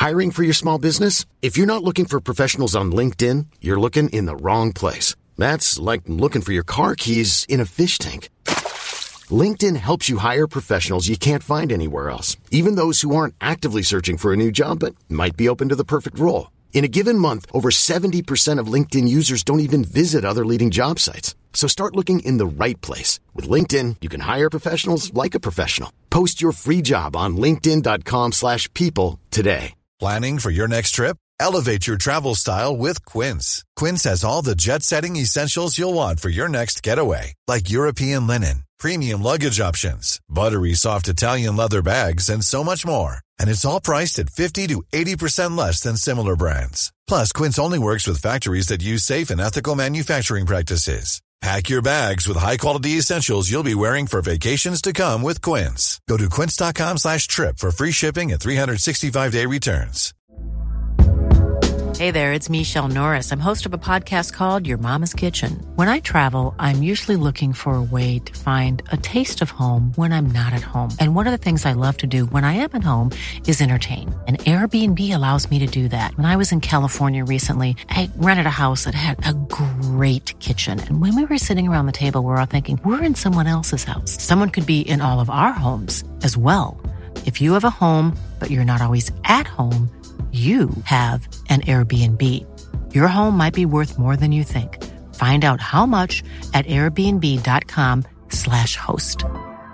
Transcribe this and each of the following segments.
Hiring for your small business? If you're not looking for professionals on LinkedIn, you're looking in the wrong place. That's like looking for your car keys in a fish tank. LinkedIn helps you hire professionals you can't find anywhere else, even those who aren't actively searching for a new job but might be open to the perfect role. In a given month, over 70% of LinkedIn users don't even visit other leading job sites. So start looking in the right place. With LinkedIn, you can hire professionals like a professional. Post your free job on linkedin.com/people today. Planning for your next trip? Elevate your travel style with Quince. Quince has all the jet-setting essentials you'll want for your next getaway, like European linen, premium luggage options, buttery soft Italian leather bags, and so much more. And it's all priced at 50 to 80% less than similar brands. Plus, Quince only works with factories that use safe and ethical manufacturing practices. Pack your bags with high-quality essentials you'll be wearing for vacations to come with Quince. Go to quince.com/trip for free shipping and 365-day returns. Hey there, it's Michelle Norris. I'm host of a podcast called Your Mama's Kitchen. When I travel, I'm usually looking for a way to find a taste of home when I'm not at home. And one of the things I love to do when I am at home is entertain. And Airbnb allows me to do that. When I was in California recently, I rented a house that had a great kitchen. And when we were sitting around the table, we were all thinking, we're in someone else's house. Someone could be in all of our homes as well. If you have a home, but you're not always at home, you have an Airbnb. Your home might be worth more than you think. Find out how much at airbnb.com/host.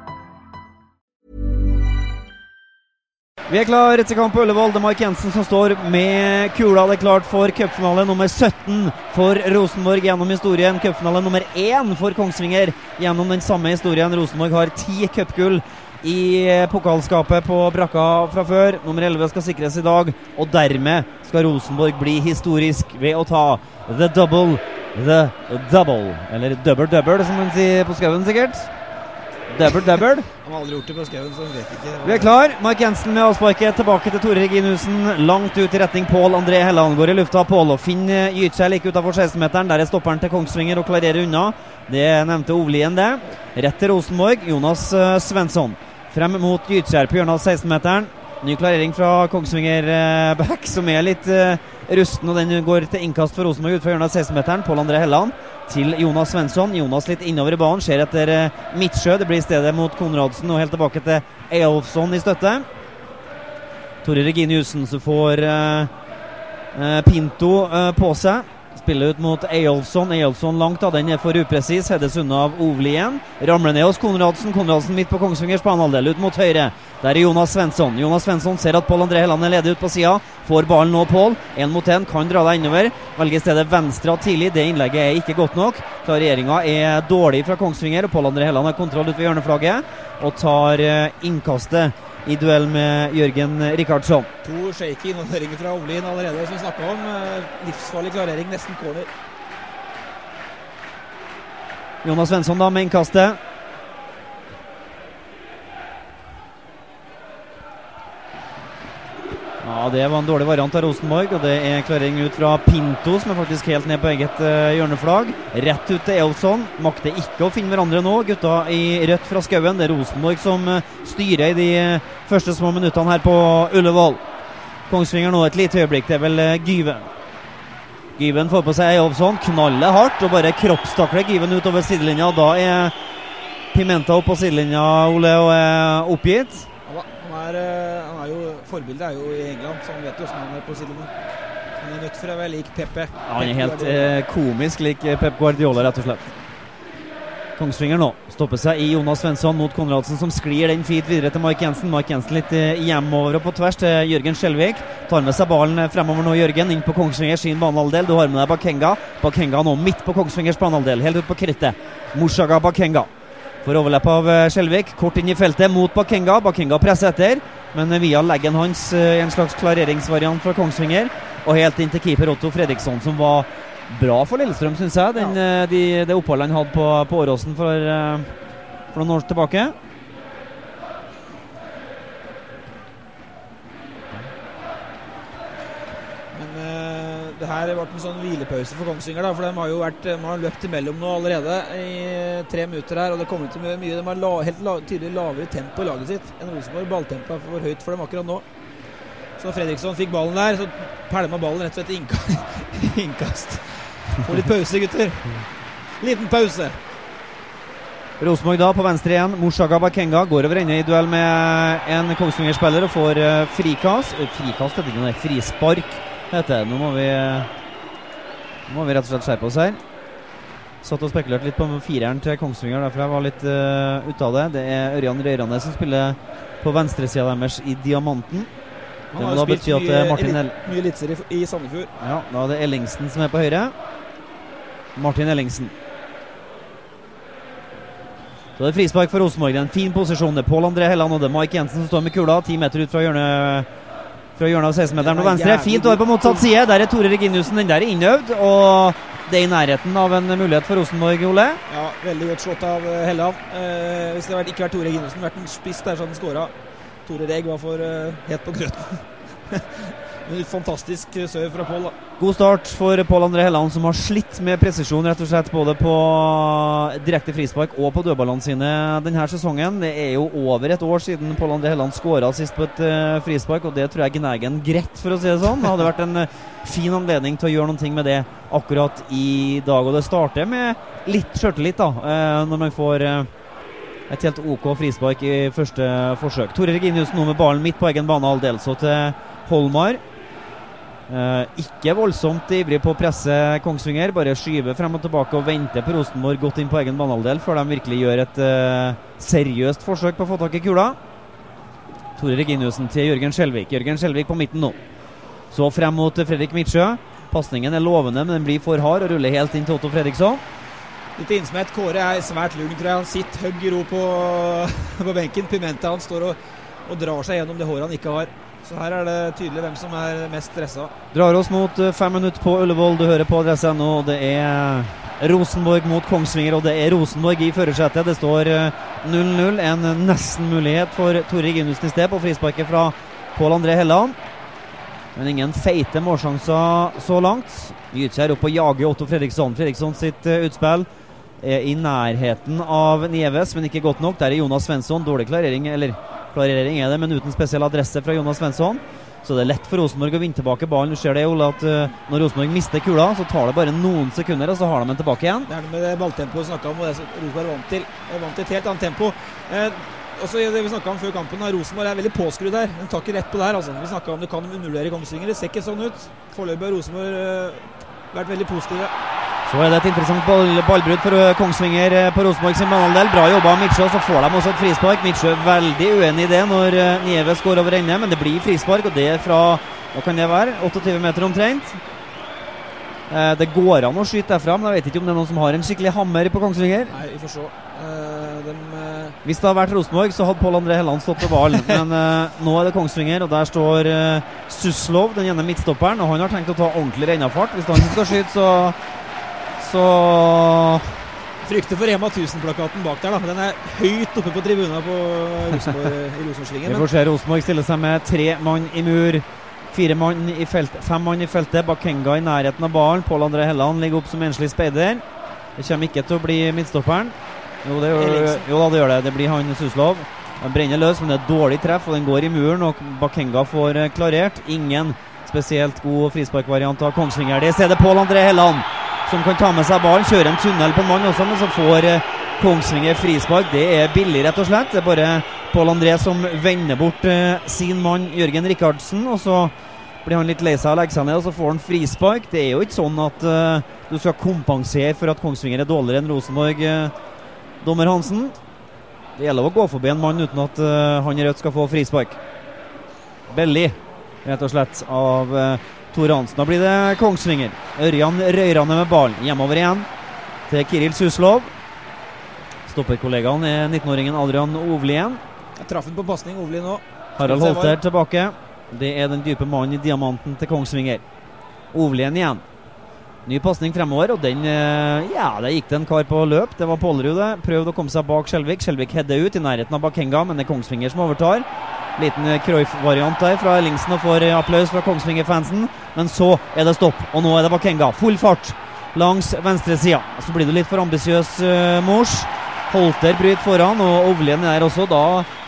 Vi klar til kamp på Ullevål. Det Mark Jensen som står med kula. Det klart for cupfinale nummer 17 for Rosenborg gjennom historien. Cupfinale nummer 1 for Kongsvinger gjennom den samme historien. Rosenborg har 10 cupgull i pokalskapet på brakka fra før. Nummer 11 skal sikres i dag, og dermed skal Rosenborg bli historisk ved å ta the double, eller double, som man sier på skauen sikkert. Double. Han har aldri gjort det på skauen, så han vet ikke. Vi klar. Mark Jensen med avsparket tilbake til Tore Reginussen. Langt ut i retning Pål André Helland. Går i lufta Pål og finner Gytkjær like utenfor 16-meteren. Der stopperen til Kongsvinger og klarerer unna. Det nevnte Ovlien det. Rett til Rosenborg. Jonas Svensson. Frem mot Gytkjær på hjørnet av 16-meteren. Ny klarering fra Kongsvinger back, som litt rusten, og den går til innkast for Rosenborg ut fra hjørnet av 16-meteren. Pål André Helland til Jonas Svensson. Jonas litt innover i banen, ser etter Midtsjø. Det blir stedet mot Konradsen, og helt tilbake til Eyolfsson i støtte. Tore Reginiussen som får Pinto på seg. Spiller ut mot Eyolfsson langt av, den for upresis. Hedes unna av Ovlien. Ramler ned hos Konradsen midt på Kongsvingers banehalvdel, ut mot høyre. Der Jonas Svensson. Jonas Svensson ser at Pål André Helland ledig ut på sida. Får ballen nå Pål. 1 mot 1, kan dra deg innover. Velger stedet venstre tidlig. Det innlegget ikke godt nok. Klareringen dårlig fra Kongsvinger, og Pål André Helland har kontroll ut ved hjørneflagget og tar innkastet i duell med Jørgen Rikardsson. 2 shaky involveringer fra Ovlien allerede, som vi snakket om. Livsfarlig klarering, nesten corner. Jonas Svensson da med innkastet. Ja, det var en dårlig variant av Rosenborg, og det klarering ut fra Pinto, som faktisk helt ned på eget hjørneflag. Rett ut til Eyolfsson. Makter ikke å finne hverandre nå, gutta i rødt fra skauen. Det Rosenborg som styrer i de første små minuttene her på Ullevål. Kongsvinger nå et lite øyeblikk, det vel Gyven. Gyven får på seg Eyolfsson, knaller hardt og bare kroppstakler Gyven ut over sidelinja. Da Pimenta opp på sidelinja, Ole, og oppgitt. Han jo, forbildet jo i England, så han vet jo hvordan han på sidelinja. Han nødt for å være lik Pepe. Ja, han helt komisk lik Pep Guardiola, rett og slett. Kongsvinger nå stopper seg i Jonas Svensson mot Konradsen, som sklir den fint videre til Mark Jensen. Mark Jensen litt hjemover og på tvers til Jørgen Skjelvik. Tar med seg ballen fremover nå, Jørgen, inn på Kongsvingers sin banehalvdel. Du har med deg Bakenga. Bakenga nå midt på Kongsvingers banehalvdel, helt ut på krittet. Mushaga Bakenga får overlepp av Skjelvik, kort inn i feltet mot Bakenga. Bakenga presser etter, men via leggen hans en slags klareringsvariant fra Kongsvinger, og helt inn til keeper Otto Fredriksson, som var bra for Lillestrøm, synes jeg, det oppholdet han hadde på Åråsen for noen år tilbake. Det her ble en sånn hvilepause for Kongsvinger, da, for de har løpt imellom nå allerede i 3 minutter her, og det kommer til mye. De har helt tydelig lavere tempo i laget sitt enn Rosenborg. Balltempo for høyt for dem akkurat nå. Så Fredriksson fikk ballen der, så pælma ballen rett og slett i innkast. Få litt pause, gutter. Liten pause. Rosenborg da på venstre igjen. Mushaga Bakenga går over ende i duell med en Kongsvinger-spiller og får frikast. Frikast heter ikke noe, frispark heter det. Nå må vi rett og slett skjerpe oss her. Satt og spekulerte litt på fireren til Kongsvinger, derfor jeg var litt ute av det. Det er Ørjan Røyrane som spiller på venstre siden deres i Diamanten. Han har jo spilt mye elitserie i Sandefjord. Ja, da er det Ellingsen som er på høyre. Martin Ellingsen. Så det er frispark for Rosenborg. En fin posisjon. Det er Pål André Helland og det er Mike Jensen som står med kula 10 meter ut fra hjørnet av 16-meteren på venstre. Fint år på motsatt side. Der er Tore Reginiussen. Den der er innøvd, og det er i nærheten av en mulighet for Rosenborg, Ole. Ja, veldig godt slått av Helland. Hvis det ikke vært Tore Reginiussen, vært en spiss der så hadde han skåret. Tore Reg var for het på grøten. En fantastisk søv fra Pål da. God start for Pål André Helland, som har slitt med presisjon rett og slett både på direkte frispark og på dødballene sine denne sesongen. Det er jo over et år siden Pål André Helland skåret sist på et frispark, og det tror jeg Gnægen greit, for å si det sånn. Det hadde vært en fin anledning til å gjøre noe med det akkurat i dag, og det starter med litt skjørtelitt da, når man får et helt OK frispark i første forsøk. Tore Reginiussen nå med ballen midt på egen banehalvdel, så til Holmar. Ikke voldsomt ivrig på å presse Kongsvinger, bare skyve frem og tilbake og vente på Rosenborg godt inn på egen banehalvdel før de virkelig gjør et seriøst forsøk på å få tak i kula. Tore Reginiussen til Jørgen Skjelvik. Jørgen Skjelvik på midten nå. Så frem mot Fredrik Mitsjø. Passningen er lovende, men den blir for hard og ruller helt inn til Otto Fredriksson. Litt innsmett. Kåre er svært lugn, tror jeg. Han sitter høgg i ro på benken. Pimenta han står og drar seg gjennom det håret han ikke har. Så her er det tydelig hvem som er mest stresset. Drar oss mot 5 minutter på Ullevål. Du hører på adresse.no. Det er Rosenborg mot Kongsvinger, og det er Rosenborg i førersetet. Det står 0-0. En nesten mulighet for Tore Reginiussen i sted på frisparket fra Pål André Helland. Men ingen feite målsjanser så langt. Gytkjær opp og jager Otto Fredriksson. Fredriksson sitt utspill er i nærheten av Nieves, men ikke godt nok. Der er Jonas Svensson. Dårlig klarering er det, men uten spesiell adresse fra Jonas Svensson. Så det er lett for Rosenborg å vinne tilbake ballen. Du ser det, Ole, at når Rosenborg mister kula, så tar det bare noen sekunder, og så har de den tilbake igjen. Det er det med det balltempoet vi snakket om, og det Rosenborg er vant til. Vant til et helt annet tempo. Også det vi snakket om før kampen, Rosenborg er veldig påskrudd her. Den tar ikke rett på der, altså. Vi snakket om det kan undervurdere Kongsvinger. Det ser ikke sånn ut. Foreløpig har Rosenborg vært veldig positive. Så er det et interessant ballbrudd for Kongsvinger på Rosenborg sin banehalvdel. Bra jobba av Mitsjø, så får de også et frispark. Mitsjø er veldig uenig i det når Nieves går over ende, men det blir frispark, og det er fra, hva kan det være, 28 meter omtrent. Det går an å skyte derfra, men jeg vet ikke om det er noen som har en skikkelig hammer på Kongsvinger. Nei, vi får se. Hvis det hadde vært Rosenborg, så hadde Pål André Helland stått på ballen, men nå er det Kongsvinger, og der står Suslov, den ene midtstopperen, og han har tenkt å ta ordentlig rennafart. Hvis han skal skyte, så frykter for Rema 1000-plakaten bak der da. Den er høyt oppe på tribunen på Rosenborgsvingen. Vi får se Rosenborg stille seg med 3 mann i mur, 5 mann i feltet. Bakenga i nærheten av ballen. Pål André Helland ligger opp som enslig speider. Det kommer ikke til å bli midtstopperen. Jo, det gjør det. Det blir han Suslov. Den brenner løs, men det er et dårlig treff, og den går i muren, og Bakenga får klarert. Ingen spesielt god frisparkvariant av Kongsvinger. Det er det Pål André Helland som kan ta med seg ballen, kjøre en tunnel på en mann også, men så får Kongsvinger frispark. Det er billig, rett og slett. Det er bare Pål André som vender bort sin mann Jørgen Rikardsen, og så blir han litt lei seg og legger seg ned, og så får han frispark. Det er jo ikke sånn at du skal kompensere for at Kongsvinger er dårligere enn Rosenborg, dommer Hansen. Det gjelder å gå forbi en mann uten at han i rødt skal få frispark. Billig, rett og slett, av Tore Hansen. Da blir det Kongsvinger. Ørjan Røyrane med ballen. Hjemover igjen til Kiril Suslov. Stopperkollegaen er 19-åringen Adrian Ovlien. Jeg traff den på passning, Ovlien nå. Harald Holter tilbake. Det er den dype mannen i Diamanten til Kongsvinger. Ovlien igjen. Ny passning fremover, og den, det gikk det en kar på løp. Det var Pålerud det. Prøvde å komme seg bak Skjelvik. Skjelvik hedde ut i nærheten av Bakenga, men det er Kongsvinger som overtar. Liten Cruyff-variant der fra Ellingsen og får applaus fra Kongsvinger-fansen. Men så er det stopp, og nå er det Bakenga. Full fart langs venstre siden. Så blir det litt for ambisiøs Mors. Holter bryter foran, og Ovlien er der også. Da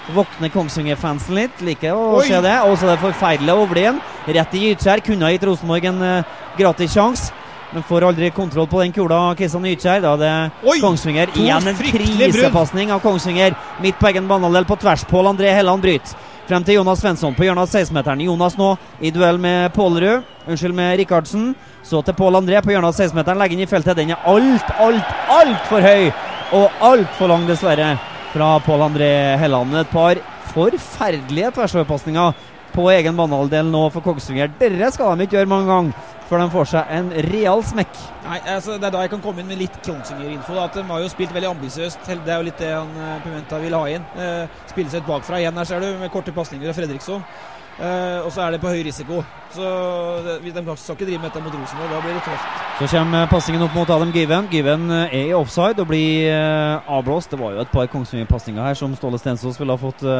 Våkner Kongsvinger-fansen litt, liker å se det. Og så det forferdelige overlien. Rett i Gytkjær, kunne ha gitt Rosenborg en gratis sjans, men får aldri kontroll på den kula Kristian Gytkjær. Da det Kongsvinger igjen en krisepasning av Kongsvinger. Midt på egen banehalvdel på tvers. Pål André Helland bryter. Frem til Jonas Svensson på hjørnet av 16-meteren. Jonas nå i duell med med Rikardsen. Så til Pål André på hjørnet av 16-meteren. Legger inn i feltet. Den er alt for høy. Og alt for lang dessverre fra Pål André Helland. Et par forferdelige tversløppasninger på egen banehalvdel nå for Kongsvinger. Dere skal de ikke gjøre mange ganger før de får seg en real smekk. Nei, altså, det er da jeg kan komme inn med litt Kongsvinger-info. At de har jo spilt veldig ambisiøst. Det er jo litt det han Pimenta vil ha inn. Spille seg ut bakfra igjen her, ser du, med korte pasninger av Fredriksson. Og så er det på høy risiko. Så de skal ikke drive med dette mot Rosenborg. Da blir det tøft. Så kommer passingen opp mot Adam Gyven. Gyven er i offside og blir avblåst. Det var jo et par Kongsvinger-pasninger her som Ståle Stensås ville ha fått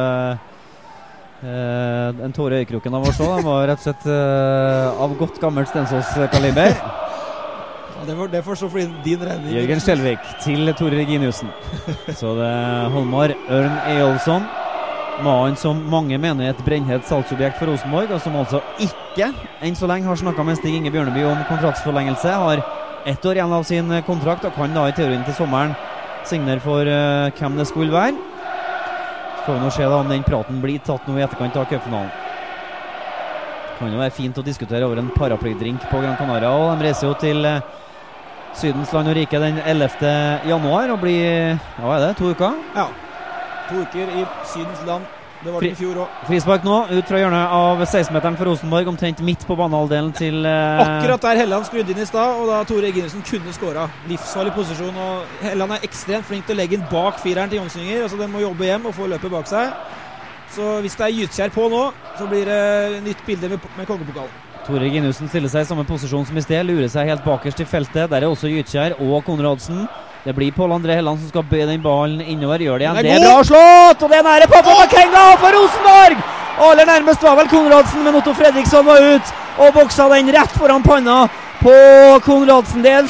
en tåre i øyekroken av å se. Den var rett og slett av godt gammelt Stensås-kaliber. Ja, det får så fordi din regning. Jørgen Skjelvik til Tore Reginiussen. Så det er Holmar Ørn Eyolfsson, mannen som mange mener er et brennhett salgsobjekt for Rosenborg, og som altså ikke enn så lenge har snakket med Stig Inge Bjørneby om kontraktsforlengelse. Har 1 år igjen av sin kontrakt og kan da i teorien til sommeren signere for hvem det skulle være. Får vi nå se da om den praten blir tatt nå i etterkant av cupfinalen. Kan jo være fint å diskutere over en paraplydrink på Gran Canaria, og de reiser jo til Sydens land og rike den 11. januar og blir, ja, hva er det, 2 uker? Ja, 2 uker i Sydens land. Det var det i fjor også. Frispark nå, ut fra hjørnet av 16-meteren for Rosenborg, omtrent midt på banehalvdelen til akkurat der Helland skrudde inn i stad, og da Tore Reginiussen kunne skåra. Livsfarlig posisjon, og Helland er ekstremt flink til å legge inn bak fireren til Kongsvinger, altså den må jobbe hjem og få løpet bak seg. Så hvis det er Gytkjær på nå, så blir det nytt bilde med kongepokalen. Tore Reginiussen stiller seg i samme posisjon som i sted, lurer seg helt bakerst i feltet. Der er også Gytkjær og Konradsen. Det blir Pål André Helland som skal bøye den ballen innover. Gjør det igjen. Det er bra slått, og det er nære på Bakenga for Rosenborg! Aller nærmest var vel Konradsen, men Otto Fredriksson var ut og boksa den rett foran panna på Konradsen. Det er en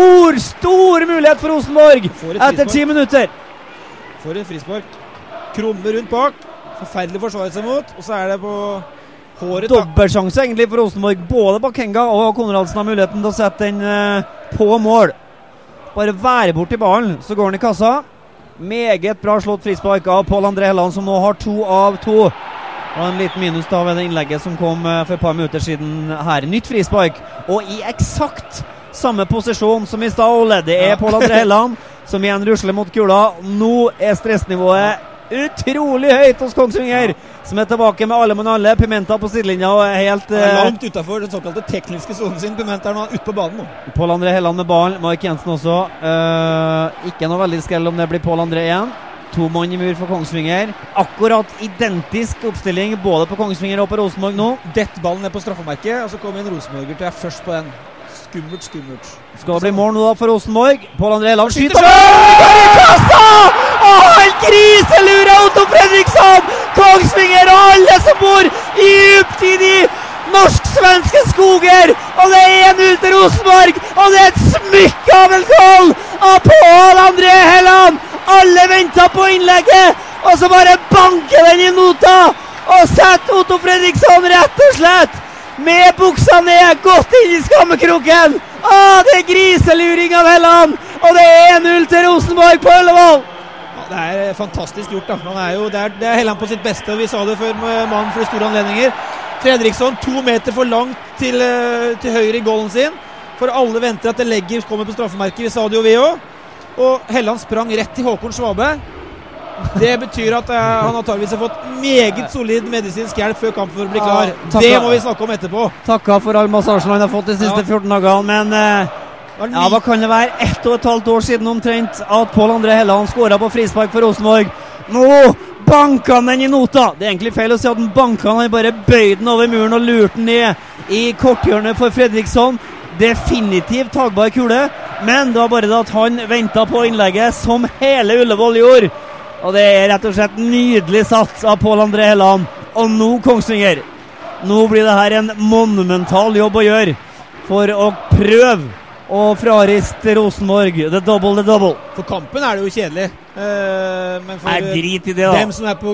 stor mulighet for Rosenborg etter 10 minutter. For en frispark. Krummer rundt bak. Forferdelig forsvaret seg mot, og så er det på håret. Dobbeltsjanse egentlig for Rosenborg. Både Bakenga og Konradsen har muligheten til å sette den på mål. Bare være bort i ballen, så går han i kassa. Meget bra slått frispark av Pål André Helland, som nå har 2 av 2. Og en liten minus da ved det innlegget som kom for et par minutter siden her. Nytt frispark, og i eksakt samme posisjon som i stad. Det er Pål André Helland som igjen rusler mot kula. Nå er stressnivået utrolig høyt hos Kongsvinger, som er tilbake med alle mann alle. Pimenta på sidelinja og er helt langt utenfor den såkalte tekniske zonen sin. Pimenta er nå ute på banen nå. Pål André Helland med ballen, Mark Jensen også. Ikke noe veldig skrell om det blir Pål André igjen. 2 mann i mur for Kongsvinger. Akkurat identisk oppstilling både på Kongsvinger og på Rosenborg nå. Dett ballen ned på straffemerket, og så kommer en Rosenborger til først på den. Skummelt. Skal det bli mål nå da for Rosenborg? Pål André Helland skyter i kassa! En griselure Otto Fredriksson! Kongsvinger og alle som bor dypt i de norsk-svenske skoger! Og det er 1-0 til Rosenborg! Og det er et smykke av en goal av Pål André Helland! Alle ventet på innlegget, og så bare banker den i nota! Og setter Otto Fredriksson rett og slett med buksa ned, godt inn i skammekroken. Det er griseluring av Helland, og det er 1-0 til Rosenborg på Ullevål. Det er fantastisk gjort da. Det er Helland på sitt beste. Vi sa det før med mannen for store anledninger. Fredriksson 2 meter for langt til høyre i goalen sin. For alle venter at det legger kommer på straffemerket. Vi sa det jo vi også. Og Helland sprang rett til Håkon Svabe. Det betyr at han antageligvis har fått meget solid medisinsk hjelp før kampen for å bli klar. Det må vi snakke om etterpå. Takka for all massasjen han har fått de siste 14 dagene, men hva kan det være? 1,5 år siden omtrent at Pål André Helland skåret på frispark for Rosenborg. Nå banket han den i nota. Det er egentlig feil å si at han banket han bare bøyde den over muren og lurte den ned i korthjørnet for Fredriksson. Definitivt tagbar kule, men det var bare det at han ventet på innlegget som hele Ullevål gjorde. Og det er rett og slett nydelig satt av Pål André Helland. Og nå Kongsvinger. Nå blir det her en monumental jobb å gjøre for å prøve og frarist Rosenborg. The double. For kampen det jo kjedelig. Men for drit i det da. Dem som på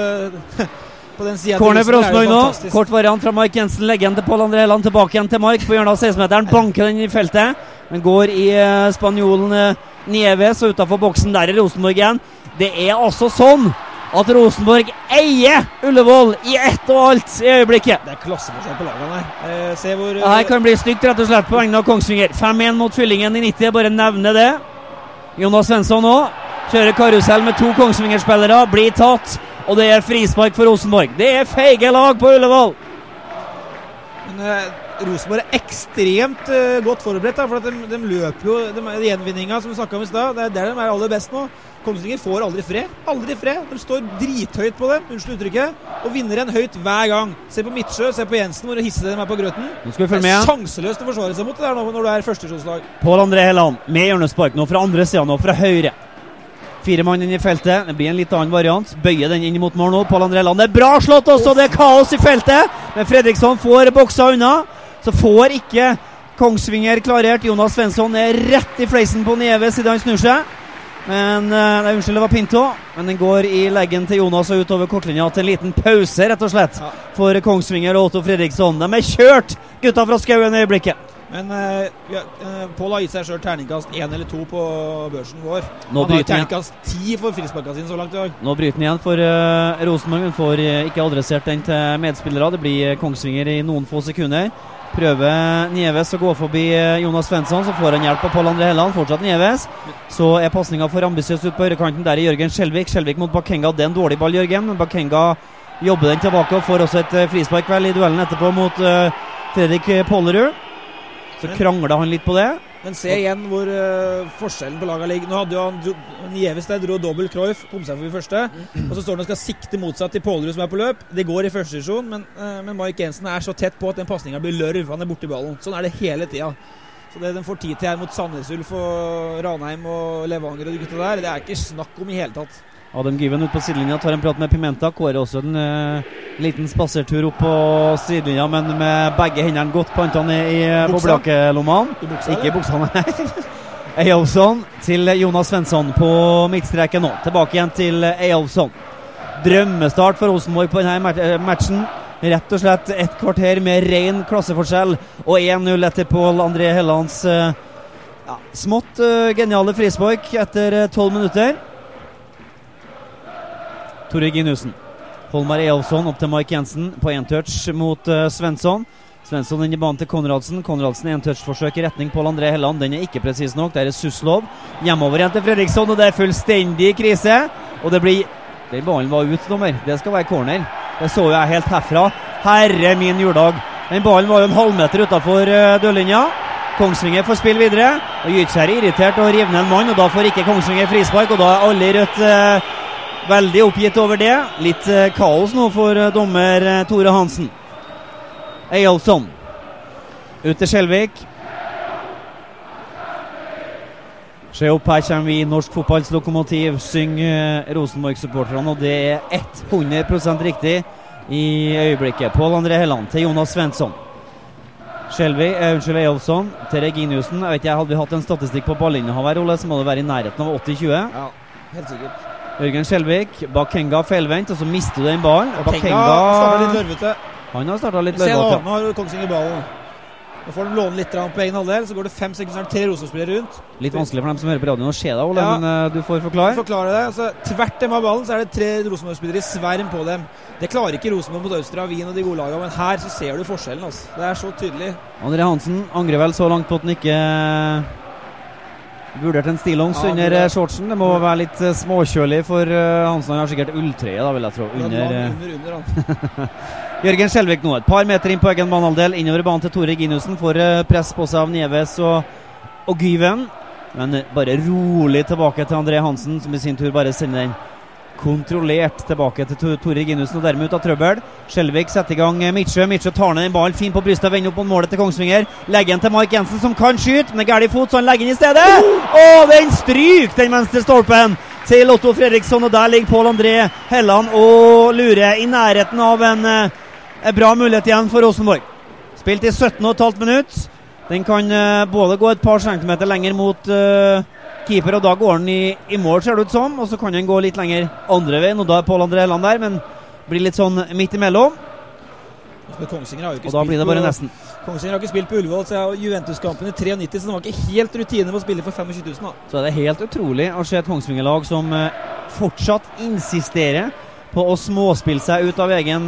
den siden corner for Rosenborg nå. Kort variant fra Mark Jensen. Legger den til Pål André Helland. Tilbake igjen til Mark på hjørnet av 16-meteren. Banker den i feltet. Den går i spanjolen Nieves, og utenfor boksen der Rosenborg igjen. Det altså sånn at Rosenborg eier Ullevål i ett og alt i øyeblikket. Det klasseforskjell på lagene her. Se hvor... Her kan bli stygt rett og slett på vegne av Kongsvinger. 5-1 mot Fyllingen i 90, bare nevne det. Jonas Svensson nå kjører karusell med 2 Kongsvinger-spillere, blir tatt, og det frispark for Rosenborg. Det feige lag på Ullevål. Men Rosenborg ekstremt godt forberedt, for at de løper jo, de gjenvinninga som vi snakket om i sted, det der de aller best nå. Kongsvinger får aldri fred. De står drithøyt på dem, unnskyld uttrykket, og vinner en høyt hver gang. Se på Midtsjø, se på Jensen, hvor hissede de på grøten. Nå skal vi følge med. Sjanseløst å forsvare seg mot det der når du førstesjonslag. Pål André Helland med hjørnespark, nå fra andre siden, nå fra høyre. 4 mann inn i feltet, det blir en litt annen variant. Bøyer den inn mot mål nå, Pål André Helland. Det bra slått også, det kaos i feltet. Men Fredriksson får boksa unna, så får ikke Kongsvinger klarert. Jonas Svensson rett i fleisen på Nieves siden han snur seg. Men unnskyld, det var Pinto. Men den går i leggen til Jonas og utover kortlinja til en liten pause, rett og slett, for Kongsvinger og Otto Fredriksson. De kjørt, gutta fra Skauen i øyeblikket. Men Pål har gitt seg selv terningkast 1 eller 2 på børsen vår. Nå Han har terningkast 10 for frisparkene sine så langt i dag. Nå bryter den igjen for Rosenborg. Den får ikke adressert den til medspillere. Det blir Kongsvinger i noen få sekunder. Prøver Nieves å gå forbi Jonas Svensson, så får han hjelp av Pål André Helland. Fortsatt Nieves. Så passningen for ambisiøst ut på høyrekanten. Der Jørgen Skjelvik. Skjelvik mot Bakenga. Det en dårlig ball, Jørgen. Men Bakenga jobber den tilbake og får også et frispark vel i duellen etterpå mot Fredrik Pollerud. Så krangler han litt på det. Men se igjen hvor forskjellen på laget ligger. Nå hadde jo han Nieves der, dro dobbelt Cruyff, kom seg for det første. Og så står han og skal sikte motsatt til Pollerud som på løp. Det går i første sesjon, men Mark Jensen så tett på at den passningen blir lørv. Han borte i ballen. Sånn det hele tiden. Så det den får tid til her mot Sandnes Ulf og Ranheim og Levanger og de gutta der, det ikke snakk om i hele tatt. Adam Given ut på sidelinja, tar en prat med Pimenta. Kåre også en liten spasertur opp på sidelinja, men med begge hendene godt pantene i boblejakkelommene. Ikke i buksene. Eyolfsson til Jonas Svensson på midtstreken nå. Tilbake igjen til Eyolfsson. Drømmestart for Rosenborg på denne matchen. Rett og slett et kvarter med ren klasseforskjell, og 1-0 etter Pål André Hellands smått geniale frispark etter 12 minutter. Tore Ginussen. Holmar Eyolfsson opp til Mark Jensen på en touch mot Svensson. Svensson inn i banen til Konradsen. Konradsen en touch-forsøk i retning Pål André Helland. Den ikke presis nok. Der Suslov. Hjemover igjen til Fredriksson, og det fullstendig krise. Og det blir... Den ballen var ut, dommer. Det skal være corner. Det så jeg helt herfra. Herre min jordag. Den ballen var jo en halvmeter utenfor dørlinja. Kongsvinger får spille videre. Og Gytkjær irritert og river ned en mann, og da får ikke Kongsvinger frispark, og da alle i rødt... veldig oppgitt over det. Litt kaos nå for dommer Tore Hansen. Eyolfsson ut til Skjelvik. Se opp, her kommer vi norsk fotballs lokomotiv, synger Rosenborg-supporterne, og det 100% riktig i øyeblikket. Pål André Helland til Jonas Svensson. Eyolfsson til Reginiussen. Jeg vet ikke, hadde vi hatt en statistikk på ballinnehaver, Ole, så må det være i nærheten av 80-20. Ja, helt sikkert. Jørgen Skjelvik, Bakenga feilvendt, og så mister du den ballen. Bakenga startet litt lørvete. Han har startet litt lørvete. Se nå har Kongsvinger ballen. Nå får de låne litt på egen halvdel, så går det 5-6 3 Rosenborg-spillere rundt. Litt vanskelig for dem som hører på radioen å se deg, Ole, men du får forklare. Det. Altså, tvert dem av ballen, så det 3 Rosenborg-spillere i sverm på dem. Det klarer ikke Rosenborg mot Østra, Wien og de gode lagene, men her så ser du forskjellen, altså. Det så tydelig. André Hansen angrer vel så langt på at han ikke vurdert en stillongs under shortsen. Det må være litt småkjølig for Hansen. Han har sikkert ulltreie, da vil jeg tro. Under Jørgen Skjelvik nå, et par meter inn på egen banehalvdel, innover banen til Tore Ginussen, får press på seg av Nieves og Gyven, men bare rolig tilbake til André Hansen, som i sin tur bare sender den kontrollert tilbake til Tore Ginussen, og dermed ut av trøbbel. Skjelvik setter i gang Midtsjø tar ned en ball, fin på brystet, vender opp på målet til Kongsvinger, legger den til Mark Jensen, som kan skyte, med gærlig fot, så han legger den i stedet, og den stryker den venstre stolpen til Otto Fredriksson, og der ligger Pål André Helland og lurer i nærheten av en bra mulighet igjen for Rosenborg. Spilt i 17,5 minutt. Den kan både gå et par centimeter lenger mot keeper, og da går den i mål, ser det ut som. Og så kan den gå litt lenger andre veien, og da Pål André Helland der, men blir litt sånn midt imellom. Og da blir det bare nesten. Kongsvinger har ikke spilt på Ullevål, så Juventus-kampen i 93, så det var ikke helt rutine på å spille for 25 000 da. Så det helt utrolig å se et Kongsvinger-lag som fortsatt insisterer på å småspille seg ut av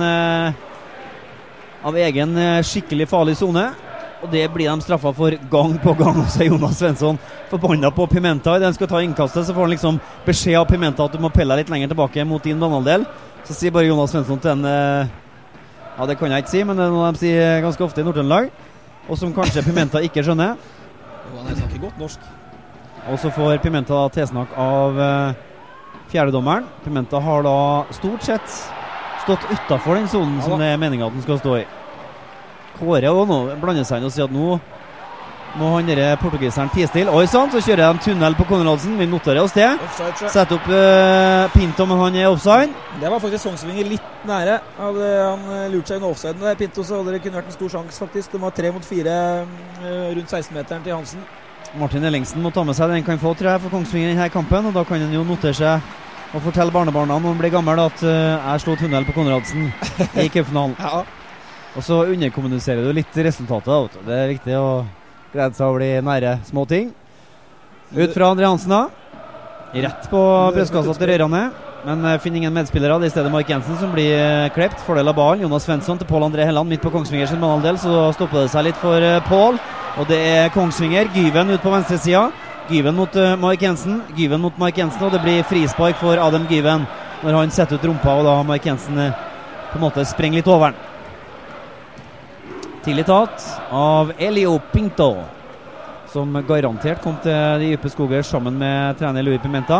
egen skikkelig farlig zone. Og det blir de straffet for gang på gang. Og så Jonas Svensson forbannet på Pimenta. I den skal ta innkastet, så får han liksom beskjed av Pimenta at du må pelle litt lenger tilbake mot din banehalvdel. Så sier bare Jonas Svensson til en ja, det kan jeg ikke si, men det er noe de sier ganske ofte i Nord-Trøndelag, og som kanskje Pimenta ikke skjønner. Jo, han snakker godt norsk. Og så får Pimenta tilsnakk av fjerdedommeren. Pimenta har da stort sett stått utenfor den zonen som det er meningen at den skal stå i. Kåre også nå blander seg inn og sier at nå må han dere portugiseren tie stille. Oi sann, så kjører de en tunnel på Konradsen. Vi noterer oss det. Sett opp Pinto, men han er offside. Det var faktisk Kongsvinger litt nære. Hadde han lurt seg under offsiden der, Pinto, så hadde det kunne vært en stor sjans faktisk. Det var 3 mot 4 rundt 16-meteren til Hansen. Martin Ellingsen må ta med seg den kan få, tror jeg, for Kongsvinger i denne kampen. Og da kan han jo notere seg og fortelle barnebarna når han blir gammel at jeg slo tunnel på Konradsen i cupfinalen. Ja. Og så underkommuniserer du litt resultatet da. Det er viktig å glede seg å bli nære små ting. Ut fra André Hansen da. Rett på brøstkassa til Røyrane. Men finner ingen medspillere. Det er i stedet Mark Jensen som blir klept. Fordel av ballen. Jonas Svensson til Pål André Helland midt på Kongsvinger sin banehalvdel. Så stopper det seg litt for Pål. Og det er Kongsvinger. Gyven ut på venstre sida. Gyven mot Mark Jensen. Gyven mot Mark Jensen. Og det blir frispark for Adam Gyven når han setter ut rumpa, og da Mark Jensen på en måte sprenger litt over den. Tidlig tatt av Elio Pinto, som garantert kom til de dype skoger sammen med trener Louis Pimenta.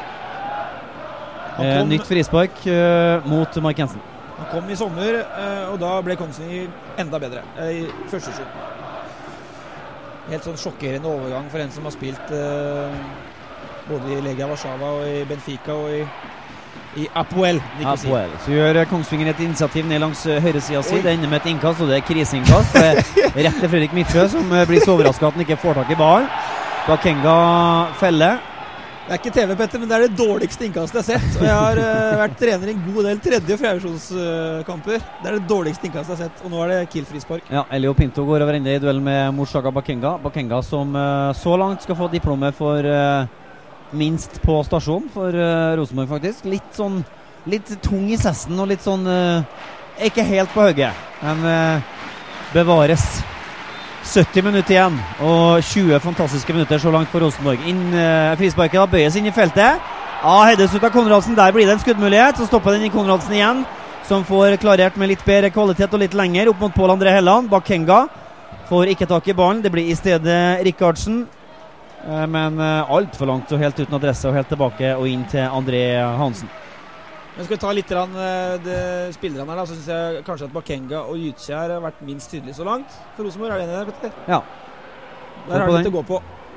Nytt frispark mot Mark Jensen. Han kom i sommer, og da ble Kongsvinger enda bedre i første slutt. Helt sånn sjokkerende overgang for en som har spilt både i Legia Warszawa og i Benfica og i Apoel. Så gjør Kongsvinger et initiativ ned langs høyresida si. Det ender med et innkast, og det er kriseinnkast. Det er rett til Fredrik Midtsjø, som blir så overrasket at han ikke får tak i ballen. Bakenga feller. Det er ikke TV, Petter, men det er det dårligste innkastet jeg har sett. Og jeg har vært trener i en god del tredje- og fjerdevisjonskamper. Det er det dårligste innkastet jeg har sett, og nå er det kill-frispark. Ja, Elio Pinto går over ende i duell med Morshaga Bakenga. Bakenga som så langt skal få diplomet for minst på stasjon for Rosenborg faktisk. Litt tung i sessen og litt sånn ikke helt på høyre, men bevares. 70 minutter igjen og 20 fantastiske minutter så langt for Rosenborg. Frisparket da bøyes inn i feltet. Hedes ut av Konradsen, der blir det en skuddmulighet. Så stopper den i Konradsen igjen, som får klarert med litt bedre kvalitet og litt lenger opp mot Pål André Helland. Bakenga får ikke tak i ballen, det blir i stedet Rikardsen. Men alt for langt og helt uten adresse og helt tilbake og inn til André Hansen. Men skal vi ta litt spillerne her da, så synes jeg kanskje at Bakenga og Gytkjær har vært minst tydelig så langt for Rosenborg. Er det enig der, Petter? Ja. Der har det litt å gå på.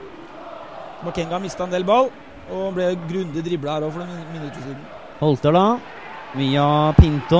Bakenga mistet en del ball og ble grundig driblet her også for noen minutter siden. Holter da via Pinto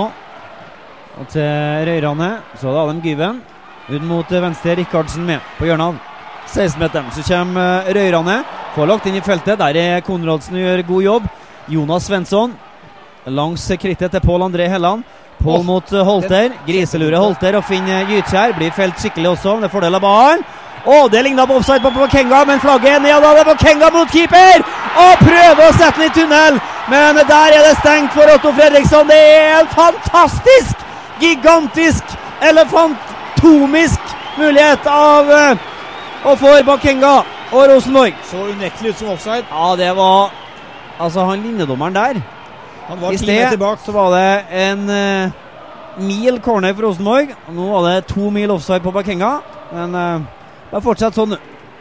og til Røyrane. Så da Adam Gyven ut mot venstre, Rikardsen med på hjørnet 16-meteren. Så kommer Røyrane, får lagt inn i feltet. Der er Konradsen og gjør god jobb. Jonas Svensson langs krittet til Pål André Helland. Pål mot Holter, griselure Holter og finner Gytkjær, blir felt skikkelig også. Det er fordel av ballen. Det ligner på offside på Bakenga, men flagget er ned. Da er det Bakenga mot keeper og prøver å sette den i tunnel, men der er det stengt for Otto Fredriksson. Det er en fantastisk, gigantisk, elefantomisk mulighet av og for Bakenga og Rosenborg. Så unektelig ut som offside. Ja, det var han linjedommeren der. Han var i sted så var det en mil corner for Rosenborg. Nå var det 2 mil offside på Bakenga, men det er fortsatt sånn.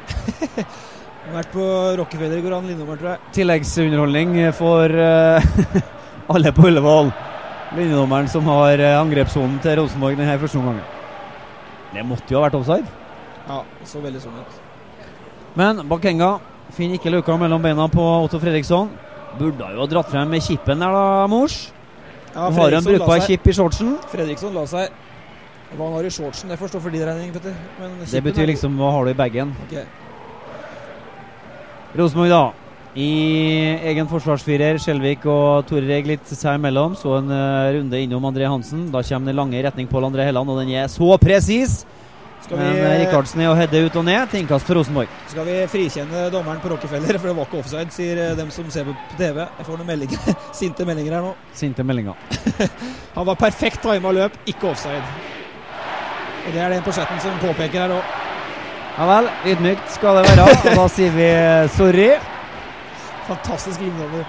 Han har vært på Rockefeller i går, han linjedommer, tror jeg. Tilleggsunderholdning for alle på Ullevål. Linjedommeren som har angrepssonen til Rosenborg denne første omgangen. Det måtte jo ha vært offside. Ja, så veldig sånn ut. Men Bakenga finner ikke luka mellom beina på Otto Fredriksson. Burde jo ha dratt frem med kippen der da, Mors. Ja, har en brukbar kipp i shortsen. Fredriksson la seg Hva han har i shortsen, det forstår for din regning, Petter. Men det betyr liksom, hva har du i baggen? Okay. Rosenborg da, i egen forsvarsfirer, Skjelvik og Tore Reg litt seg imellom, så en runde innom André Hansen, da kommer den lange i retning Pål André Helland, og den er så presis! Men Rikardsen er å hedde ut og ned til innkast for Rosenborg. Skal vi frikjenne dommeren på Rockefeller, for det var ikke offside, sier dem som ser på TV. Jeg får noen meldinger, sinte meldinger her nå. Sinte meldinger. Han var perfekt timet løp, ikke offside. Og det er den på chatten som påpeker her også. Ja vel, ydmykt skal det være, og da sier vi sorry. Fantastisk inndommer.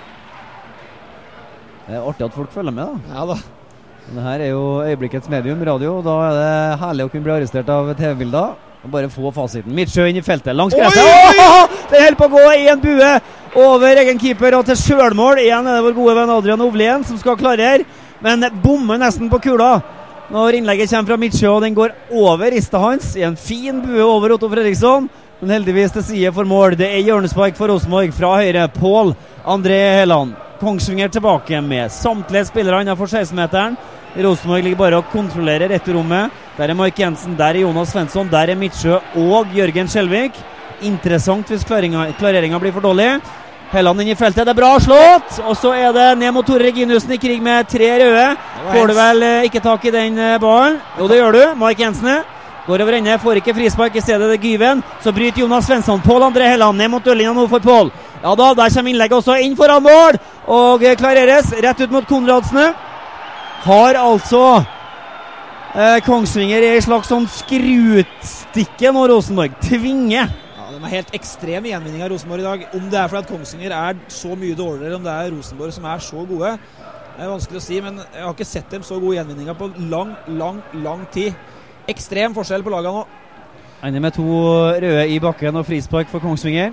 Det er artig at folk følger med da. Ja da. Det her er jo øyeblikkets medium, radio, og da er det herlig å kunne bli arrestert av TV-bilder og bare få fasiten. Midtsjø inn i feltet, langs gresset. Det holder på å gå i en bue over egen keeper og til selvmål. Igjen er det vår gode venn Adrian Ovlien som skal klarere, men bommer nesten på kula når innlegget kommer fra Midtsjø, og den går over rista hans i en fin bue over Otto Fredriksson, men heldigvis til side for mål. Det er hjørnespark for Rosenborg fra høyre, Pål André Helland. Kongsvinger tilbake med samtlige spillere innenfor 16-meteren. Rosenborg ligger bare og kontrollerer returrommet. Der er Mike Jensen, der er Jonas Svensson, der er Midtsjø og Jørgen Skjelvik. Interessant hvis klareringen blir for dårlig. Helland inn i feltet, det er bra slått. Og så er det ned mot Tore Reginiussen i krig med 3 røde. Får du vel ikke tak i den ballen? Jo, det gjør du. Mike Jensen går over ende, får ikke frispark, i stedet det Gyven. Så bryter Jonas Svensson. Pål André Helland ned mot dørlinja nå for Pål. Ja da, der kommer innlegget også inn foran mål, og klareres rett ut mot Konradsene. Har altså Kongsvinger i en slags sånn skrutstikke nå, Rosenborg. Tvinge. Ja, de er helt ekstrem gjenvinning av Rosenborg i dag. Om det er for at Kongsvinger er så mye dårligere, om det er Rosenborg som er så gode, det er vanskelig å si, men jeg har ikke sett dem så gode gjenvinninger på lang tid. Ekstrem forskjell på laget nå. Ender med 2 røde i bakken og frispark for Kongsvinger.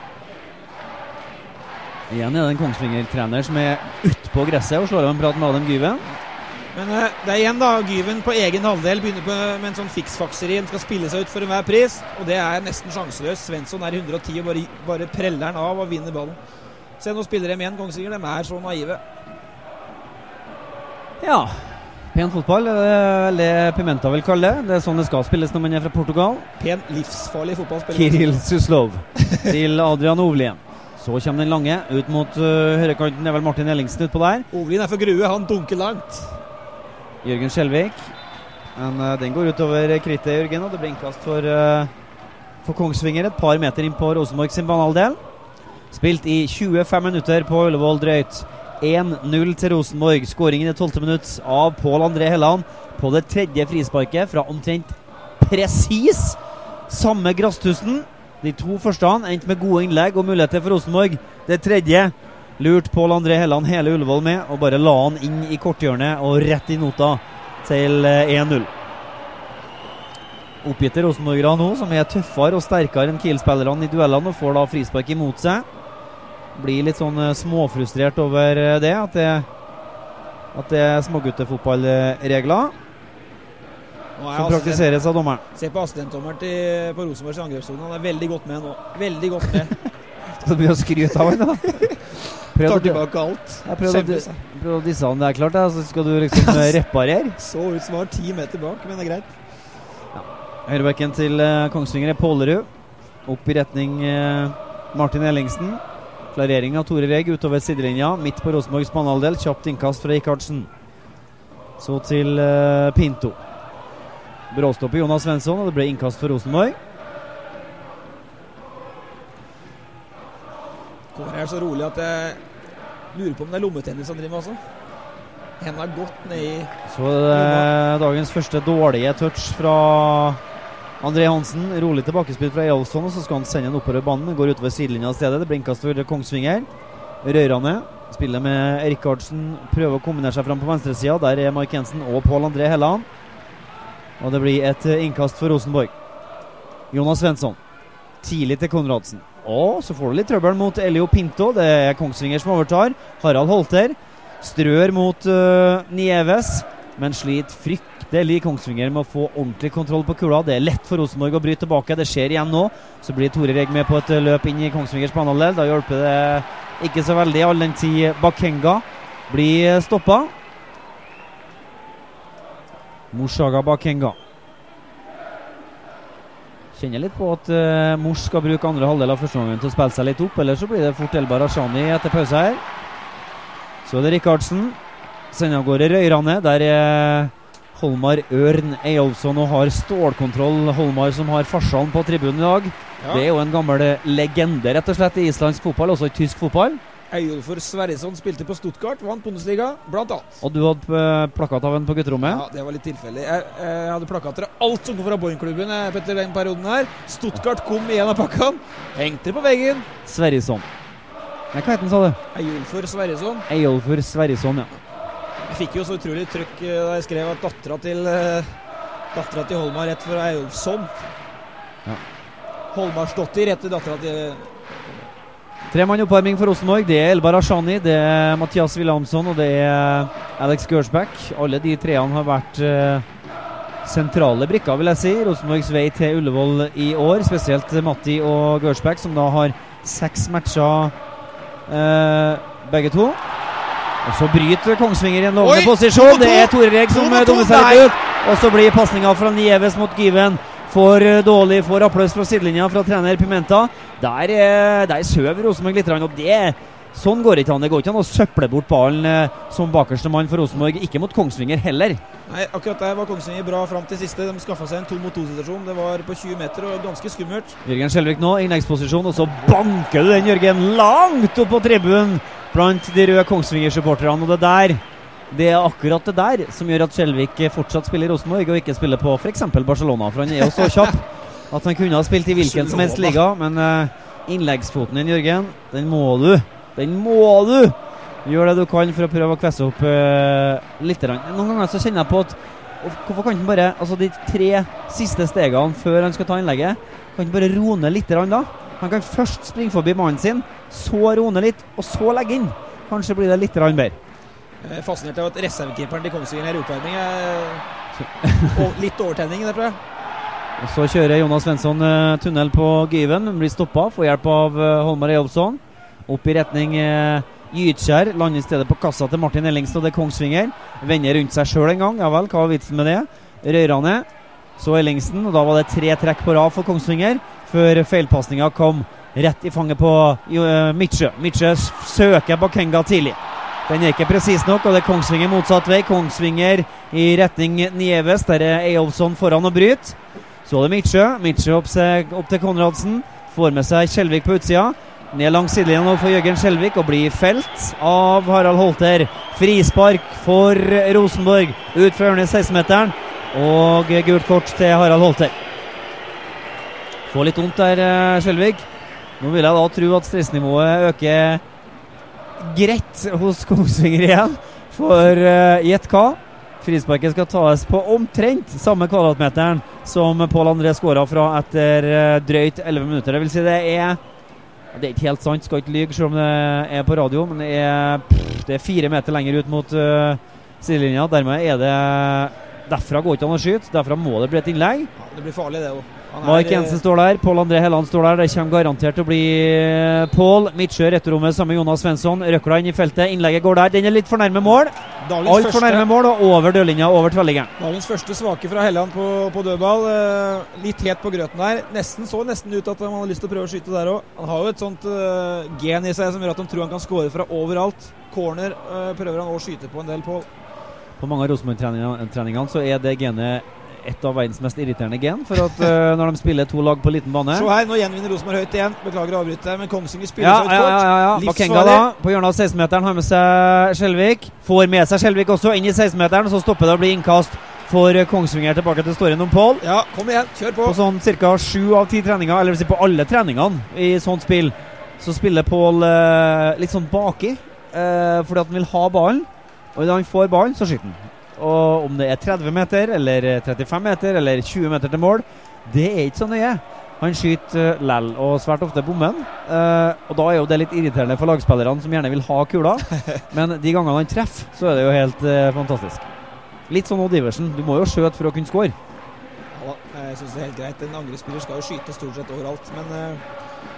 Igjen er det en Kongsvinger-trener som er ute på gresset og slår av en prat med Adam Gyven. Men det er igjen da, Gyven på egen halvdel begynner med en sånn fiksfakseri. Han skal spille seg ut for enhver pris, og det er nesten sjanseløs. Svensson er i 110 og bare preller han av og vinner ballen. Se, nå spiller de igjen, Kongsvinger. De er så naive. Ja, pen fotball, det er veldig Pimenta vil kalle det. Det er sånn det skal spilles når man er fra Portugal. Pen, livsfarlig fotball. Kirill Suslov til Adrian Ovlien. Så kommer den lange ut mot høyrekanten. Det er vel Martin Ellingsen ut på der. Ovlien er for grue, han dunker langt. Jørgen Skjelvik. Men den går ut over krittet, Jørgen, og det blir innkast for Kongsvinger. Et par meter inn på Rosenborg sin banehalvdel. Spilt i 25 minutter på Ullevål drøyt. 1-0 til Rosenborg. Skåringen i 12. minutt av Pål André Helland på det 3. frisparket fra omtrent presis samme grasstusen. De 2 første endte med gode innlegg og muligheter for Rosenborg. Det 3. lurt Pål André Helland hele Ullevål med, og bare la han inn i korthjørnet og rett i nota til 1-0. Oppgitte Rosenborgere nå, som er tøffere og sterkere enn Kiel-spillerne i duellene, og får da frispark imot seg. Blir litt sånn småfrustrert over det, at det er småguttefotballregler som praktiseres av dommeren. Se på assistentdommeren på Rosenborgs angrepssonen. Han er veldig godt med nå. Veldig godt med. Skal du begynne å skryte av han da? Tar tilbake alt. Jeg prøvde å disse han, det er klart, så skal du liksom reparere. Så ut som var 10 meter bak, men det er greit. Ja. Høyrebacken til Kongsvinger er Pålerud. Opp i retning Martin Ellingsen. Klarering av Tore Reg utover sidelinja. Midt på Rosenborgs banehalvdel. Kjapt innkast fra Rikardsen. Så til Pinto. Bråstopp i Jonas Svensson, og det ble innkast for Rosenborg. Kommer her så rolig at jeg lurer på om det er lommetennis han driver med også. Hendene har gått ned i... Så dagens første dårlige touch fra André Hansen. Rolig tilbakespill fra Eolfsson, og så skal han sende den oppover banen. Den går utover sidelinja av stedet. Det blir innkast for Kongsvinger. Rørane spiller med Rikardsen, prøver å kombinere seg frem på venstre siden. Der er Mike Jensen og Pål André Helland. Og det blir et innkast for Rosenborg. Jonas Svensson tidlig til Konradsen. Og så får du litt trøbbel mot Elio Pinto. Det er Kongsvinger som overtar. Harald Holter strør mot Nieves, men sliter fryktelig Kongsvinger med å få ordentlig kontroll på kula. Det er lett for Rosenborg å bryte tilbake. Det skjer igjen nå. Så blir Tore Reg med på et løp inn i Kongsvingers banehalvdel. Da hjelper det ikke så veldig, all den tid Bakenga blir stoppet. Mushaga Bakenga. Kjenner litt på at Mors skal bruke andre halvdel av første gangen til å spille seg litt opp, eller så blir det fort Elbar Ashani etter pause her. Så er det Rikardsen. Sender av gårde Røyrane. Der er Holmar Ørn Eyolfsson og har stålkontroll. Holmar som har farsalen på tribunen i dag. Ja. Det er jo en gammel legende rett og slett i islandsk fotball, også i tysk fotball. Eyolfur Sverrisson spilte på Stuttgart, vant Bundesliga, blant annet. Og du hadde plakat av en på gutterommet? Ja, det var litt tilfeldig. Jeg hadde plakater av alt som kom fra Boeing-klubben etter den perioden her. Stuttgart kom i en av pakkene. Hengte på veggen. Sverrisson. Nei, hva heter den, sa du? Eyolfur Sverrisson. Eyolfur Sverrisson, ja. Jeg fikk jo så utrolig trykk da jeg skrev at dattera til Holmar rett fra Eyolfsson. Ja. Holmars dotter etter dattera til... 3 mann oppvarming for Rosenborg. Det er Elbar Ashani, det er Mathias Williamson og det er Alex Gersbæk. Alle de treene har vært sentrale brikker, vil jeg si. Rosenborgs vei til Ullevål i år, spesielt Matti og Gersbæk, som da har 6 matcher begge to. Og så bryter Kongsvinger i en lovende posisjon. Det er Tore Reg som dommer seg litt ut. Og så blir passningen fra Nieves mot Given for dårlig, får applaus fra sidelinja fra trener Pimenta. Der søver Rosenborg litt, og sånn går ikke an. Det går ikke an å søple bort ballen som bakerste mann for Rosenborg, ikke mot Kongsvinger heller. Nei, akkurat der var Kongsvinger bra frem til siste. De skaffet seg en 2-mot-2-situasjon. Det var på 20 meter og ganske skummelt. Jørgen Skjelvik nå, innleggsposisjon, og så banker du den, Jørgen, langt opp på tribunen blant de røde Kongsvinger-supporterne, og det er akkurat det der som gjør at Skjelvik fortsatt spiller i Rosenborg og ikke spiller på for eksempel Barcelona, for han er jo så kjapp at han kunne ha spilt i hvilken som helst liga, men innleggsfoten din, Jørgen, den må du gjøre det du kan for å prøve å kvesse opp litt. Noen ganger så kjenner jeg på at hvorfor kan han bare, altså de 3 siste stegene før han skal ta innlegget, kan han bare roe ned litt da? Han kan først springe forbi mannen sin, så roe ned litt, og så legge inn. Kanskje blir det litt bedre. Fascinert av at reservekeeperen til Kongsvinger er i oppvarming. Og litt overtenning der, tror jeg. Og så kjører Jonas Svensson tunnel på Given, blir stoppet, får hjelp av Holmar Eyolfsson. Opp i retning Gytkjær, lander i stedet på kassa til Martin Ellingstad, det er Kongsvinger. Vender rundt seg selv en gang, ja vel, hva var vitsen med det? Røyrane, så Ellingsen, og da var det 3 trekk på rad for Kongsvinger, før feilpassningen kom rett i fanget på Midtsjø. Midtsjø søker Bakenga tidlig. Den er ikke presis nok, og det er Kongsvinger motsatt vei. Kongsvinger i retning Nieves, der er Eyolfsson foran og bryt. Så er det Midtsjø opp til Konradsen, får med seg Skjelvik på utsida. Ned langs sidelinjen nå for Jørgen Skjelvik, og blir felt av Harald Holter. Frispark for Rosenborg, ut fra hjørnet 16-meteren, og gult kort til Harald Holter. Får litt vondt der, Skjelvik. Nå vil jeg da tro at stressnivået øker greit hos Kongsvinger igjen, for gjett hva? Frisparket skal tas på omtrent samme kvadratmeteren som Pål André skåret fra etter drøyt 11 minutter. Det vil si det er ikke helt sant, skal ikke lyge selv om det er på radio, men det er 4 meter lenger ut mot sidelinja. Dermed er det, derfra går ikke an å skyte, derfra må det bli et innlegg. Ja, det blir farlig det også. Mike Jensen står der, Pål André Helland står der. Det kommer garantert til å bli Pål. Midtsjø returrommet sammen med Jonas Svensson. Røkla inn i feltet, innlegget går der. Den er litt for nærme mål. Alt for nærme mål, og over dørlinja, over tverrliggeren. Dagens første svake fra Helland på dødball. Litt het på grøten der. Så nesten ut at han hadde lyst til å prøve å skyte der også. Han har jo et sånt gen i seg som gjør at han tror han kan skåre fra overalt. Corner prøver han å skyte på en del på. På mange av Rosenborg-treningene så er det genet et av verdens mest irriterende gen, for at når de spiller 2 lag på liten bane. Så her, nå gjenvinner Rosenborg høyt igjen. Beklager å avbryte, men Kongsvinger spiller så høyt kort. Ja. Bakenga da, på hjørnet av 16-meteren har med seg Skjelvik. Får med seg Skjelvik også inn i 16-meteren, og så stopper det å bli innkast for Kongsvinger tilbake til storyen om Pål. Ja, kom igjen, kjør på. På sånn cirka 7 av 10 treninger, eller vil si på alle treningene i sånt spill, så spiller Pål litt sånn baki, fordi at han vil ha ballen, og da han får ballen, så skyter han. Og om det er 30 meter, eller 35 meter, eller 20 meter til mål, det er ikke så nøye. Han skyter lell, og svært ofte bommen. Og da er jo det litt irriterende for lagspillerne som gjerne vil ha kula. Men de gangene han treffer, så er det jo helt fantastisk. Litt sånn Odd Iversen, du må jo skjøte for å kunne score. Ja, jeg synes det er helt greit. En angrepsspiller skal jo skyte stort sett overalt, men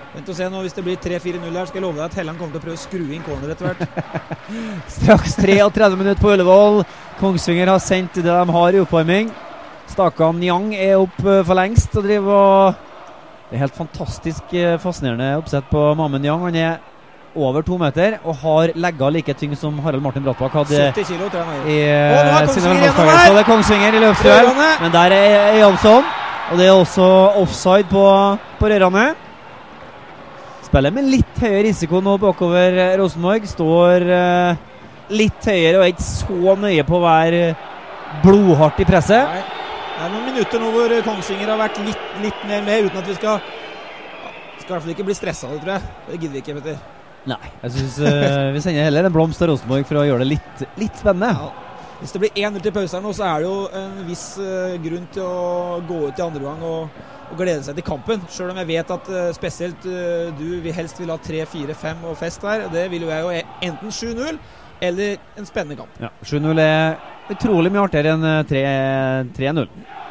Vent og se nå, hvis det blir 3-4-0 her, skal jeg love deg at Helland kommer til å prøve å skru inn corner etter hvert. Straks 33 minutter på Ullevål. Kongsvinger har sendt det de har i oppvarming. Stakan Nyang opp for lengst og driver og... Det helt fantastisk fascinerende oppsett på Mamen Nyang. Han over 2 meter og har legget like tyng som Harald Martin Brattbakk hadde 70 kilo, tror jeg i sine velmålsdager. Så det Kongsvinger i løpsduell, men der Jansson, og det også offside på Rørane. Spiller med litt høyere risiko nå bakover Rosenborg, står litt høyere og ikke så nøye på å være blodhardt i presset. Nei. Det noen minutter nå hvor Kongsvinger har vært litt mer med, uten at vi skal i hvert fall ikke bli stresset, tror jeg. Det gidder vi ikke, Petter. Nei, jeg synes vi sender heller en blomst til Rosenborg for å gjøre det litt spennende. Ja. Hvis det blir 1-0 til pause her nå, så det jo en viss grunn til å gå ut i andre gang og glede seg til kampen. Selv om jeg vet at spesielt du helst vil ha 3-4-5 og fest der. Det vil jo jeg jo enten 7-0 eller en spennende kamp. Ja, 7-0 utrolig mye artigere enn 3-0.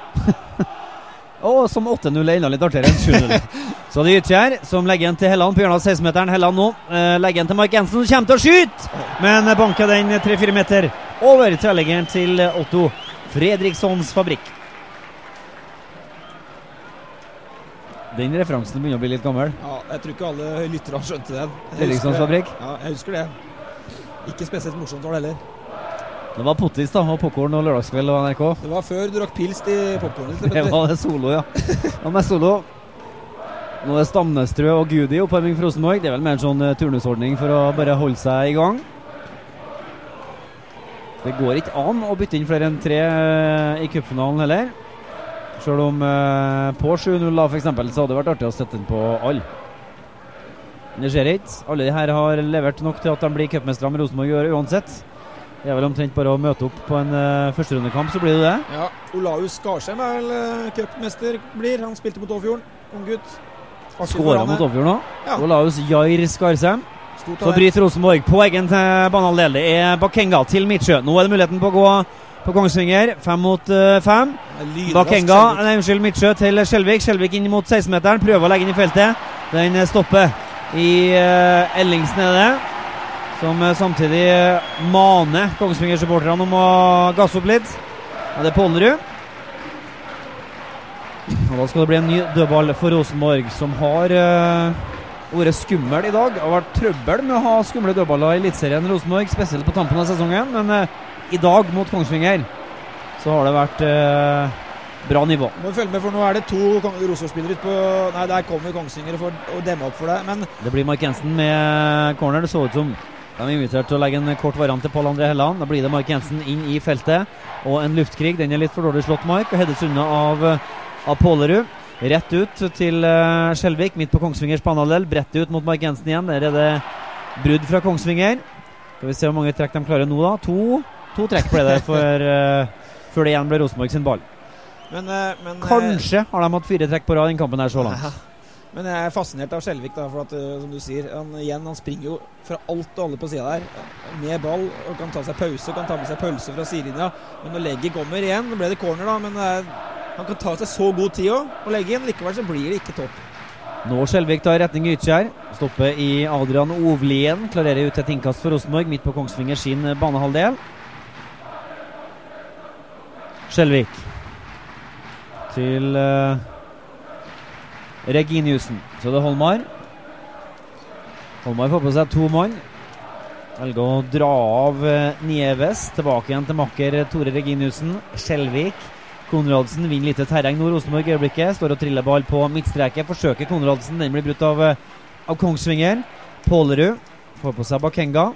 Og som 8-0 enda litt artigere enn 7-0. Så det er Gytkjær som legger en til Helland på hjørnet av 16-meteren. Helland nå legger en til Mark Jensen, som kommer til å skyte, men banker den 3-4 meter over tverrleggeren til Otto Fredrikssons Fabrikk. Den referansen begynner å bli litt gammel. Ja, jeg tror ikke alle lyttere har skjønt den. Fredrikssons Fabrikk? Ja, jeg husker det. Ikke spesielt morsomt var det heller. Det var pottis da, og popcorn og lørdagskveld og NRK. Det var før du drakk pils til popcorn. Det var det solo, ja. Det var solo. Nå er Stamnestrø og Gudi i oppvarming for Rosenborg. Det er vel mer en sånn turnusordning for å bare holde seg i gang. Det går ikke an å bytte inn flere enn 3 i cupfinalen heller. Selv om på 7-0 da for eksempel, så hadde det vært artig å sette den på alle. Men det skjer ikke. Alle de her har levert nok til at de blir cupmestere med Rosenborg gjør uansett. Det er vel omtrent bare å møte opp på en førsterundekamp, så blir det det. Ja, Olaus Skarsheim er vel cupmester blir. Han spilte mot Åfjorden, ung gutt. Skåret mot Åfjorden nå. Ja. Olaus Jair Skarsheim. Så bryter Rosenborg på egen til banehalvdel. Det er Bakenga til Midtsjø. Nå er det muligheten på å gå på Kongsvinger. 5 mot 5. Bakenga, unnskyld, Midtsjø til Skjelvik. Skjelvik inn mot 16-meteren. Prøver å legge inn i feltet. Den stopper i Ellingsen er det. Som samtidig maner Kongsvinger-supporterne om å gasse opp litt. Ja, det er Pollerud. Og da skal det bli en ny dødball for Rosenborg, som har vært skummel i dag. Det har vært trøbbel med å ha skumle dødballer i Eliteserien Rosenborg, spesielt på tampen av sesongen. Men i dag mot Kongsvinger så har det vært bra nivå. Må følge med, for nå er det 2 Rosenborg-spillere ut på... Nei, der kommer Kongsvinger for å demme opp for det, men... Det blir Mark Jensen med corner. Det så ut som de er invitert til å legge en kort variant til Pål André Helland. Da blir det Mark Jensen inn i feltet, og en luftkrig. Den er litt for dårlig slått, Mark, og hedes unna av Pålerud. Rett ut til Skjelvik, midt på Kongsvingers banehalvdel. Brett ut mot Mark Jensen igjen. Der er det brudd fra Kongsvinger. Skal vi se hvor mange trekk de klarer nå da. To trekk ble det før det igjen ble Rosenborg sin ball. Men kanskje har de hatt 4 trekk på rad i den kampen her så langt. Men jeg er fascinert av Skjelvik da, for at, som du sier, han springer jo fra alt og alle på siden der, med ball, og kan ta seg pause, kan ta med seg pølse fra sidelinja, men når legget kommer igjen, nå ble det corner da, men han kan ta seg så god tid også, og legge inn, likevel så blir det ikke topp. Nå Skjelvik tar retning Gytkjær, stopper i Adrian Ovlien, klarerer ut et innkast for Rosenborg, midt på Kongsvinger sin banehalvdel. Skjelvik til Reginiussen. Så det er Holmar. Holmar får på seg 2 mann. Velger å dra av Nieves. Tilbake igjen til makker Tore Reginiussen. Skjelvik. Konradsen vinner litt terreng nå. Rosenborg i øyeblikket. Står og triller ball på midtstreket. Forsøker Konradsen. Den blir brutt av Kongsvinger. Pålerud får på seg Bakenga.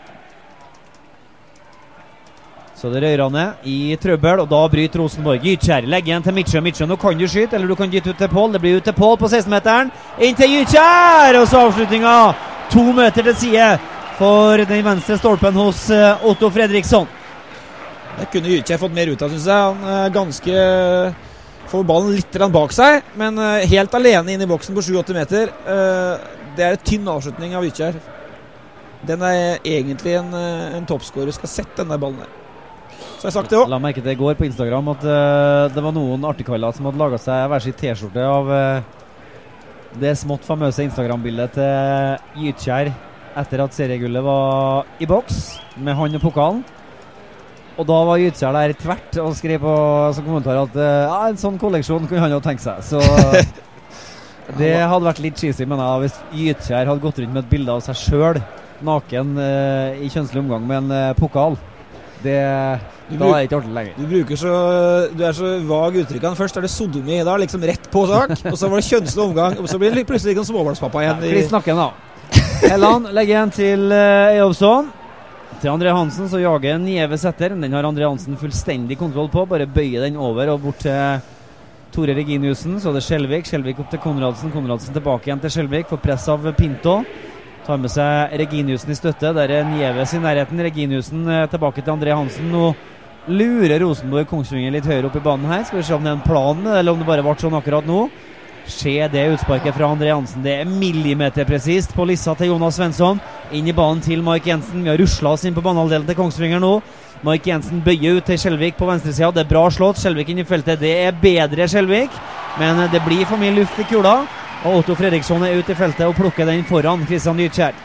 Så det er Rørane i trøbbel, og da bryter Rosenborg. Gytkjær legger igjen til Midtsjø. Midtsjø, nå kan du skyte, eller du kan gytte ut til Pål. Det blir ut til Pål på 16-meteren. Inn til Gytkjær, og så avslutningen. 2 meter til side for den venstre stolpen hos Otto Fredriksson. Det kunne Gytkjær fått mer ut av, synes jeg. Han ganske får ballen litt bak seg, men helt alene inn i boksen på 7-8 meter. Det er en tynn avslutning av Gytkjær. Den er egentlig en toppskårer skal sette den der ballen der. Så jeg sagt det også. La merke til i går på Instagram at det var noen artikaller som hadde laget seg hver sin t-skjorte Det smått famøse Instagram-bildet til Gytkjær etter at seriegullet var i boks med han og pokalen. Og da var Gytkjær der tvert og skrev på som kommentar at en sånn kolleksjon kunne han jo tenke seg. Så det hadde vært litt cheesy, men hvis Gytkjær hadde gått rundt med et bilde av seg selv naken i kjønnslig omgang med en pokal, da er det ikke ordentlig lenger. Du er så vag uttrykkene. Først det sodomi da, liksom rett på sak, og så var det kjønnslig omgang, og så blir det plutselig ikke en småbarnspappa igjen. Kliss snakken da. Helland legger igjen til Eyolfsson. Til André Hansen så jager Nieves etter. Den har André Hansen fullstendig kontroll på. Bare bøyer den over og bort til Tore Reginiussen. Så det Skjelvik. Skjelvik opp til Konradsen. Konradsen tilbake igjen til Skjelvik. Får press av Pinto. Tar med seg Reginiussen i støtte. Der Nieves i nærheten. Reginiussen tilbake til André Hansen. Nå lurer Rosenborg Kongsvinger litt høyere opp i banen her. Skal vi se om det en plan, eller om det bare ble sånn akkurat nå. Skjer det utsparket fra André Hansen. Det millimeterpresist på lissa til Jonas Svensson. Inn i banen til Mike Jensen. Vi har ruslet oss inn på banehalvdelen til Kongsvinger nå. Mike Jensen bøyer ut til Skjelvik på venstre siden. Det bra slått. Skjelvik inn i feltet. Det bedre Skjelvik. Men det blir for mye luft i kula. Og Otto Fredriksson ute i feltet og plukker den foran Christian Gytkjær.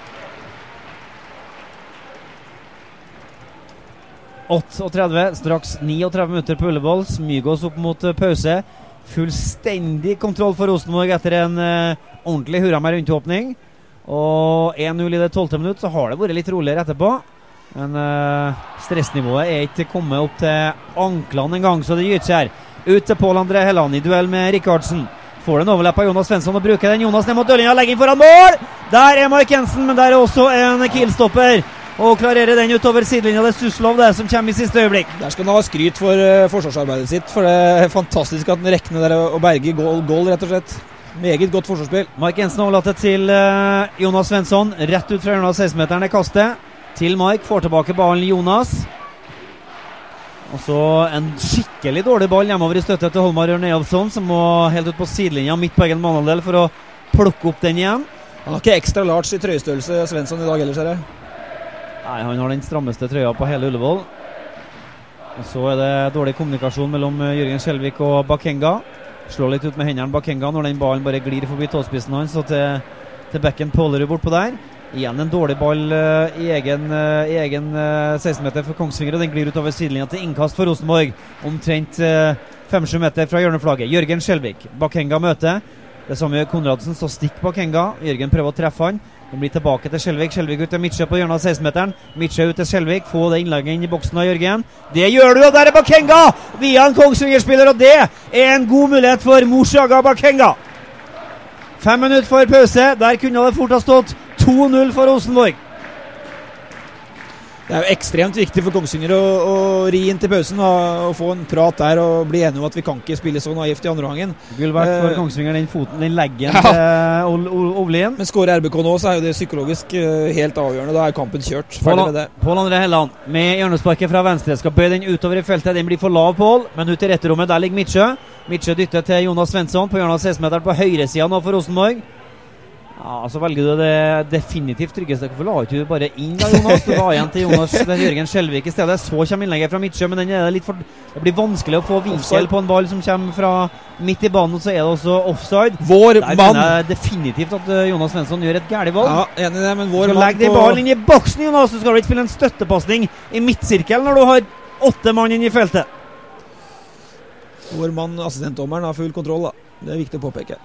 38, straks 39 minutter på Ullevål. Smyger oss opp mot pause. Fullstendig kontroll for Rosenborg etter en ordentlig hurra med rundtåpning. Og 1-0 i det 12. minutt, så har det vært litt roligere etterpå. Men stressnivået ikke kommet opp til anklene en gang, så det er Gytkjær. Ut til Pål André Helland i duell med Rikardsen. Får den overlepp av Jonas Svensson og bruker den. Jonas ned mot dølinja, legger inn foran mål! Der Mike Jensen, men der også en keelstopper. Og klarerer den utover sidelinja. Det er Suslov det som kommer i siste øyeblikk. Der skal han ha skryt for forsvarsarbeidet sitt, for det er fantastisk at han rekner der og berger goal, rett og slett. Meget godt forsvarsspill. Mike Jensen overlater til Jonas Svensson. Rett ut fra Jonas 16-meteren er kastet. Til Mike, får tilbake ballen Jonas. Og så en skikkelig dårlig ball hjemover i støtte til Holmar Ørn Eyolfsson, som må helt ut på sidelinja midt på egen banehalvdel for å plukke opp den igjen. Han har ikke ekstra large i trøystørrelse Svensson i dag ellers, er det? Nei, han har den strammeste trøya på hele Ullevål. Og så er det dårlig kommunikasjon mellom Jørgen Skjelvik og Bakenga. Slår litt ut med hendene Bakenga når den ballen bare glir forbi tåspissen hans, og til bekken Pålerud bort på der. Igjen en dårlig ball i egen 16-meter for Kongsvinger, og den glir utover sidelinja til innkast for Rosenborg. Omtrent 5-7 meter fra hjørneflagget. Jørgen Skjelvik. Bakenga møter. Det samme gjør Konradsen, så stikk Bakenga. Jørgen prøver å treffe han. Den blir tilbake til Skjelvik. Skjelvik ut til Midtsjø på hjørnet av 16-meteren. Midtsjø ut til Skjelvik. Få det innlegget inn i boksen av Jørgen. Det gjør du, og der er Bakenga! Via en Kongsvinger-spiller, og det er en god mulighet for Moshaga Bakenga. 5 minutter for pause. Der kunne det fort ha stått 2-0 for Rosenborg. Det er jo ekstremt viktig for Kongsvinger å ri inn til pausen og få en prat der og bli enige om at vi kan ikke spille så naivt i andre gangen. Gull verdt for Kongsvinger, den foten, den leggen til Ovlien. Men skårer RBK nå, så er jo det psykologisk helt avgjørende. Da er kampen kjørt. Pål André Helland med hjørnesparket fra venstre. Skal bøye den utover i feltet. Den blir for lav, Pål, men ut i retterommet. Der ligger Midtsjø. Midtsjø dytter til Jonas Svensson på hjørnet av 16-meteren på høyresiden nå for Rosenborg. Ja, så velger du det definitivt tryggeste. Hvorfor la ikke du bare inn da, Jonas? Du la igjen til Jørgen Skjelvik i stedet. Så kommer innlegget fra Midtsjø, men det blir vanskelig å få vinkel på en ball som kommer fra midt i banen, og så er det også offside. Vår der mann mener jeg definitivt at Jonas Svensson gjør et gærlig valg. Ja, enig i det, men vår mann legg den ballen inn i boksen, Jonas. Du skal ikke spille en støttepasning i midtsirkel når du har 8 mann inn i feltet. Vår mann, assistentdommeren, har full kontroll da. Det er viktig å påpeke.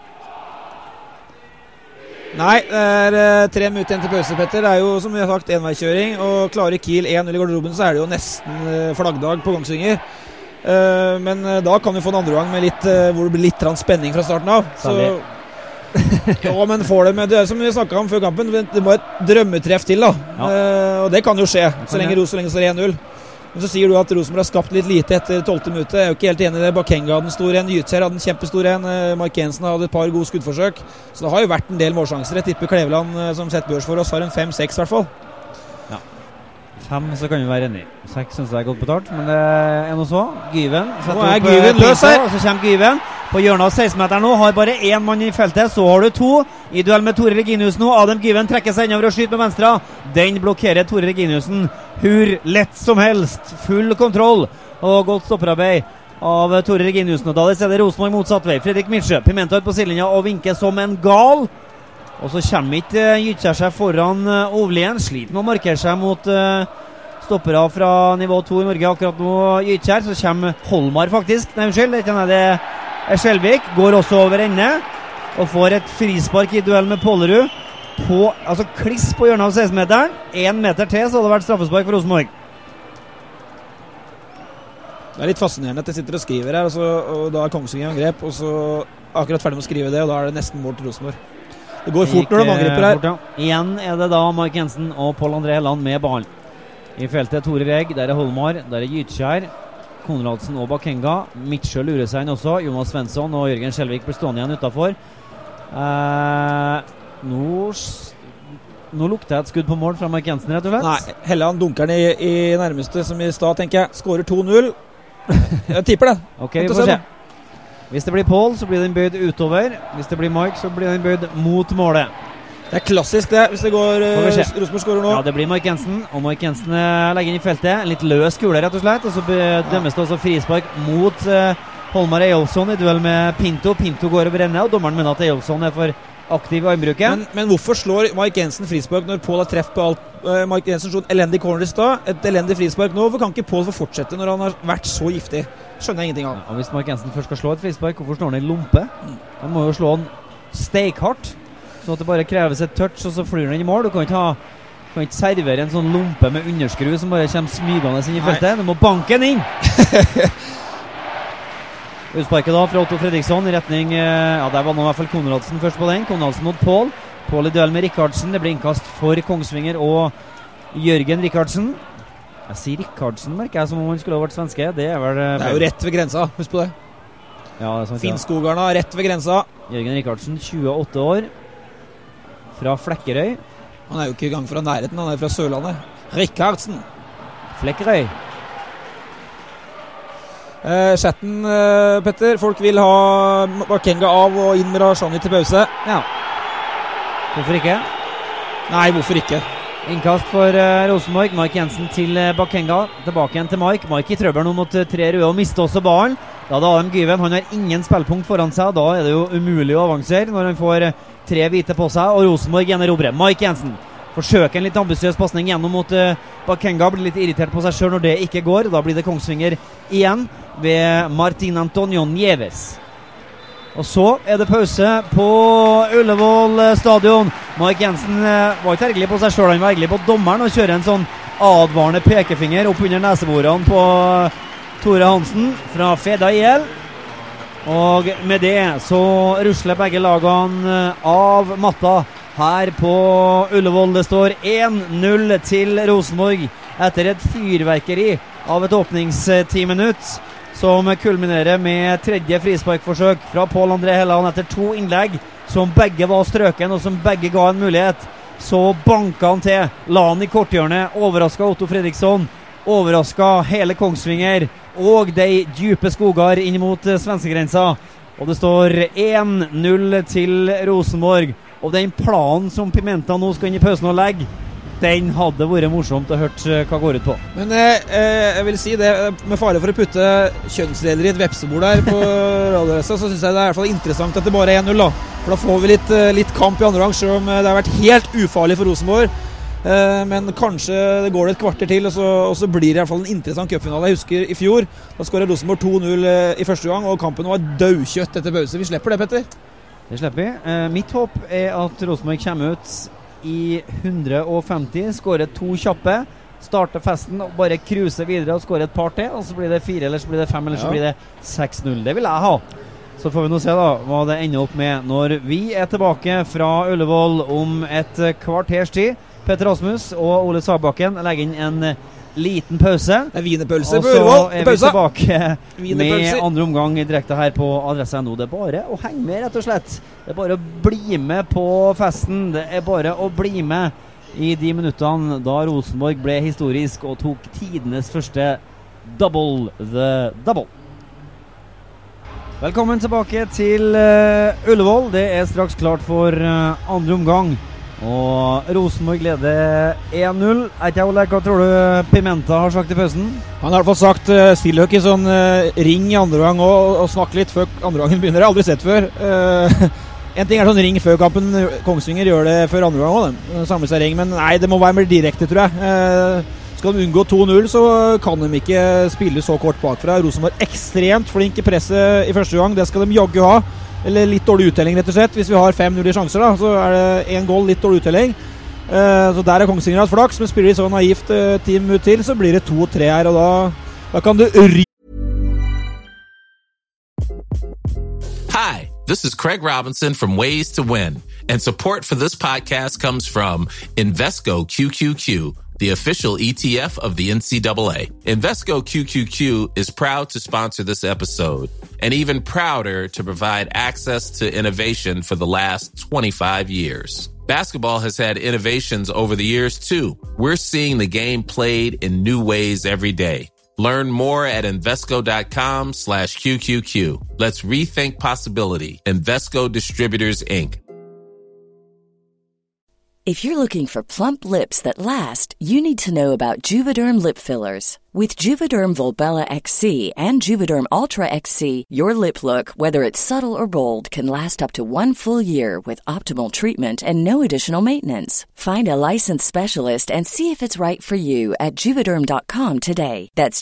Nei, det er 3 minutter igjen til pause, Petter. Det er jo, som vi har sagt, enveiskjøring. Og klarer Kiel 1-0 i garderoben, så er det jo nesten flaggdag på Kongsvinger. Men da kan vi få en andre gang med hvor det blir litt spenning fra starten av. Så, ja, men får det med det som vi snakket om før kampen. Det må et drømmetreff til da. Ja. Og det kan jo skje, så lenge står 1-0. Men så sier du at Rosenborg har skapt litt lite etter 12. minutt. Jeg er jo ikke helt enig i det. Bakenga hadde en stor en, Gytkjær hadde en kjempestor en, Mark Jensen hadde et par gode skuddforsøk. Så det har jo vært en del målsjanser. Jeg tipper Kleveland, som setter børs for oss, har en 5-6 i hvert fall. Ja, 5 så kan vi være enig. 6 synes jeg er godt betalt, men det er noe så. Gyven nå er Gyven løs her. Og så kommer Gyven på hjørnet av 16-meteren nå, har bare 1 mann i feltet. Så har du 2 i duell med Tore Reginiussen nå. Adam Gyven trekker seg innover og skyter med venstre. Den blokkerer Tore Reginiussen. Hur lett som helst, full kontroll og godt stopperarbeid av Tore Reginiussen. Og da det stedet Rosenborg motsatt vei. Fredrik Mitsjø, Pimenta ut på sidelinja og vinker som en gal. Og så kommer ikke Gytkjær seg foran Ovlien. Sliter med å markere seg mot stoppere fra nivå 2 i Norge akkurat nå, Gytkjær. Så kommer Holmar faktisk. Nei, unnskyld, det er Skjelvik. Går også over ende og får et frispark i duell med Pollerud. Altså kliss på hjørnet av 16-meteren. 1 meter til, så hadde det vært straffespark for Rosenborg. Det er litt fascinerende at jeg sitter og skriver her, og da er Kongsvinger i angrep, og så akkurat ferdig med å skrive det, og da er det nesten mål til Rosenborg. Det går fort når de angriper her. Fort, ja. Igjen er det da Mark Jensen og Pål André Helland med ballen. I feltet Tore Reg, der er Holmar, der er Gytkjær, Konradsen og Bakenga. Mitsjø lurer seg inn også. Jonas Svensson og Jørgen Skjelvik blir stående igjen utenfor. Nå lukter jeg et skudd på mål fra Mark Jensen, rett og slett. Nei, Helland dunker den i nærmeste som i stad, tenker jeg. Skårer 2-0. Jeg tipper det. Ok, vi får se. Hvis det blir Pål, så blir den bøyd utover. Hvis det blir Mark, så blir den bøyd mot målet. Det er klassisk det, hvis det går Rosenborg skårer nå. Ja, det blir Mark Jensen, og Mark Jensen legger inn i feltet. En litt løs kule, rett og slett. Og så dømmes det også frispark mot Holmar Eyolfsson i duell med Pinto. Pinto går over ende, og dommeren mener at Eyolfsson er for aktiv i armbruket. Men hvorfor slår Mark Jensen frispark når Pål har treff på alt? Mark Jensen slo et elendig corner i stad, et elendig frispark nå. Hvorfor kan ikke Pål få fortsette når han har vært så giftig? Skjønner jeg ingenting av. Ja, og hvis Mark Jensen først skal slå et frispark, hvorfor slår han i lompe? Han må jo slå han steikhardt, så at det bare kreves et touch, og så flyr han i mål. Du kan ikke servere en sånn lompe med underskru som bare kommer smygende inn i feltet. Du må banke den inn! Utsparket da fra Otto Fredriksson i retning, ja, der var nå i hvert fall Konradsen først på den. Konradsen mot Pål. Pål i duell med Rikardsen. Det blir innkast for Kongsvinger og Jørgen Rikardsen. Jeg sier Rikardsen, merker jeg, som om han skulle ha vært svenske. Det er vel... Det er jo rett ved grensa, husk på det. Ja, det er sant. Finnskogarna, rett ved grensa. Jørgen Rikardsen, 28 år. Fra Flekkerøy. Han er jo ikke i gang fra nærheten, han er fra Sørlandet. Rikardsen. Flekkerøy. Chatten, Petter. Folk vil ha Bakenga av og inn med Rashani til pause. Ja. Hvorfor ikke? Nei, hvorfor ikke? Innkast for Rosenborg. Mark Jensen til Bakenga. Tilbake igjen til Mark. Mark i trøbbel nå mot 3 røde og mister også ballen. Da er Adam Gyven. Han har ingen spillpunkt foran seg. Da er det jo umulig å avansere når han får 3 hvite på seg. Og Rosenborg gjenerobre. Mark Jensen forsøker en litt ambisiøs passning gjennom mot Bakenga. Blir litt irritert på seg selv når det ikke går. Da blir det Kongsvinger igjen ved Martin Antonio Nieves. Og så er det pause på Ullevål stadion. Mark Jensen var ikke ergerlig på seg selv, han var ergerlig på dommeren og kjører en sånn advarende pekefinger opp under neseborene på Tore Hansen fra Feda IL. Og med det så rusler begge lagene av matta her på Ullevål. Det står 1-0 til Rosenborg etter et fyrverkeri av et åpningsti minutt som kulminerer med tredje frisparkforsøk fra Pål André Helland etter 2 innlegg som begge var strøken og som begge ga en mulighet. Så banka han til, la han i korthjørnet, overrasket Otto Fredriksson, overrasket hele Kongsvinger og de dype skogar inn mot svenskegrensa. Og det står 1-0 til Rosenborg. Og den planen som Pimenta nå skal inn i pausen og legge, den hadde vært morsomt å hørt hva går ut på. Men jeg vil si det, med fare for å putte kjønnsdeler i et vepsebord der på Radioressa, så synes jeg det er i hvert fall interessant at det bare er 1-0 da. For da får vi litt kamp i andre gang, selv om det har vært helt ufarlig for Rosenborg. Men kanskje det går et kvarter til, og så blir det i hvert fall en interessant cupfinale. Jeg husker i fjor, da skåret Rosenborg 2-0 i første gang, og kampen var dødkjøtt etter pause. Vi slipper det, Petter. Det slipper vi. Mitt håp er at Rosenborg kommer ut i 150, skårer 2 kjappe, starter festen og bare cruiser videre og skårer et par til, og så blir det 4, eller så blir det 5, eller så blir det 6-0. Det vil jeg ha. Så får vi nå se da hva det ender opp med når vi er tilbake fra Ullevål om et kvarters tid. Petter Rasmus og Ole Sagbakken legger inn en liten pause. Det er wienerpølse på Ullevål. Og så er vi tilbake med andre omgang direkte her på Adresse.no. Det er bare å henge med, rett og slett. Det er bare å bli med på festen. Det er bare å bli med i de minuttene da Rosenborg ble historisk og tok tidenes første double the double. Velkommen tilbake til Ullevål. Det er straks klart for andre omgang Og Rosenborg leder 1-0. Ole, hva tror du Pimenta har sagt I pausen? Han har I hvert fall sagt still dere I sånn ring I andre gang og snakk litt før andre gangen begynner. Jeg har aldri sett før. En ting sånn ring før kampen. Kongsvinger gjør det før andre gang også. Samler seg ring, men nei, det må være mer direkte, tror jeg. Skal de unngå 2-0, så kan de ikke spille så kort bakfra. Rosenborg ekstremt flink I presset I første gang. Det skal de jogge ha. Eller litt dårlig uttelling rett og slett. Hvis vi har 5-0 I sjanser da, så det en goal, litt dårlig uttelling. Så der Kongsvinger hatt flaks, men spiller de så naivt 10 minutter til, så blir det 2-3 her, og da kan du Hi, this is Craig Robinson from Ways to Win, and support for this podcast comes from Invesco QQQ, the official ETF of the NCAA. Invesco QQQ is proud to sponsor this episode, and even prouder to provide access to innovation for the last 25 years. Basketball has had innovations over the years, too. We're seeing the game played in new ways every day. Learn more at Invesco.com/QQQ. Let's rethink possibility. Invesco Distributors, Inc. If you're looking for plump lips that last, you need to know about Juvederm lip fillers. With Juvederm Volbella XC and Juvederm Ultra XC, your lip look, whether it's subtle or bold, can last up to 1 full year with optimal treatment and no additional maintenance. Find a licensed specialist and see if it's right for you at Juvederm.com today. That's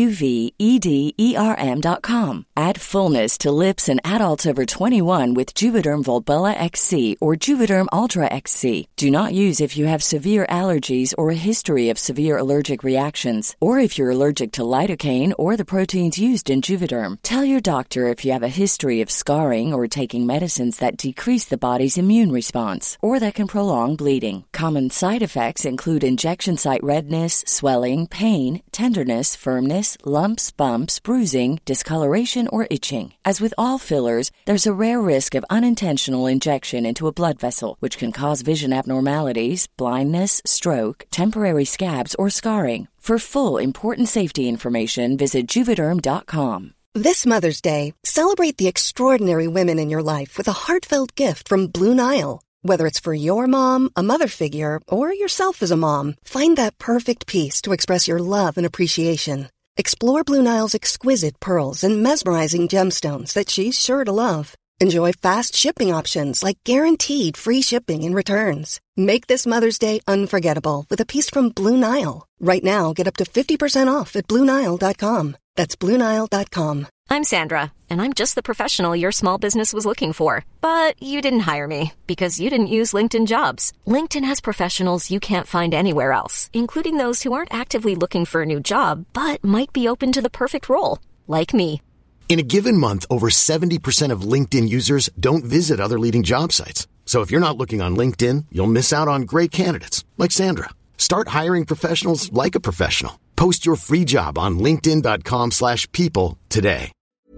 JUVEDERM.com. Add fullness to lips in adults over 21 with Juvederm Volbella XC or Juvederm Ultra XC. Do not use if you have severe allergies or a history of severe allergic reactions, or if you're allergic to lidocaine or the proteins used in Juvederm. Tell your doctor if you have a history of scarring or taking medicines that decrease the body's immune response or that can prolong bleeding. Common side effects include injection site redness, swelling, pain, tenderness, firmness, lumps, bumps, bruising, discoloration, or itching. As with all fillers, there's a rare risk of unintentional injection into a blood vessel, which can cause vision abnormalities, blindness, stroke, temporary scabs, or scarring. For full, important safety information, visit Juvederm.com. This Mother's Day, celebrate the extraordinary women in your life with a heartfelt gift from Blue Nile. Whether it's for your mom, a mother figure, or yourself as a mom, find that perfect piece to express your love and appreciation. Explore Blue Nile's exquisite pearls and mesmerizing gemstones that she's sure to love. Enjoy fast shipping options like guaranteed free shipping and returns. Make this Mother's Day unforgettable with a piece from Blue Nile. Right now, get up to 50% off at BlueNile.com. That's BlueNile.com. I'm Sandra, and I'm just the professional your small business was looking for. But you didn't hire me because you didn't use LinkedIn Jobs. LinkedIn has professionals you can't find anywhere else, including those who aren't actively looking for a new job, but might be open to the perfect role, like me. In a given month, over 70% of LinkedIn users don't visit other leading job sites. So if you're not looking on LinkedIn, you'll miss out on great candidates like Sandra. Start hiring professionals like a professional. Post your free job on linkedin.com/people today.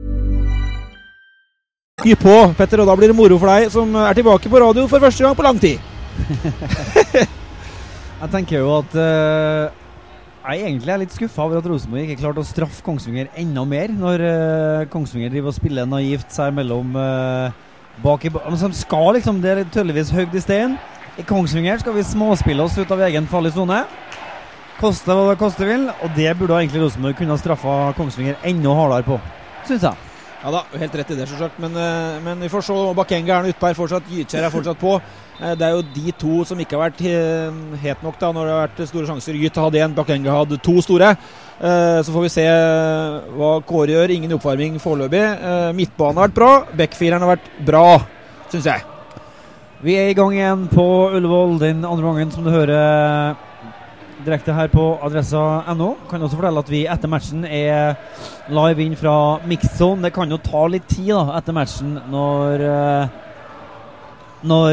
På, Petter, og da blir det moro for deg som tilbake på radio for første gang på lang tid. Jeg tenker jo at jeg egentlig litt skuffet over at Rosenborg ikke klarte å straffe Kongsvinger enda mer når Kongsvinger driver og spiller naivt seg mellom bak i de skal liksom, det tydeligvis høyt I stein. I Kongsvinger skal vi småspille oss ut av egen farlig zone. Koste hva det koste vil, og det burde egentlig Rosenborg kunne ha straffet Kongsvinger enda hardere på, synes jeg. Ja da, helt rett I det så sagt, men vi får se, Bakenga utpå her fortsatt, Gytkjær fortsatt på. Det jo de to som ikke har vært het nok da, når det har vært store sjanser. Gyt hadde en, Bakenga hadde 2 store. Så får vi se hva Kåre gjør, ingen oppvarming foreløpig. Midtbanen har vært bra, Beckfireren har vært bra, synes jeg. Vi I gang igjen på Ullevål, den andre gangen som du hører direkte her på adressa.no. Kan også fortelle at vi etter matchen live inn fra Mixzone. Det kan jo ta litt tid da, etter matchen når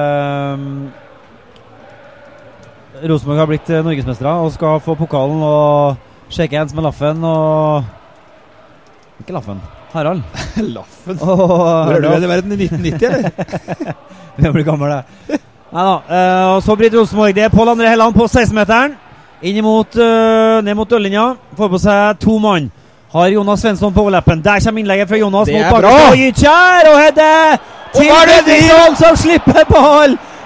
Rosenborg har blitt norgesmestere og skal få pokalen og shake hands med Laffen og ikke Laffen, Harald. Laffen? Hvor du I verden I 1990 eller? Vi har blitt gammel det. Neida, og så bryter Rosenborg. Det Pål André Helland på 16-meteren. Ned mot dørlinja. Får på seg 2 mann. Har Jonas Svensson på overleppen. Der kommer innlegget fra Jonas. Det mot bra! Gytkjær og Hedde! Til Fredriksson som slipper ball!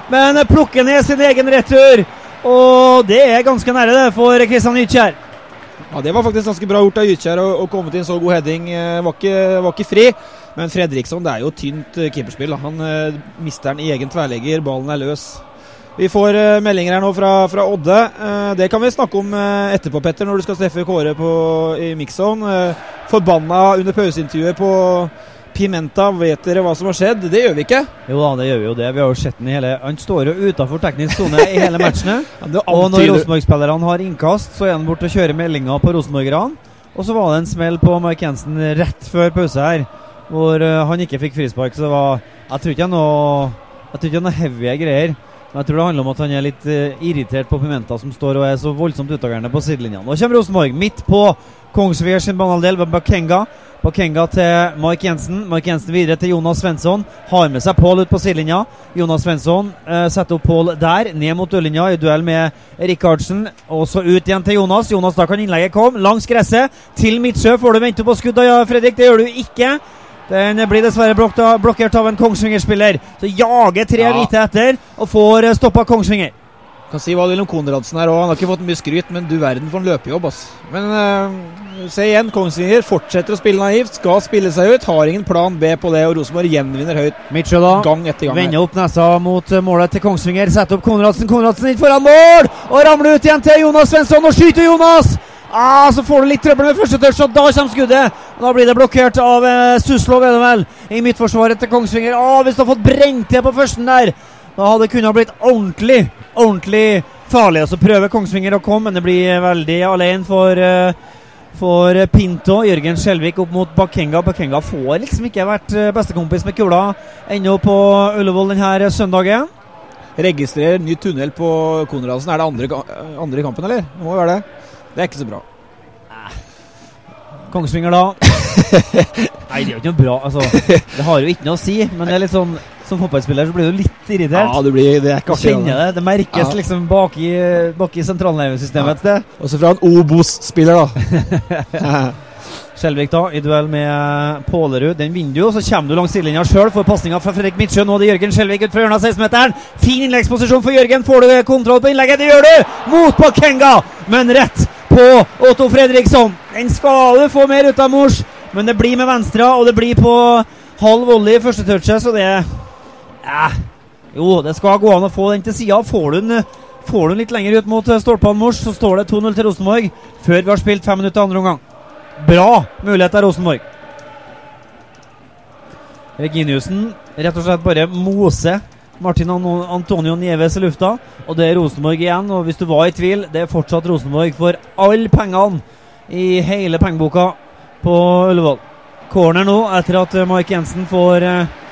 men plukker ned sin egen retur, og det ganske nære det for Kristian Gytkjær. Ja, det var faktisk ganske bra gjort av Gytkjær å komme til en så god heading. Var ikke fri, men Fredriksson, det jo tynt keeperspill. Han mister den i egen tverrlegger, ballen løs. Vi får meldinger her nå fra Odde. Det kan vi snakke om etterpå, Petter, når du skal treffe Kåre i mixzone. Forbanna under pauseintervjuet på Pimenta, vet dere hva som har skjedd? Det gjør vi ikke. Jo da, det gjør vi jo det. Vi har jo sett den i hele... Han står jo utenfor teknisk zone i hele matchene. Og når Rosenborg-spillerne har innkast, så han bort og kjører meldinger på Rosenborgerne. Og så var det en smell på Mike Jensen rett før pause her, hvor han ikke fikk frispark. Så det var... Jeg tror ikke noe heavy greier. Men jeg tror det handler om at han litt irritert på Pimenta, som står og så voldsomt utagerende på sidelinjen. Nå kommer Rosenborg midt på Kongsvinger sin banehalvdel ved Bakenga til Mike Jensen. Mike Jensen videre til Jonas Svensson. Har med seg Pål ut på sidelinja. Jonas Svensson setter opp Pål der, ned mot dørlinja i duell med Rikardsen. Og så ut igjen til Jonas. Jonas, da kan innlegget komme langs gresset til Midtsjø. Får du vente på skuddet, ja, Fredrik? Det gjør du ikke. Den blir dessverre blokkert av en Kongsvinger-spiller. Så jager 3 hvite etter og får stoppet Kongsvinger. Kan si hva du vil om Konradsen her, og han har ikke fått mye skryt, men du verden for en løpejobb, ass. Men se igjen, Kongsvinger fortsetter å spille naivt, skal spille seg ut, har ingen plan B på det, og Rosenborg gjenvinner høyt. Midtsjø da, gang etter gang. Vender opp nesa mot målet til Kongsvinger, setter opp Konradsen inn foran mål, og ramler ut igjen til Jonas Svensson, og skyter Jonas! Så får du litt trøbbel med første touch, og da kommer skuddet. Og da blir det blokkert av Suslov, det vel, i midtforsvaret til Kongsvinger. Hvis du har fått brent det på førsten der, da hadde det kunnet blitt ordentlig farlig. Og så prøver Kongsvinger å komme, men det blir veldig alene for Pinto. Jørgen Skjelvik opp mot Bakenga. Bakenga får liksom ikke vært bestekompis med kula ennå på Ullevål denne søndagen. Registrerer ny tunnel på Konradsen. Det andre i kampen, eller? Det må jo være det. Det ikke så bra. Kongsvinger da. Nei, det jo ikke noe bra. Altså, det har jo ikke noe å si, men det litt sånn, som fotballspiller så blir du litt irritert. Ja, det er ikke akkurat det merkes liksom bak i sentralnervesystemet et sted. Også fra en Obos-spiller da. Skjelvik da, i duell med Pålerud. Den vinner du, og så kommer du langs sidelinja selv for passningen fra Fredrik Midtsjø. Nå er det Jørgen Skjelvik ut fra hjørnet av 16-meteren. Fin innleggsposisjon for Jørgen. Får du kontroll på innlegget? Det gjør du! Mot Bakenga, men rett på Otto Fredriksson. Den skal du få mer ut av Mors, men det blir med venstre, og det blir på halv volley i første touchet, så det jo, det skal gå an å få den til siden. Får du den litt lenger ut mot stolpene Mors, så står det 2-0 til Rosenborg før vi har spilt 5 minutter andre omgang. Bra mulighet av Rosenborg. Reginiussen rett og slett bare mose Martin Antonio Nieves i lufta, og det Rosenborg igjen. Og hvis du var i tvil, det fortsatt Rosenborg for alle pengene i hele pengeboka på Ullevål. Corner nå etter at Mike Jensen får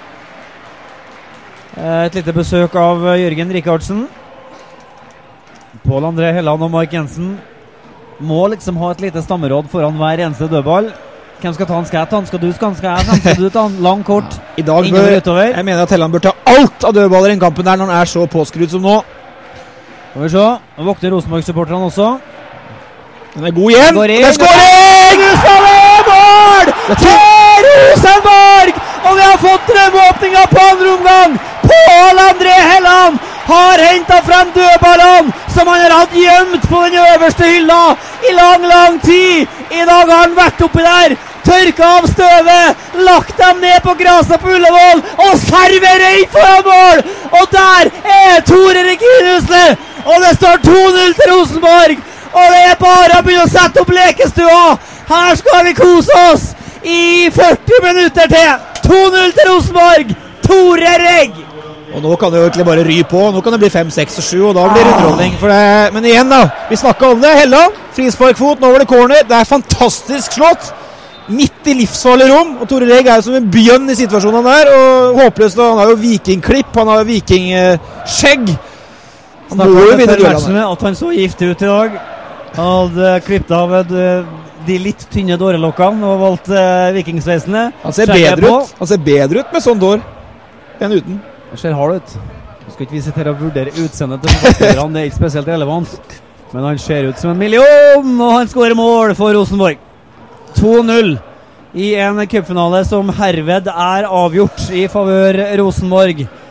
et lite besøk av Jørgen Rikardsen. Pål André Helland og Mike Jensen må liksom ha et lite stammeråd foran hver eneste dødball. Hvem skal ta han? Skal jeg ta han? Skal du ta han? Lang, kort, I dag jeg mener at Helland bør ta alt av dødballer i den kampen der når han så påskrudd som nå. Skal vi se, nå vokter Rosenborg-supporterne også. Den god igjen, det er skåring! Mål til Rosenborg! Og vi har fått drømmeåpninga på andre omgang. Pål André Helland har hentet frem dødballene som han har hatt gjemt på den øverste hylla i lang tid. I dag har han vært oppi der, tørka av støvet, lagt dem ned på graset på Ullevål og serverer inn foran mål. Og der Tore Reginiussen, og det står 2-0 til Rosenborg. Og det bare å begynne å sette opp lekestua. Her skal vi kose oss i 40 minutter til. 2-0 til Rosenborg. Tore Reg. Og nå kan det jo egentlig bare ry på. Nå kan det bli 5, 6 og 7, og da blir det underholdning for det. Men igjen da, vi snakket om det. Helland, frisparkfot, nå var det corner. Det fantastisk slått. Midt i livsfarlig rom. Og Tore Reg jo som en bjønn i situasjonen der. Og håpløst, han har jo vikingklipp, han har jo vikingskjegg. Han må jo vinne matchene at han så giftig ut i dag. Han hadde klippet av de litt tynne dårelokkene og valgt vikingsveisene. Han ser bedre ut med sånn dår enn uten. Det ser hard ut. Nå skal ikke vi sitte her og vurdere utseendet til fotballspillerne, det ikke spesielt relevant. Men han ser ut som en million, og han skårer mål for Rosenborg. 2-0 i en cupfinale som herved avgjort i favør Rosenborg.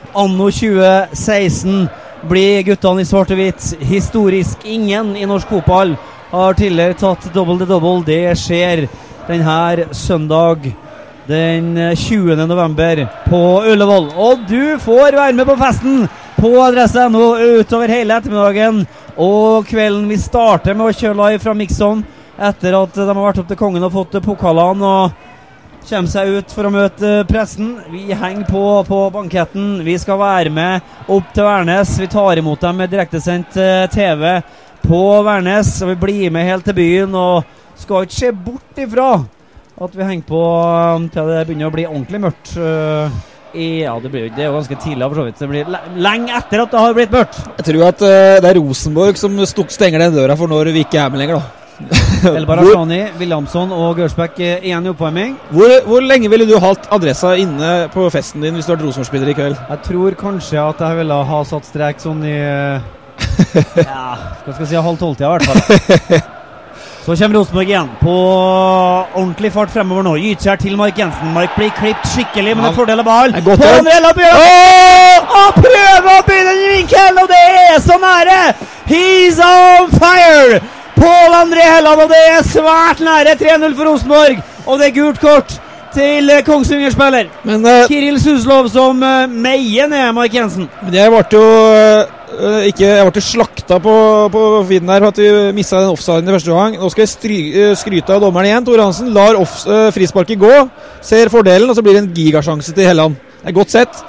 Anno 2016 blir guttene i svart og hvitt historisk. Ingen i norsk fotball har tidligere tatt double-double. Det skjer denne søndag den 20. november på Ullevål. Og du får være med på festen på Adresse.no utover hele ettermiddagen og kvelden. Vi starter med å kjøre live fra Mixon etter at de har vært opp til kongen og fått pokalene og kommer seg ut for å møte pressen. Vi henger på banketten. Vi skal være med opp til Værnes. Vi tar imot dem med direktesendt TV på Værnes, og vi blir med helt til byen og skal ikke se bort ifra at vi henger på til det begynner å bli ordentlig mørkt. Ja, det er jo ganske tidlig for så vidt. Det blir lenge etter at det har blitt mørkt. Jeg tror at det Rosenborg som stenger den døra for når vi ikke med lenger da. El Barashani, Williamson og Gørsbæk igjen i oppvarming. Hvor lenge ville du holdt Adressa inne på festen din hvis du har Rosenborg-spiller i kveld? Jeg tror kanskje at jeg ville ha satt strek sånn i ja, hva skal jeg si, halv 12-tida i hvert fall. Så kommer Rosenborg igjen på ordentlig fart fremover nå. Gytkjær til Mark Jensen. Mark blir klippet skikkelig, men det er fordel av ball. På André Lappjø! Og prøver å begynne i vinkel, og det er så nære! He's on fire! Pål André Helland, og det er svært nære 3-0 for Rosenborg. Og det er gult kort til Kongsvinger-spiller. Kirill Suslov som meier ned Mark Jensen. Men jeg ble jo slakta på feeden der for at vi mistet den offsiden i første gang. Nå skal jeg skryte av dommeren igjen. Tore Hansen lar frisparket gå, ser fordelen, og så blir det en gigasjanse til Helland. Det er godt sett.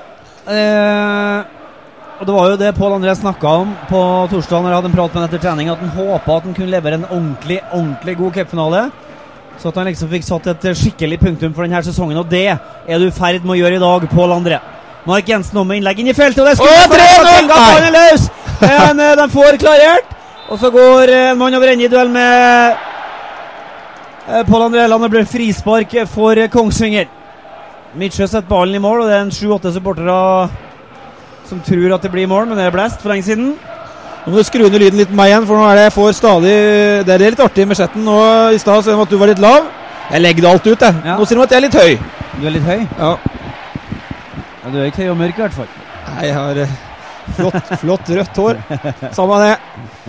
Og det var jo det Pål André snakket om på torsdag når jeg hadde en prat med han etter trening, at han håpet at han kunne levere en ordentlig god cupfinale, så at han liksom fikk satt et skikkelig punktum for denne sesongen, og det er du i ferd med å gjøre i dag, Pål André. Mark Jensen om med innlegg inn i feltet, og det skulle han er løs! Men de får klarert, og så går en mann over ende i duell med Pål André Helland. Det blir frispark for Kongsvinger. Midtsjø setter ballen i mål, og det er en 7-8 supportere som tror at det blir mål, men det er blest for lenge siden. Nå må du skru ned lyden litt med meg igjen, for nå er det jeg får stadig... Det er litt artig med chatten nå i sted, så at du var litt lav. Jeg legger det alt ut, jeg. Ja. Nå sier de at jeg er litt høy. Du er litt høy? Ja. Ja, du er ikke høy og mørk i hvert fall. Nei, jeg har flott rødt hår. Samme det.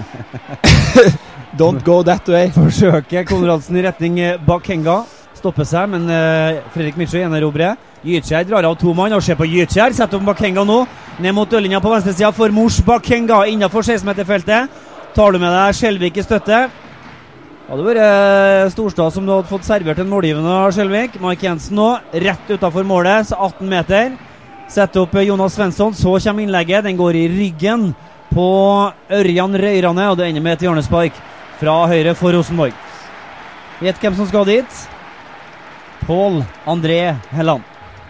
Don't go that way. Forsøker Konradsen i retning Bakenga. Stopper seg, men Fredrik Midtsjø gjenerobrer. Gytkjær drar av 2 mann og ser på Gytkjær. Setter opp Bakenga nå. Ned mot døllinja på venstre siden for Mors Bakenga innenfor 16-meterfeltet. Tar du med deg Skjelvik i støtte? Ja, det var Storstad som du hadde fått servert en målgivende av Skjelvik. Mark Jensen nå, rett utenfor målet, så 18 meter. Setter opp Jonas Svensson, så kommer innlegget. Den går i ryggen på Ørjan Røyrane, og det ender med et hjørnespark fra høyre for Rosenborg. Vet hvem som skal dit? Pål André Helland.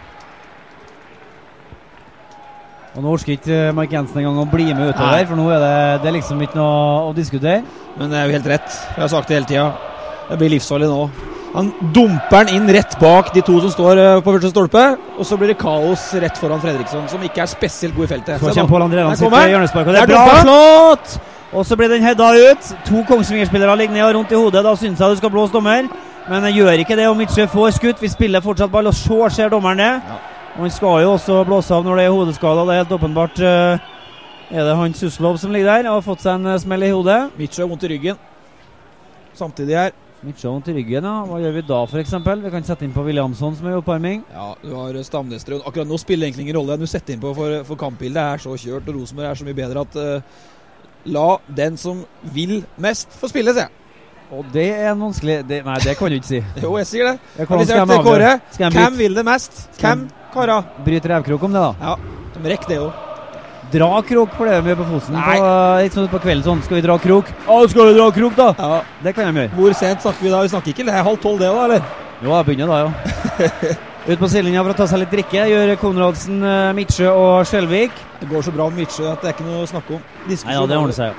Og nå orsker ikke Mark Jensen en gang å bli med utover, for nå er det liksom ikke noe å diskutere. Men det er jo helt rett. Jeg har sagt det hele tiden. Det blir livsfarlig nå. Han dumper den inn rett bak de 2 som står på første stolpe, og så blir det kaos rett foran Fredriksson, som ikke er spesielt god i feltet. Så kommer Pål André Helland sitt hjørnespark, og det er bra slått! Og så blir den hedda ut. 2 Kongsvinger-spillere ligger ned og rundt i hodet. Da synes jeg du skal blåse dommer. Men jeg gjør ikke det, og Midtsjø får skutt. Vi spiller fortsatt ball, og så ser dommeren det. Ja. Og han skal jo også blåse av når det er hodeskada. Det er helt åpenbart. Er det han Suslov som ligger der og har fått seg en smell i hodet? Midtsjø vondt i ryggen. Samtidig her. Midtsjø vondt i ryggen, ja. Hva gjør vi da, for eksempel? Vi kan sette inn på Williamson som er i oppvarming. Ja, du har Stamnestrøm. Akkurat nå spiller egentlig ingen rolle. Du setter inn på for kampbildet er så kjørt, og Rosenborg er så mye bedre at la den som vil mest få spille, se. Og det er vanskelig. Nei, det kan du ikke si. Jo, jeg sier det. Hvis jeg til Kåre, hvem vil det mest? Hvem, Kara? Bryt revkrok om det da. Ja, de rekker det jo. Dra krok for det vi er på Fosen. Litt sånn på kvelden sånn. Skal vi dra krok? Skal vi dra krok da? Ja. Det kan jeg gjøre. Hvor sent snakker vi da? Vi snakker ikke, det er 11:30 det da, eller? Jo, jeg begynner da, ja. Ut på sidelinja for å ta seg litt drikke gjør Konradsen, Midtsjø og Skjelvik. Det går så bra med Midtsjø at det er ikke noe å snakke om. Nei, ja, det ordner seg jo.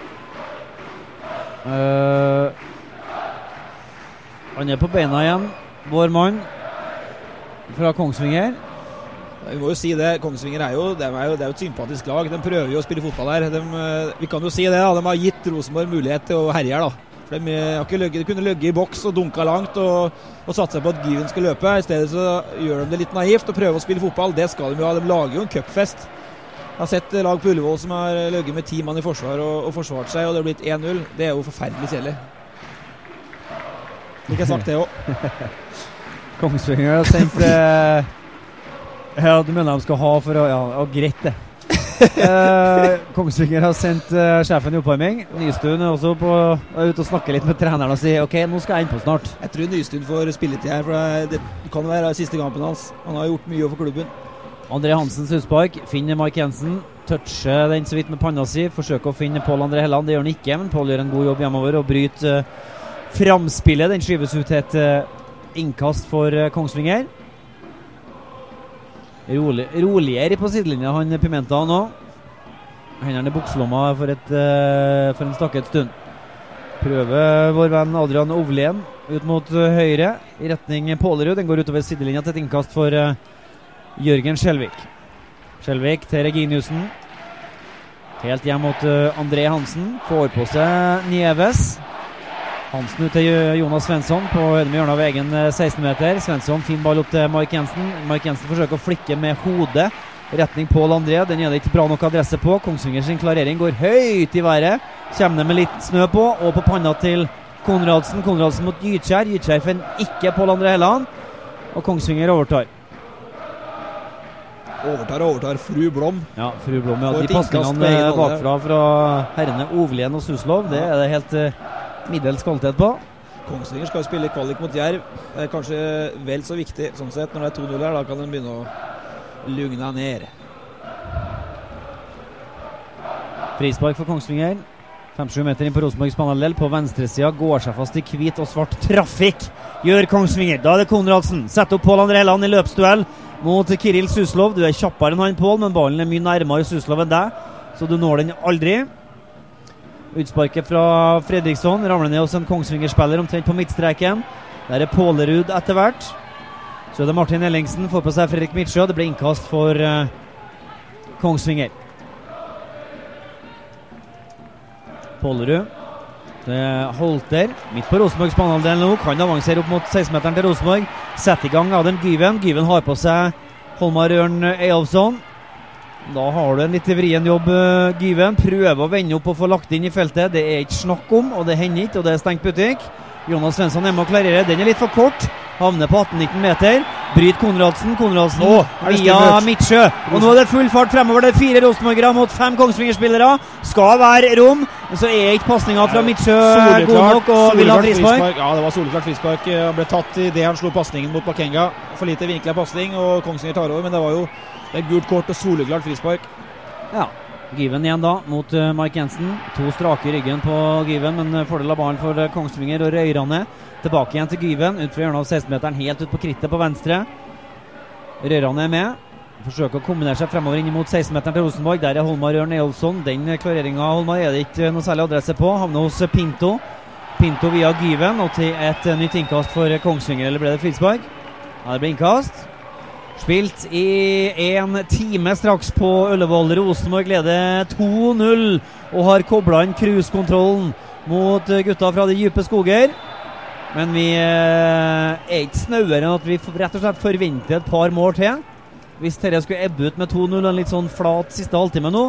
Han er på beina igjen, vår mann fra Kongsvinger. Vi må jo si det, Kongsvinger er jo et sympatisk lag. De prøver jo å spille fotball her. Vi kan jo si det, da. De har gitt Rosenborg mulighet til å herje her, da. For de kunne løgge i boks og dunka langt og satse på at Given skal løpe. I stedet så gjør de det litt naivt og prøver å spille fotball. Det skal de jo ha. De lager jo en cupfest. Jeg har sett lag på Ullevål som har løgget med 10 mann i forsvar og forsvart seg, og det har blitt 1-0. Det jo forferdelig kjedelig. Ikke jeg sagt det også. Kongsvinger har sendt ja, du mener de skal ha for å... Ja, greit det. Kongsvinger har sendt sjefen i oppvarming. Nystuen også ute og snakker litt med treneren og sier ok, nå skal jeg inn på snart. Jeg tror Nystuen får spilletid her, for det kan være siste kampen hans. Han har gjort mye for klubben. André Hansens utspark, finner Mark Jensen, toucher den så vidt med panna si, forsøker å finne Pål André Helland, det gjør han ikke, men Pål gjør en god jobb hjemover og bryter framspillet. Den skyves ut til et innkast for Kongsvinger. Roligere på sidelinja han Pimenta nå. Hendene i bukselomma for en stakket stund. Prøver vår venn Adrian Ovlien ut mot høyre i retning Pålerud. Den går utover sidelinja til et innkast for Jørgen Skjelvik. Skjelvik til Reginiusen. Helt hjem mot André Hansen. Får på seg Nieves. Hansen ut til Jonas Svensson på høyde med hjørnet av egen 16-meter. Svensson, fin ball opp til Mark Jensen. Mark Jensen forsøker å flikke med hodet retning Pål André. Den det ikke bra nok adresse på. Kongsvinger sin klarering går høyt i været. Kommer med litt snø på, og på panna til Konradsen. Konradsen mot Gytkjær. Gytkjær finner ikke Pål André Helland, og Kongsvinger overtar. Overtar Fru Blom. Ja, Fru Blom. Ja, de passningene bakfra fra herrene Ovlien og Suslov, det det helt middels kvalitet på. Kongsvinger skal spille kvalik mot Jerv. Det kanskje vel så viktig sånn sett. Når det 2-0 her, da kan den begynne å lugne ned. Frispark for Kongsvinger. 5-7 meter inn på Rosenborgs banehalvdel. På venstresida går seg fast i hvit og svart trafikk. Gjør Kongsvinger. Da det Konradsen. Setter opp Pål André Helland i løpsduell mot Kirill Suslov. Du kjappere enn han, Pål, men ballen mye nærmere Suslov enn deg, så du når den aldri. Utsparket fra Fredriksson ramler ned hos en Kongsvinger-spiller omtrent på midtstreken. Der Pålerud etter hvert. Så det Martin Ellingsen, får på seg Fredrik Midtsjø. Det ble innkast for Kongsvinger. Pålerud. Det Holter. Midt på Rosenborgs banehalvdel nå. Kan avansere opp mot 16-meteren til Rosenborg. Sett i gang Adam Gyven. Gyven har på seg Holmar Ørn Eyolfsson. Da har du en litt vrien jobb, Gyven. Prøver å vende opp og få lagt inn i feltet. Det ikke snakk om, og det hender ikke, og det stengt butikk. Jonas Svensson med å klarere. Den litt for kort. Havner på 18-19 meter. Bryt Konradsen via Midtsjø. Og nå det full fart fremover. Det 4 Rosenborgere mot 5 Kongsvinger-spillere. Skal være rom. Men så ikke passningen fra Midtsjø god nok, og vil ha frispark. Ja, det var soleklart frispark. Han ble tatt i det han slo passningen mot Bakenga. For lite vinklet passning, og Kongsvinger tar over. Men det var jo et gult kort og soleklart frispark. Ja. Gyven igjen da, mot Mark Jensen. 2 strake i ryggen på Gyven, men fordel av ballen for Kongsvinger og Røyrane. Tilbake igjen til Gyven, ut fra hjørnet av 16-meteren, helt ut på krittet på venstre. Røyrane med. Forsøker å kombinere seg fremover inn mot 16-meteren til Rosenborg. Der Holmar Ørn Eyolfsson. Den klareringen av Holmar det ikke noe særlig adresse på. Havner hos Pinto. Pinto via Gyven, og til et nytt innkast for Kongsvinger. Eller ble det frispark? Ja, det ble innkast. Spilt i 1 time straks på Ullevål. Rosenborg leder 2-0 og har koblet inn cruisekontrollen mot gutta fra de dype skoger. Men vi ikke snauere enn at vi rett og slett forventer et par mål til. Hvis Terje skulle ebbe ut med 2-0 en litt sånn flat siste halvtime nå,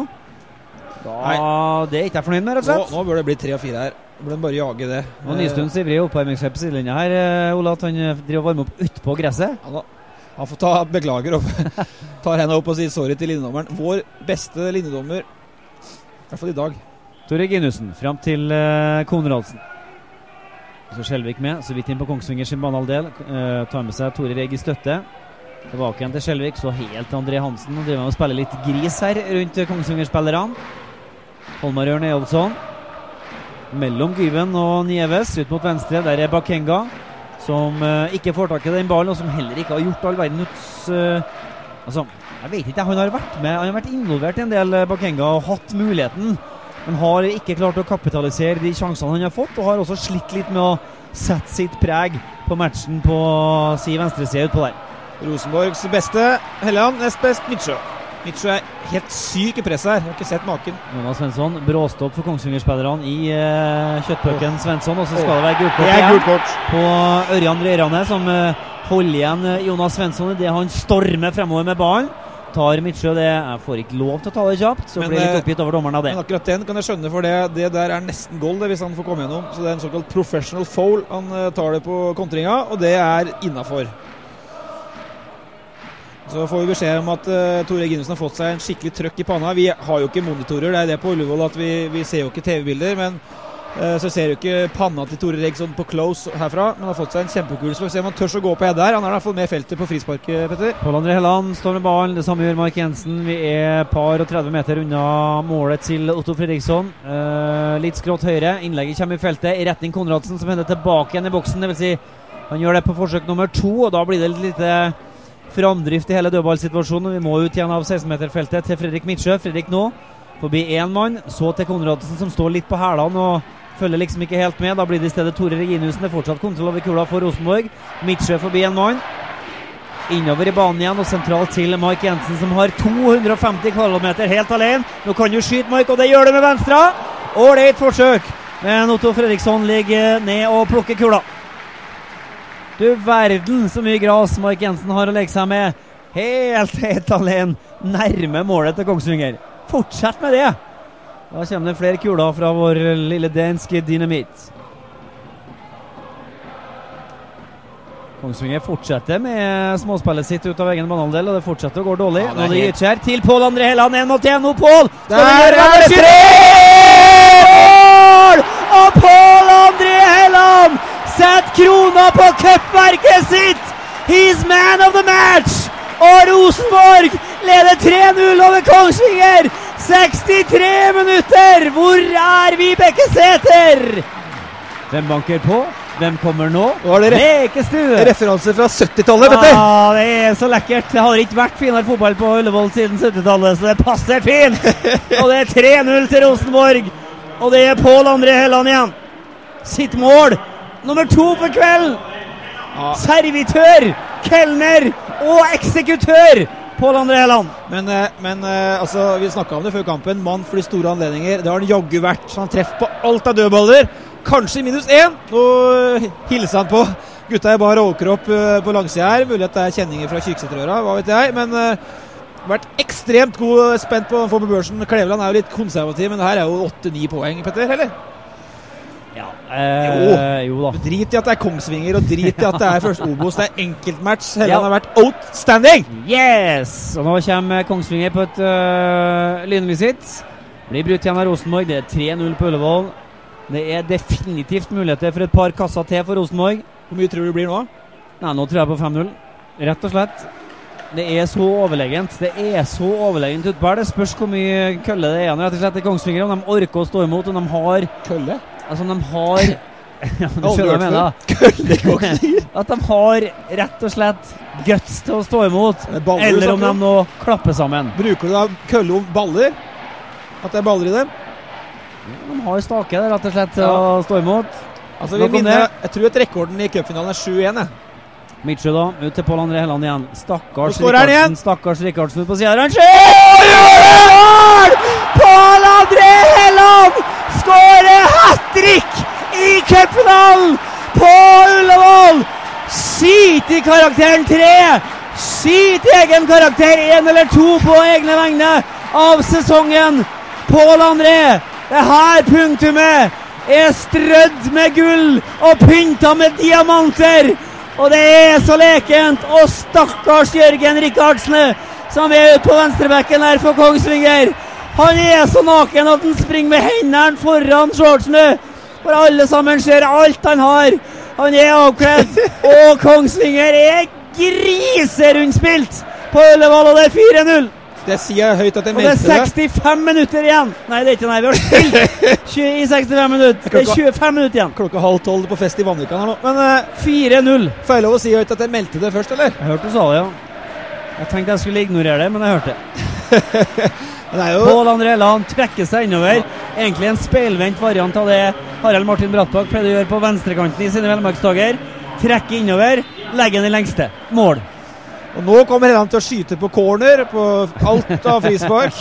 da det ikke jeg fornøyd med, rett og slett. Nå bør det bli 3 og 4 her. Nå bør den bare jage det. Og Nystunds ivrig oppvarmingskjøp på sidelinja her, Ola, at han driver og varmer opp ut på gresset. Han får ta beklager og tar henne opp og sier sorry til linjedommeren. Vår beste linjedommer, i hvert fall i dag. Tore Ginussen, frem til Konradsen. Så Skjelvik med, så vidt inn på Kongsvinger sin banehalvdel. Tar med seg Tore Reg i støtte. Tilbake igjen til Skjelvik, så helt André Hansen. Og driver med å spille litt gris her rundt Kongsvinger-spillerne. Holmar Ørn Eyolfsson. Mellom Gyven og Nieves, ut mot venstre. Der Bakenga, som ikke får tak i den ballen, og som heller ikke har gjort all verden altså, jeg vet ikke, han har vært med, han har vært involvert i en del Bakenga og hatt muligheten, men har ikke klart å kapitalisere de sjansene han har fått, og har også slitt litt med å sette sitt preg på matchen på si venstre side ut på der. Rosenborgs beste Helland, nest best Midtsjø. Midtsjø helt syk i presset her, jeg har ikke sett maken. Jonas Svensson, bråstopp for Kongsvinger-spillerne i kjøttbøkken Svensson, og så skal det være gult kort, kort på Ørjan Røyrane, som holder igjen Jonas Svensson i det han stormer fremover med ballen. tar Midtsjø det. Jeg får ikke lov til å ta det kjapt, så blir jeg litt oppgitt over dommeren av det. Men akkurat den kan jeg skjønne, for det der nesten goal det, hvis han får komme gjennom. Så det en såkalt professional foul. Han tar det på kontringa, og det innenfor. Så får vi beskjed om at Tore Reginussen har fått seg en skikkelig trøkk i panna. Vi har jo ikke monitorer, det det på Ullevål at vi ser jo ikke TV-bilder, men så ser jo ikke panna til Tore Regg sånn på close herfra, men har fått seg en kjempekul, så får vi se om han tør å gå på der. Han har da fått med feltet på frisparket, Petter. Pål André Helland står med ballen, det samme gjør Mark Jensen. Vi par og 30 meter unna målet til Otto Fredriksson. Litt skrått høyre, innlegget kommer i feltet i retning Konradsen, som hender tilbake igjen i boksen. Det vil si, han gjør det på forsøk nummer 2, og da blir det litt framdrift i hele dødballsituasjonen. Vi må ut igjen av 16-meterfeltet til Fredrik Midtsjø. Fredrik nå, forbi en mann, så til Konradsen som står litt på hælene og følger liksom ikke helt med. Da blir det i stedet Tore Reginussen. Det fortsatt kontroll over kula for Rosenborg. Midtsjø forbi en mann. Innover i banen igjen og sentralt til Mike Jensen, som har 250 kvadratmeter helt alene. Nå kan du skyte, Mike, og det gjør det med venstre. Og det et forsøk. Men Otto Fredriksson ligger ned og plukker kula. Du verden så mye gras Mike Jensen har å legge seg med. Helt alene. Nærme målet til Kongsvinger. Fortsett med det. Da kommer det flere kuler fra vår lille danske dynamitt. Kongsvinger fortsetter med småspillet sitt ut av egen banehalvdel, og det fortsetter å gå dårlig. Ja, nå det Gytkjær til Pål André Helland, 1-1 nå, Pål! Der det 3! Og Pål André Helland setter krona på cupverket sitt! He's man of the match! Og Rosenborg leder 3-0 over Kongsvinger! 63 minutter! Hvor Vibeke Sæther? Hvem banker på? Hvem kommer nå? Lekestue! Referanse fra 70-tallet, Petter! Ja, det så lekkert. Det har ikke vært finere fotball på Ullevål siden 70-tallet, så det passer fint! Og det 3-0 til Rosenborg. Og det Pål André Helland igjen. Sitt mål. Nummer 2 for kvelden. Servitør, kelner og eksekutør. Pål André Helland. Men altså, vi snakket om det før kampen. Mann for de store anledninger. Det har han jaggu vært. Så han treffer på alt av dødballer. Kanskje -1. Nå hilser han på gutta i bar overkropp på langsida her. Mulig at det kjenninger fra Kyrksæterøra, hva vet jeg. Men vært ekstremt god, spent på å få på børsen. Kleveland jo litt konservativ, men det her jo 8-9 poeng, Petter, eller? Ja, jo da. Drit i at det Kongsvinger, og drit i at det først Obos. Det enkeltmatch. Helland har vært outstanding! Yes! Og nå kommer Kongsvinger på et lynvisitt. Blir brutt igjen av Rosenborg. Det 3-0 på Ullevål. Det definitivt muligheter for et par kasser til for Rosenborg. Hvor mye tror du det blir nå? Nei, nå tror jeg på 5-0. Rett og slett. Det så overlegent. Det så overlegent utbær. Det spørs hvor mye kølle det igjen rett og slett i Kongsvinger. Om de orker å stå imot, om de har kølle? Altså om de har ja, du skjønner jeg mener. Kølle at de har rett og slett guts til å stå imot. Eller om de nå klapper sammen. Bruker du da kølle om baller? At det baller i dem? De har stake der rett og slett til å stå imot. Altså jeg tror at rekorden i cupfinalen 7-1. Midtsjø da, ut til Pål André Helland igjen. Stakkars Rikardsen ut på siden. Han skjer! Pål André Helland skårer hat-trick i cupfinalen på Ullevål! Skit i karakteren 3! Skit i egen karakter 1 eller 2 på egne vegne av sesongen! Pål André! Det her punktumet strødd med gull og pynta med diamanter, og det så lekent. Og stakkars Jørgen Rikardsen, som ute på venstrebekken her for Kongsvinger, han så naken at han springer med hendene foran shortsene, for alle sammen ser alt han har. Han avkledd, og Kongsvinger griserundspilt på Ullevål, og det 4-0. Det sier jeg høyt at jeg meldte det. Og det 65 minutter igjen. Nei, det ikke nei. Vi har spilt i 65 minutter. Det 25 minutter igjen. Klokka 11:30 på fest i Vanvikan her nå. Men 4-0. Får jeg lov å si høyt at jeg meldte det først, eller? Jeg hørte du sa det, ja. Jeg tenkte jeg skulle ignorere det, men jeg hørte det. Jo... Pål André Helland trekker seg innover. Egentlig en speilvendt variant av det Harald Martin Brattbakk pleide å gjøre på venstrekanten i sine velmarksdager. Trekker innover, legger den i lengste. Mål. Og nå kommer Helland til å skyte på corner, på alt av frispark.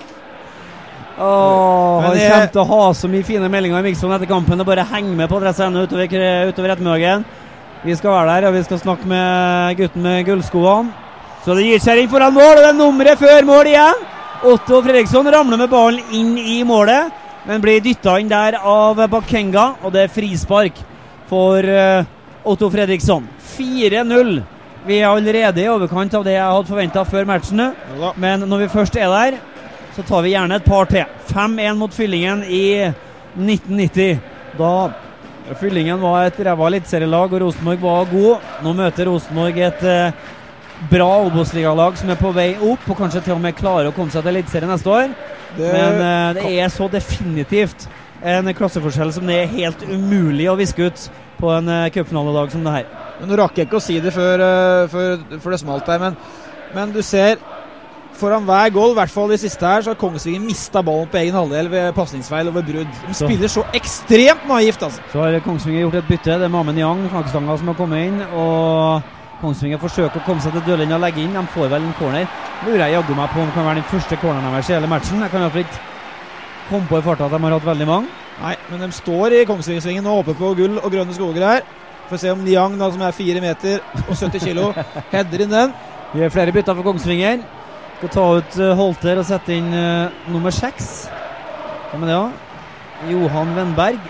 Han kommer til å ha så mye fine meldinger i Mixon etter kampen. Det bare henger med på adressen utover ettermiddagen. Vi skal være der, og vi skal snakke med gutten med gullskoene. Så det gir seg inn foran mål, og det nummeret før mål igjen. Otto Fredriksson ramler med ballen inn i målet, men blir dyttet inn der av Bakenga, og det frispark for Otto Fredriksson. 4-0. Vi allerede i overkant av det jeg hadde forventet før matchene, men når vi først der, så tar vi gjerne et par til. 5-1 mot Fyllingen i 1990. Da Fyllingen var et ræva eliteserielag og Rosenborg var god. Nå møter Rosenborg et bra Obos-ligalag som på vei opp, og kanskje til og med klarer å komme seg til eliteserien neste år. Men det så definitivt en klasseforskjell som det helt umulig å viske ut på en cupfinaledag som det her. Men nå rakk jeg ikke å si det før det smalt der, men du ser foran hver goal, i hvert fall i siste her, så har Kongsvinger mistet ballen på egen halvdel ved passningsfeil og ved brudd. De spiller så ekstremt naivt, altså. Så har Kongsvinger gjort et bytte, det Mamen Yang, flaggstanga som har kommet inn, og Kongsvinger forsøker å komme seg til dødlinja og legge inn. De får vel en corner. Lurer jeg jaggu meg på om det kan være den første corneren deres i hele matchen. Jeg kan i hvert fall ikke komme på i farta at de har hatt veldig mange. Nei, men de står i Kongsvingersvingen og håper på gull og grønne skoger her. For å se om Niang, da, som 4 meter og 70 kilo, header inn den. Vi har flere bytter for Kongsvinger. Skal ta ut Holter og sette inn nummer 6. Hva med det da? Johan Venberg.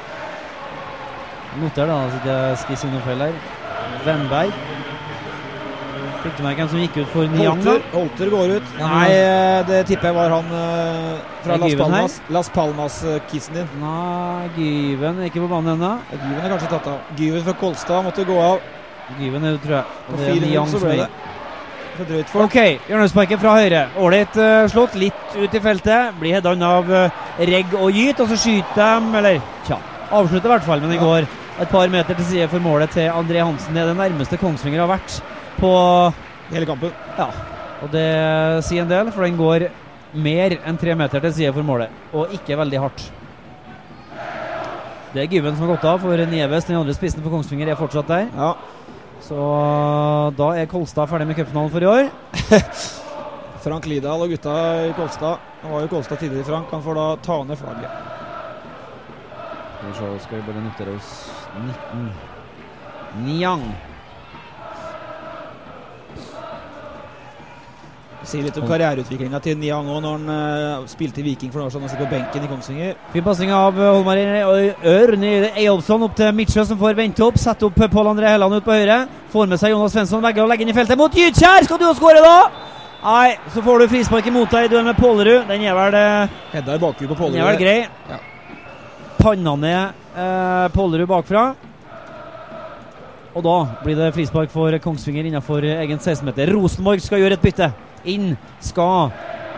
Noter da, så jeg skal si noe feil her. Venberg. Fikk du meg hvem som gikk ut for Niang da? Holter går ut. Nei, det tipper jeg var han fra Las Palmas-kissen din. Nei, Gyven ikke på banen ennå. Gyven kanskje tatt av. Gyven fra Kolstad måtte gå av. Gyven tror jeg. På 4-0 så ble det. Ok, hjørnesparket fra høyre. Ålreit slått, litt ut i feltet. Blir headet av Regg og Gyt, og så skyter dem, eller avslutter i hvert fall, men det går et par meter til side for målet til André Hansen. Det det nærmeste Kongsvinger har vært på hele kampen. Ja, og det sier en del, for den går mer enn 3 meter til side for målet, og ikke veldig hardt. Det Gyven som har gått av for Nieves, den andre spissen for Kongsvinger fortsatt der. Ja. Så da Kolstad ferdig med cupfinalen for i år. Frank Lidahl og gutta i Kolstad. Han var jo Kolstad tidligere, Frank. Han får da ta ned flagget. Skal vi bare notere oss 19. Niang. Sier litt om karriereutviklingen til Niang også, når han spilte i Viking for noen år siden og sitter på benken i Kongsvinger. Fin passing av Holmar Ørn i Eyolfsson opp til Mitchell som får vente opp, setter opp Pål André Helland ut på høyre, får med seg Jonas Svensson, vegger og legger inn i feltet mot Gytkjær. Skal du også skåre da? Nei, så får du frispark imot deg i duell med Pålerud. Den vel Hedda i bakgrunn på Pålerud. Den vel grei. Ja. Panna ned Pålerud bakfra. Og da blir det frispark for Kongsvinger innenfor egen 16-meter. Rosenborg skal gjøre et bytte. Inn skal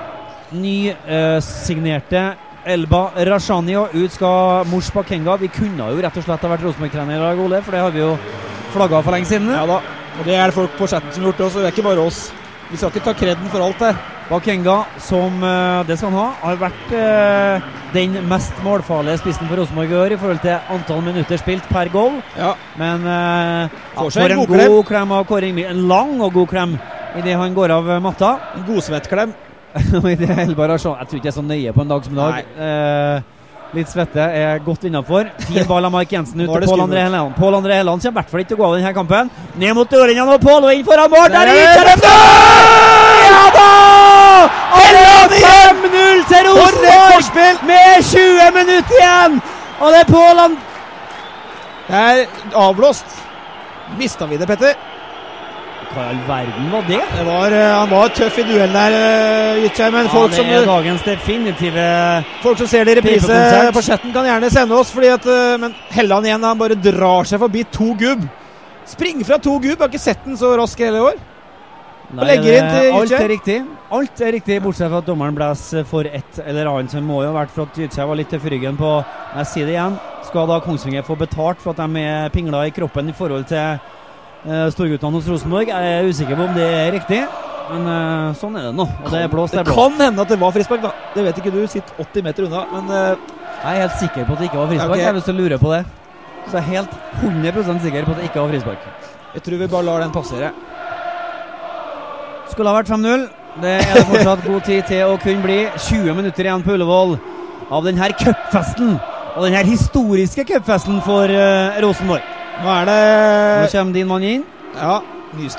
signerte Elba Rashani, og ut skal Mors Bakenga. Vi kunne jo rett og slett ha vært Rosenborg-trener i dag, Ole, for det har vi jo flagget for lenge siden. Ja da, og det det folk på chatten som har gjort det også, det ikke bare oss. Vi skal ikke ta kredden for alt der. Bakenga, som det skal han ha, har vært den mest målfarlige spissen for Rosenborg i år i forhold til antall minutter spilt per goal. Ja. Men for en god klem av Kåring, en lang og god klem i det han går av matta. En godsvettklem. I det Elba Rashani, jeg tror ikke jeg så nøye på en dag som i dag. Litt svette godt innenfor. Fin ball av Mark Jensen ut til Pål André Helland. Pål André Helland kommer i hvert fall ikke til å gå av denne kampen. Ned mot dørlinjen og Pål, og inn foran mål. Der er det! Ja da! Og det 5-0 til Rosenborg med 20 minutter igjen. Og det Pål Det avblåst. Mistet vi det, Petter? Hva i all verden var det? Han var tøff i duellen der, Gytkjær, men folk det dagens definitive folk som ser det i reprise på chatten kan gjerne sende oss, fordi at, men Helland igjen, han bare drar seg forbi 2 gubb. Spring fra 2 gubb, jeg har ikke sett den så rask hele år. Nei, og legger inn til Gytkjær. Alt riktig, bortsett fra at dommeren blæs for et eller annet, som må jo ha vært for at Gytkjær var litt til ryggen på, jeg sier det igjen, skal da Kongsvinger få betalt for at de pingla i kroppen i forhold til storguttene hos Rosenborg. Jeg er usikker på om det riktig, men sånn det nå. Og det blåst. Det kan hende at det var frispark da. Det vet ikke du, sitter 80 meter unna, men jeg er helt sikker på at det ikke var frispark. Okay. Jeg har lyst til å lure på det. Så jeg er helt 100% sikker på at det ikke var frispark. Jeg tror vi bare lar den passere. Skulle ha vært 5-0. Det det fortsatt god tid til å kunne bli. 20 minutter igjen på Ullevål av denne cupfesten, og denne historiske cupfesten for Rosenborg. Nå det Nå kommer din mann inn. Ja, Nystuen.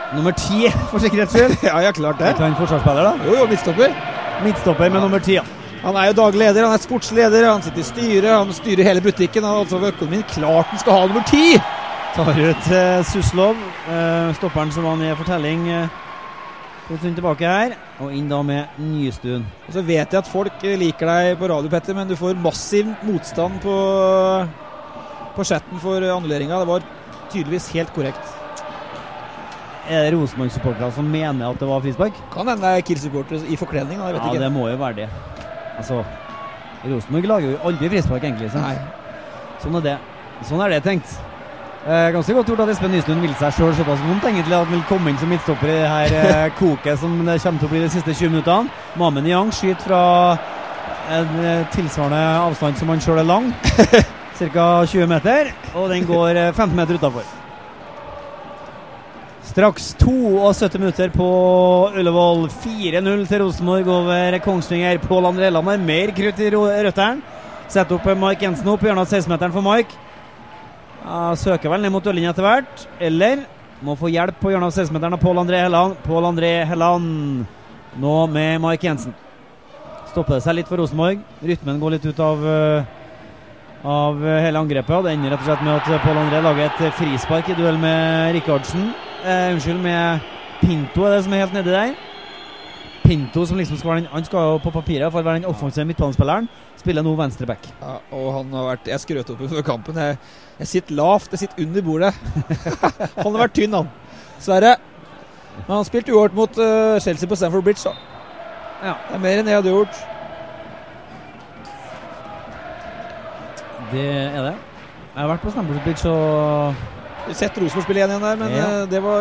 Nummer 10, for sikkerhets skyld. Ja, jeg klart det. Vi tar en forsvarsspiller da. Jo, midtstopper. Midtstopper med nummer 10, ja. Han jo daglig leder, han sportslig leder, han sitter i styret, han styrer hele butikken, han altså ved økonomien klart han skal ha nummer 10. Tar ut Suslov, stopperen som han i fortelling litt rundt tilbake her, og inn da med Nystuen. Og så vet jeg at folk liker deg på radio, Petter, men du får massiv motstand på chatten for annulleringen. Det var tydeligvis helt korrekt. Det Rosenborg-supportere som mener at det var frispark? Kan hende Kiel-supportere i forkledning, da, jeg vet ikke. Ja, det må jo være det. Altså, Rosenborg lager jo aldri frispark egentlig, sant? Nei. Sånn er det tenkt. Ganske godt gjort at Espen Nystuen vil seg selv såpass vondt egentlig at han vil komme inn som midtstopper i det her koket som det kommer til å bli de siste 20 minuttene. Mamen Yang skyter fra en tilsvarende avstand som han selv lang, cirka 20 meter, og den går 15 meter utenfor. Straks 72 minutter på Ullevål, 4-0 til Rosenborg over Kongsvinger. Pål André Helland har mer krutt i røtteren. Setter opp Mike Jensen opp, gjør han 16-meteren for Mike. Søker vel ned mot dørlinjen etter hvert, eller må få hjelp på hjørnet av 16-meteren av Pål André Helland. Pål André Helland nå med Mike Jensen. Stopper det seg litt for Rosenborg. Rytmen går litt ut av hele angrepet, og det ender rett og slett med at Pål André lager et frispark i duell med Rikardsen. Med Pinto det som helt nede der. Pinto som liksom skal være han skal jo på papiret i hvert fall være den offensive midtbanespilleren. Spiller nå venstreback. Ja, og han har vært, jeg skrøt opp før kampen. Jeg sitter lavt, jeg sitter under bordet. Han har vært tynn, han. Sverre. Men han spilte uavgjort mot Chelsea på Stamford Bridge, da. Ja. Det mer enn jeg hadde gjort. Det det. Jeg har vært på Stamford Bridge og sett Rosenborg spille igjen der, men det var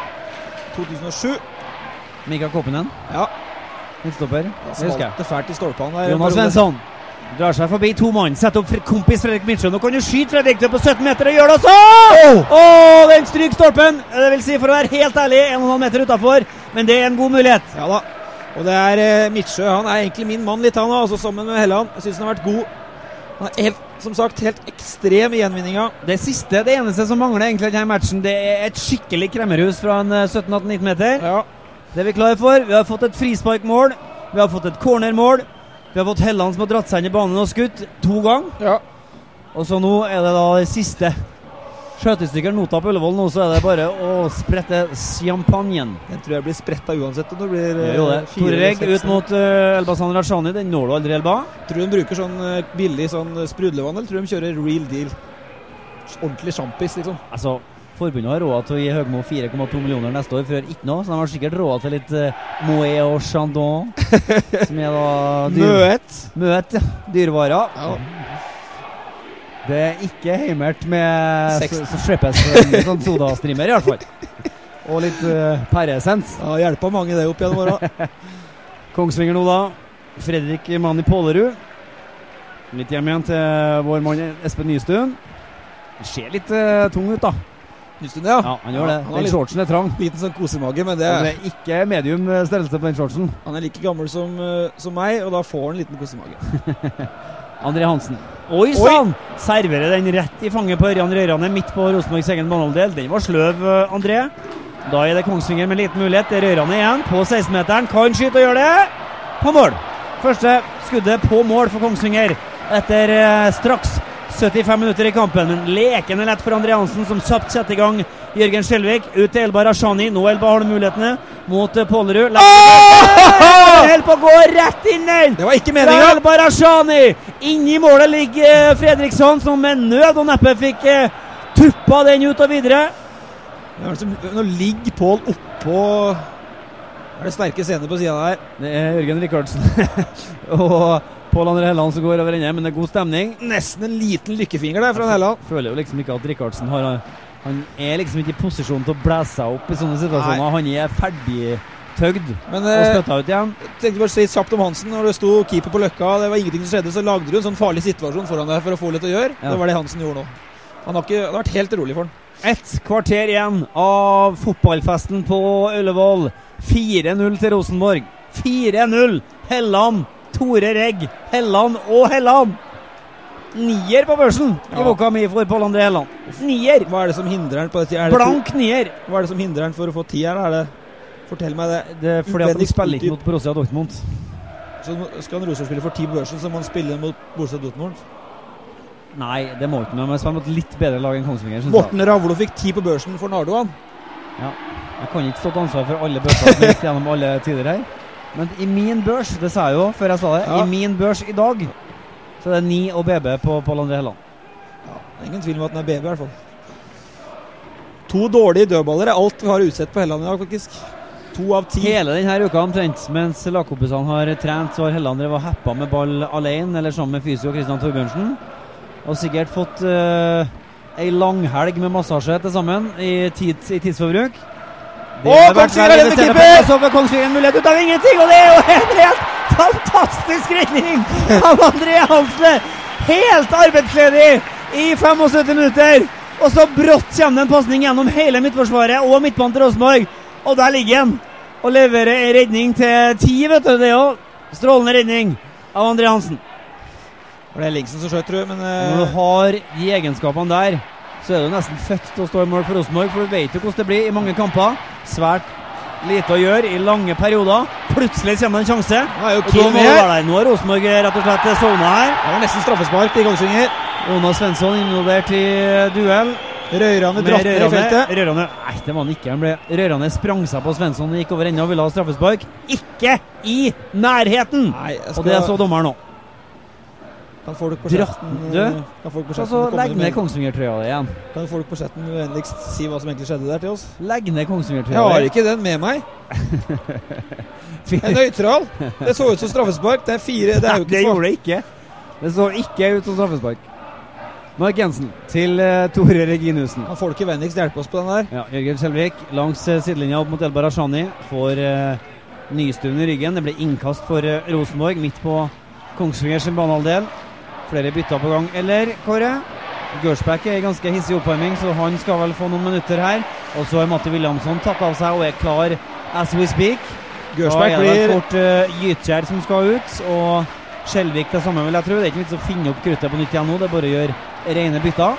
2007. Mikael Koppenen. Ja. Midtstopper. Det husker jeg. Det fælt i stolpene der. Jonas Svensson drar seg forbi to mann. Setter opp kompis Fredrik Midtsjøen. Nå kan du skyte Fredrik på 17 meter og gjør det også! Den stryker stolpen. Det vil si, for å være helt ærlig, 1,5 meter utenfor. Men det en god mulighet. Ja da. Og det Midtsjø. Han egentlig min mann litt, han også, sammen med Helland. Jeg synes han har vært god. Han helt, som sagt, helt ekstrem i gjenvinninga. Det eneste som mangler egentlig i denne matchen, det et skikkelig kremmerhus fra en 17-18-19 meter. Ja. Det vi klar for. Vi har fått et frisparkmål. Vi har fått et cornermål. Vi har fått Helland som har dratt seg inn i banen og skutt 2 ganger. Ja. Og så nå det da det siste skjøtestykker nota på Ullevål. Nå så det bare å sprette champagnen. Den tror jeg blir spretta uansett om det blir Tore Regg ut mot Elbasan Rashani. Den når du aldri, Elba. Tror de bruker sånn billig sånn sprudlevann, eller tror de kjører real deal? Ordentlig champis, liksom. Altså, forbundet har råd til å gi Høgmo 4,2 millioner neste år før ikke noe, så de har sikkert råd til litt Moët og Chandon, som da Møet, ja. Dyrvarer. Ja. Det ikke heimert med Schweppes sånn sodastrimmer i hvert fall. Og litt pæresens. Ja, hjelper mange det opp gjennom åra. Kongsvinger nå da. Fredrik Mani Pålerud. Litt hjem igjen til vår mann Espen Nystuen. Det ser litt tung ut da. Nystuen, ja. Ja, han gjør det. Den shortsen trang. Liten sånn kosemage, men det ikke medium størrelse på den shortsen. Han like gammel som meg, og da får han en liten kosemage. André Hansen. Oi sann! Serverer den rett i fanget på Ørjan Rørane midt på Rosenborgs egen banehalvdel. Den var sløv, André. Da det Kongsvinger med liten mulighet. Det er Rørane igjen på 16-meteren. Kan skyte og gjøre det. På mål. Første skuddet på mål for Kongsvinger etter straks 75 minutter i kampen, men lekende lett for André Hansen, som kjapt setter i gang Jørgen Skjelvik, ut til Elba Rashani. Nå Elba har mulighetene mot Pålerud. Helt på å gå rett inn den! Det var ikke meningen! Elba Rashani! Inn i målet ligger Fredriksson, som med nød og neppe fikk tuppa den ut og videre. Nå ligger Pål oppå det sterke scener på siden her. Det Jørgen Rikardsen og Pål André Helland som går over inn, men det god stemning. Nesten en liten lykkefinger der fra Helland. Føler jo liksom ikke at Rikardsen han liksom ikke i posisjon til å blæse seg opp i sånne situasjoner. Nei. Han ferdig tøgd og spøtta ut igjen. Jeg tenkte bare å si kjapt om Hansen. Når det sto keeper på Løkka, det var ingenting som skjedde, så lagde du en sånn farlig situasjon foran deg for å få litt å gjøre. Ja. Det var det Hansen gjorde nå. Det har vært helt rolig for han. Et kvarter igjen av fotballfesten på Ullevål. 4-0 til Rosenborg. 4-0. Helland, Tore Regg, Helland og Helland. Nier på børsen i boka mi for Pål André Helland. Nier! Hva det som hindrer han på dette? Blank nier! Hva det som hindrer han for å få 10 her? Fortell meg det. Det er fordi at de spiller ikke mot Borussia Dortmund. Så skal en Rosenborg spille for 10 på børsen, så må han spille mot Borussia Dortmund? Nei, det må ikke noe, men spiller mot litt bedre lag enn Kongsvinger. Morten Ravlo fikk 10 på børsen for Nardo, han. Ja, jeg kan ikke stå til ansvar for alle børser som gikk gjennom alle tider her. Men i min børs, det sa jeg jo før jeg sa det, i min børs i dag, så er det 9 og BB på Pål André Helland. Ja, det er ingen tvil om at den er BB i hvert fall. 2 dårlige dødballer er alt vi har utsett på Helland i dag, faktisk. 2 av 10. Hele denne uka omtrent, mens lagkompisene har trent, så har Helland drevet og heppa med ball alene, eller sammen med fysio Kristian Torbjørnsen. Og sikkert fått en langhelg med massasje til sammen i tidsforbruk. Kongsvinger er med keeper! Så får Kongsvinger en mulighet ut av ingenting, og det er jo en helt fantastisk redning av André Hansle. Helt arbeidsledig i 75 minutter. Og så brått kommer det en pasning gjennom hele midtforsvaret og midtbanen til Rosenborg. Og der ligger han og leverer en redning til 10, vet du. Det er jo strålende redning av André Hansen. Det er Lingsen som skjøt, tror jeg, men når du har de egenskapene der, så er du nesten født til å stå i mål for Rosenborg, for du vet jo hvordan det blir i mange kamper. Svært lite å gjøre i lange perioder. Plutselig kommer det en sjanse. Nå er Rosenborg rett og slett sovna her. Det var nesten straffespark til Kongsvinger. Jonas Svensson involvert i duell. Rørane dratt ned i feltet. Nei, det var han ikke. Rørane sprang seg på Svensson og gikk over enda og ville ha straffespark. Ikke i nærheten! Nei, og det så dommeren nå. Kan folk på chatten så legg ned Kongsvinger-trøya igjen. Kan folk på chatten vennligst si hva som egentlig skjedde der til oss? Legg ned Kongsvinger-trøya. Jeg har ikke den med meg. Jeg er nøytral. Det så ut som straffespark. Det er 4. Det er jo ikke det gjorde det ikke. Det så ikke ut som straffespark. Mark Jensen til Tore Reginussen. Kan folk vennligst hjelpe oss på den der? Ja, Jørgen Skjelvik langs sidelinja opp mot Elba Rashani får Nystuen i ryggen. Det ble innkast for Rosenborg midt på Kongsvingers banehalvdel. Flere bytter på gang, eller Kåre? Gersbæk er i ganske hissig oppvarming, så han skal vel få noen minutter her. Og så har Matti Williamson tatt av seg og er klar as we speak. Gersbæk blir... Da er det fort Gytkjær som skal ut, og Skjelvik det samme vil jeg tro. Det er ikke vits å finne opp kruttet på nytt igjen nå, det er bare å gjøre rene bytter.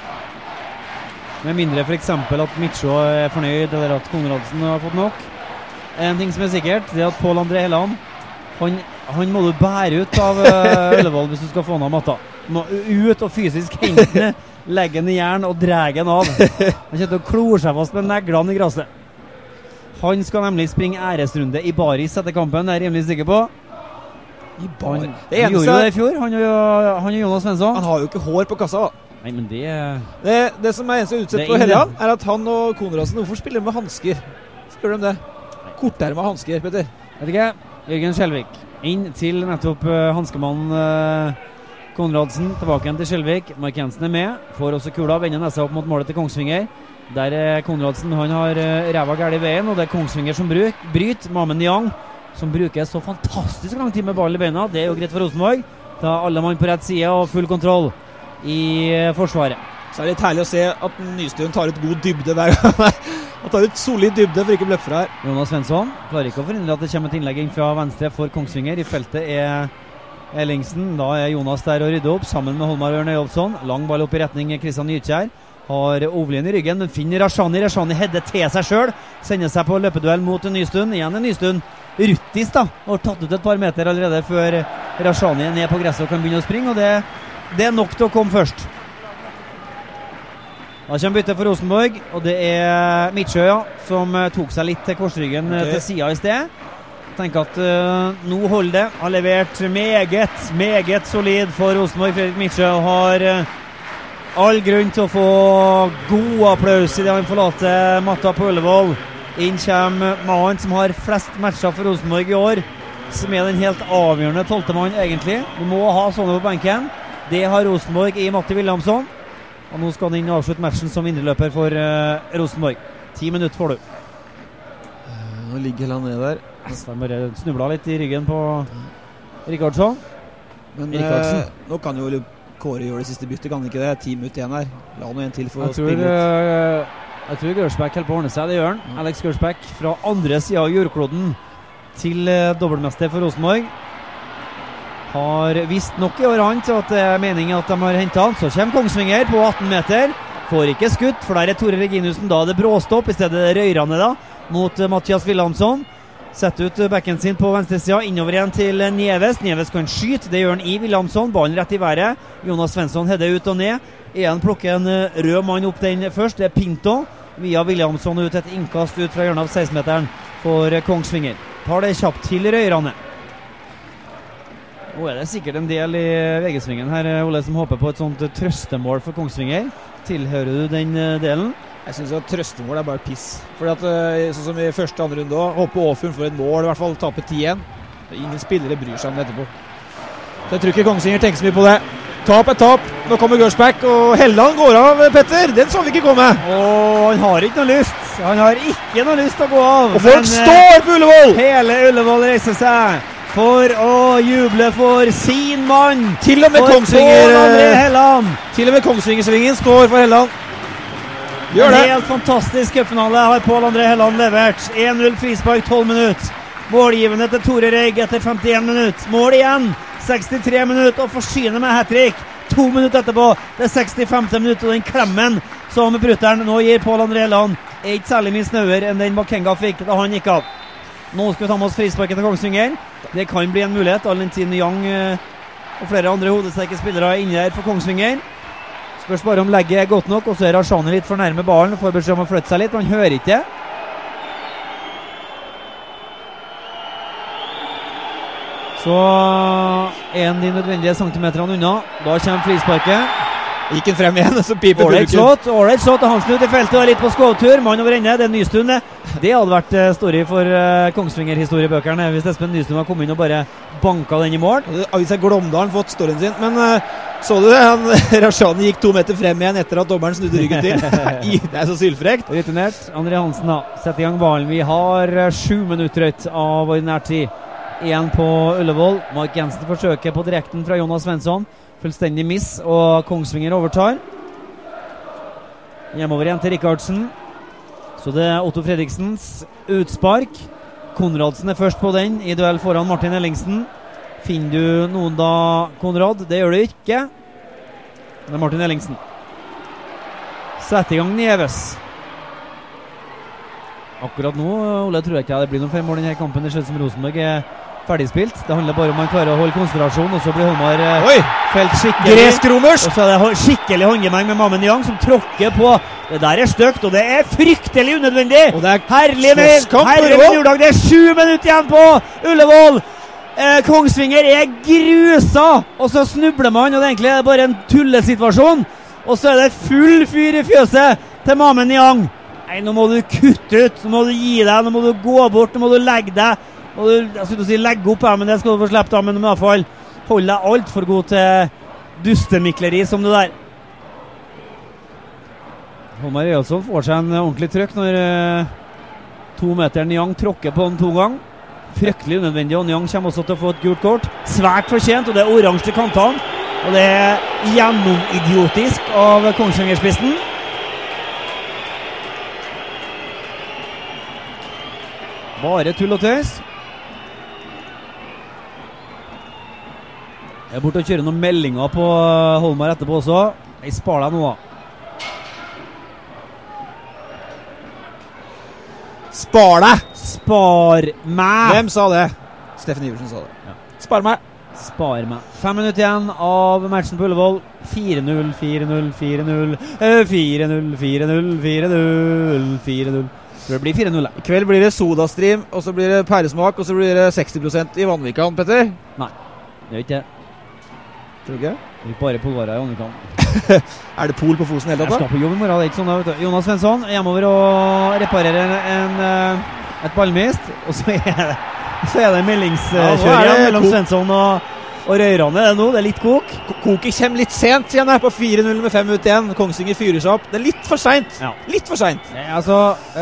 Med mindre for eksempel at Mitchell er fornøyd, eller at Konradsen har fått nok. En ting som er sikkert, det er at Pål André Helland, han må du bære ut av Ølevold hvis du skal få ned matta. Må ut og fysisk hente leggen i jern og dregen av. Han kjøtter å klore seg fast med neglene i gresset. Han skal nemlig springe æresrunde i Baris etter kampen, det er jeg rimelig sikker på. Han gjorde jo det i fjor, han og Jonas Svensson. Han har jo ikke hår på kassa. Nei, men det som er eneste utsett på Helland, er at han og Konradsen, hvorfor spiller de med hansker? Spør de det? Kortere med hansker, Petter. Vet ikke. Jørgen Skjelvik inn til nettopp hanskemannen Konradsen, tilbake igjen til Skjelvik. Mark Jensen er med, får også kula, vender nesa opp mot målet til Kongsvinger. Der er Konradsen, han har ræva gærlig i veien, og det er Kongsvinger som bryter. Mamen Niang, som bruker så fantastisk lang tid med ball i beina. Det er jo greit for Rosenborg. Da alle mann på rett side og full kontroll i forsvaret. Så er det litt herlig å se at Nystuen tar ut god dybde hver gang. Han tar ut solid dybde for ikke å løpe fra her. Jonas Svensson klarer ikke å forhindre at det kommer et innlegg inn fra venstre for Kongsvinger. I feltet er Ellingsen. Da er Jonas der og rydder opp sammen med Holmar Ørn Øyolfsson. Lang ball opp i retning Kristian Gytkjær. Har Ovlien i ryggen, men finner Rashani. Rashani header til seg selv. Sender seg på løpeduell mot Nystuen. Igjen er Nystuen Ruttis da, har tatt ut et par meter allerede før Rashani er ned på gresset og kan begynne å springe, og det er nok til å komme først. Da kommer bytte for Rosenborg, og det er Midtsjø som tok seg litt til korsryggen til siden i sted. Tenker at nå holder det. Har levert meget solid for Rosenborg. Fredrik Midtsjø har all grunn til å få god applaus i det han forlater matta på Ølevold. Inn kommer mannen som har flest matcher for Rosenborg i år, som er den helt avgjørende 12. mann egentlig. Du må ha sånne på benken. Det har Rosenborg i Matti Williamson. Og nå skal han inn og avslutte matchen som indreløper for Rosenborg. 10 minutter får du. Nå ligger han ned der. Han bare snublet litt i ryggen på Rikardsson. Men nå kan jo Kåre gjøre det siste byttet, kan han ikke det? 10 minutter igjen her. La noe en til for å spille ut. Jeg tror Gersbæk helt på å ordne seg, det gjør han. Alex Gersbæk fra andre siden av jordkloden til dobbeltmester for Rosenborg. har visst nok I årene til at det meningen at de har hentet han. Så kommer Kongsvinger på 18 meter. Får ikke skutt, for der Tore Reginussen. Da det bråstopp, I stedet Røyrane da, mot Mathias Williamson. Setter ut bekken sin på venstre sida, innover igjen til Neves. Neves kan skyte, det gjør han I Williamson. Ballen rett I været. Jonas Svensson header ut og ned. Igjen plukker en rød mann opp den først. Det Pinto. Via Williamson ut et innkast ut fra hjørnet av 16-meteren for Kongsvinger. Tar det kjapt til Røyrane. Nå det sikkert en del I VG-svingen her, Ole, som håper på et sånt trøstemål for Kongsvinger. Tilhører du den delen? Jeg synes at trøstemål bare piss. Fordi at, sånn som I første andre runde også, håper Åfjord for et mål, I hvert fall tape 10-1. Ingen spillere bryr seg om det etterpå. Så jeg tror ikke Kongsvinger tenker så mye på det. Tap tap. Nå kommer Gersbæk, og Helland går av, Petter. Den så vi ikke komme. Han har ikke noe lyst. Han har ikke noe lyst til å gå av. Og folk står på Ullevål! Hele Ullevål reiser seg for å juble for sin mann. Til og med Kongsvinger Helland. Til og med Kongsvingersvingen står for Helland. Gjør det. En helt fantastisk cupfinale har Pål André Helland levert. 1-0 frispark 12 minutter. Målgivende til Tore Reig etter 51 minutter. Mål igjen 63 minutter og forsyner med hat-trick 2 minutter etterpå. Det 65. minutt, og den klemmen som bruteren nå gir Pål André Helland ikke særlig mye snøver enn den Makenga fikk da han gikk av. Nå skal vi ta med oss frisparket til Kongsvinger. Det kan bli en mulighet, all den tiden Young og flere andre hodesterke spillere inne her for Kongsvinger. Spørs bare om legget godt nok, og så Rashani litt for nærme ballen, får beskjed om å flytte seg litt, men han hører ikke. Så en de nødvendige centimeterne unna. Da kommer frisparket. Gikk han frem igjen, så piper publikum. Ålreit slått, og Hansen ut I feltet og litt på skåvtur. Mann over ende, det Nystuen. Det hadde vært story for Kongsvinger-historiebøkerne hvis Espen Nystuen hadde kommet inn og bare banka den I mål. Avisa Glåmdalen fått storyen sin, men så du det? Rashani gikk 2 meter frem igjen etter at dommeren snudde ryggen til. Det så sylfrekt. Returnert. André Hansen da, setter I gang ballen. Vi har 7 minutter ut av ordinær tid. Igjen på Ullevål. Mark Jensen forsøker på direkten fra Jonas Svensson. Fullstendig miss, og Kongsvinger overtar. Hjemover igjen til Rikardsen. Så det Otto Fredriksens utspark. Konradsen først på den I duell foran Martin Ellingsen. Finner du noen da, Konrad? Det gjør du ikke. Det Martin Ellingsen. Sett I gang Neves. Akkurat nå, Ole, tror jeg ikke det blir noen 5 mål I denne kampen. Det skjedde som Rosenborg ferdigspilt. Det handler bare om man klarer å holde konsentrasjon, og så blir Holmar felt skikkelig. Gresk-romersk! Og så det skikkelig håndgemeng med Mamen Young som tråkker på. Det der stygt, og det fryktelig unødvendig. Og det herlig med Jordag. Det 7 minutter igjen på Ullevål. Kongsvinger grusa, og så snubler man, og det egentlig bare en tullesituasjon. Og så det full fyr I fjøset til Mamen Young. Nei, nå må du kutte ut, nå må du gi deg, nå må du gå bort, nå må du legge deg. Jeg skulle si legge opp her, men det skal du få slippe av, men I hvert fall hold deg alt for god til dustemikleri som det der. Holmar Jølsson får seg en ordentlig trøkk når 2 meter Nyang tråkker på den 2 ganger. Fryktelig unødvendig, og Nyang kommer også til å få et gult kort. Svært fortjent, og det oransje til kantene. Og det gjennomidiotisk av Kongsvingerspissen. Bare tull og tøys. Jeg bort og kjøre noen meldinger på Holmar etterpå også. Jeg sparer deg nå. Spar deg! Spar meg! Hvem sa det? Steffen Iversen sa det. Ja. Spar meg! Spar meg. 5 minutter igjen av matchen på Ullevål. 4-0, 4-0, 4-0, 4-0, 4-0, 4-0, 4-0. Det blir 4-0. I kveld blir det sodastream, og så blir det pæresmak, og så blir det 60% I Vanvikan, Petter. Nei, det ikke det. Tror du ikke? Det blir bare polvarer I Vanvikan. Det pol på Fosen hele tatt da? Jeg skal på jobb I morgen, det ikke sånn da, vet du. Jonas Svensson hjemover og reparerer et ballmist, og så det meldingskjøring mellom Svensson og Røyrane nå, det litt kok. Koket kommer litt sent igjen her på 4-0 med 5 minutter igjen. Kongsvinger fyrer seg opp. Det litt for sent. Ja. Litt for sent. Altså,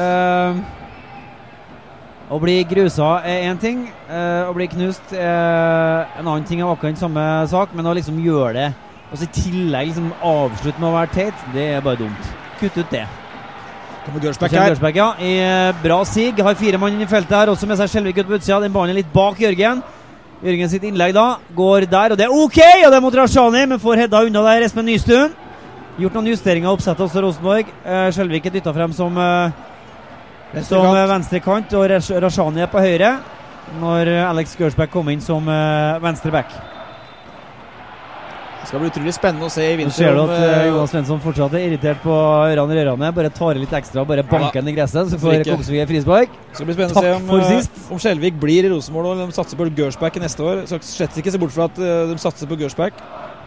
å bli grusa en ting, å bli knust en annen ting akkurat samme sak, men å liksom gjøre det, og så I tillegg liksom avslutte med å være teit, det bare dumt. Kutt ut det. Kommer Gersbæk her. Gersbæk, ja. I bra sig. Har 4 mann inn I feltet her, også med seg Skjelvik ut på utsida. Den banen litt bak Jørgen. Jørgen sitt innlegg da, går der, og det ok, og det er mot Rashani, men får hedda unna der Espen Nystuen. Gjort noen justeringer av oppsettet også Rosenborg. Skjelvik er dyttet frem som venstre kant, og Rashani er på høyre, når Alex Gersbæk kom inn som venstre back. Det skal bli utrolig spennende å se i vinter. Nå ser du at Jonas Svensson fortsatt er irritert på ørene, bare tar litt ekstra, bare banker den i gresset, så får Kongsvinger frispark. Det skal bli spennende å se om Skjelvik blir i Rosenborg, og de satser på Gersbæk neste år. Så slett ikke se bort fra at de satser på Gersbæk.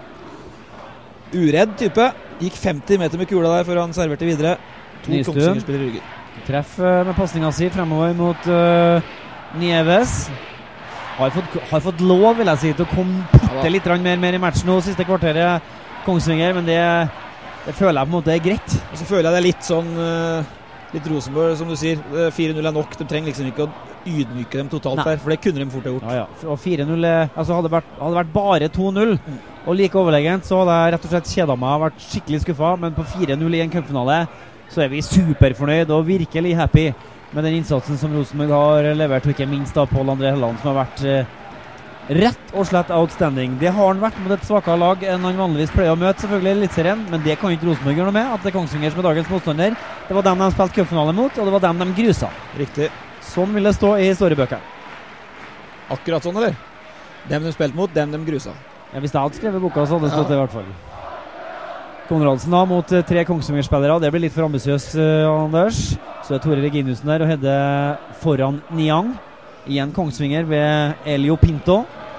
Uredd type. Gikk 50 meter med kula der før han serverte videre. 2 Kongsvinger-spillere i ryggen. Treff med passningen sin fremover mot Nieves. Har fått lov, vil jeg si, til å komme bitte litt mer i matchen nå, siste kvarteret Kongsvinger, men det føler jeg på en måte er greit. Og så føler jeg det er litt sånn litt Rosenborg, som du sier. 4-0 er nok, de trenger liksom ikke å ydmyke dem totalt der, for det kunne de fort ha gjort. Ja. Og 4-0, altså hadde vært bare 2-0, og like overlegent, så hadde jeg rett og slett kjedet meg, vært skikkelig skuffet, men på 4-0 i en cupfinale, så er vi superfornøyd og virkelig happy med den innsatsen som Rosenborg har levert, og ikke minst da Pål André Helland, som har vært rett og slett outstanding. Det har han vært mot et svakere lag enn han vanligvis pleier å møte, selvfølgelig i Eliteserien, men det kan ikke Rosenborg gjøre noe med, at det er Kongsvinger som er dagens motstander. Det var dem de spilte cupfinale mot, og det var dem de grusa. Riktig. Sånn vil det stå i historiebøkene. Akkurat sånn, eller? Dem de spilte mot, dem de grusa. Ja, hvis jeg hadde skrevet boka, så hadde det stått det i hvert fall. Konradsen da mot 3 Kongsvinger-spillere. Det blir litt for ambisiøs, Anders. Så er Tore Reginussen der og Hedde foran Niang. Igjen Kongsvinger ved Elio Pinto.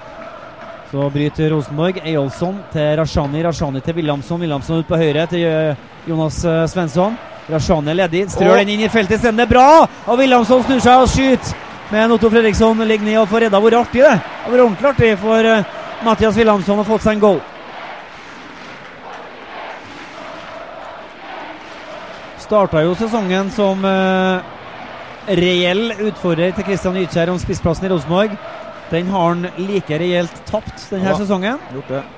Så bryter Rosenborg. Eyolfsson til Rashani. Rashani til Williamson. Williamson ut på høyre til Jonas Svensson. Rashani er ledig. Strør den inn i feltet. Sender det bra! Og Williamson snur seg og skyter. Men Otto Fredriksson ligger ned og får redda. Hvor artig det! Det var ordentlig artig for Mathias Williamson å fått seg en goal. Starta jo sesongen som reell utfordrer til Christian Nykjær om spissplassen i Rosenborg. Den har han like reelt tapt denne sesongen. Gjort det.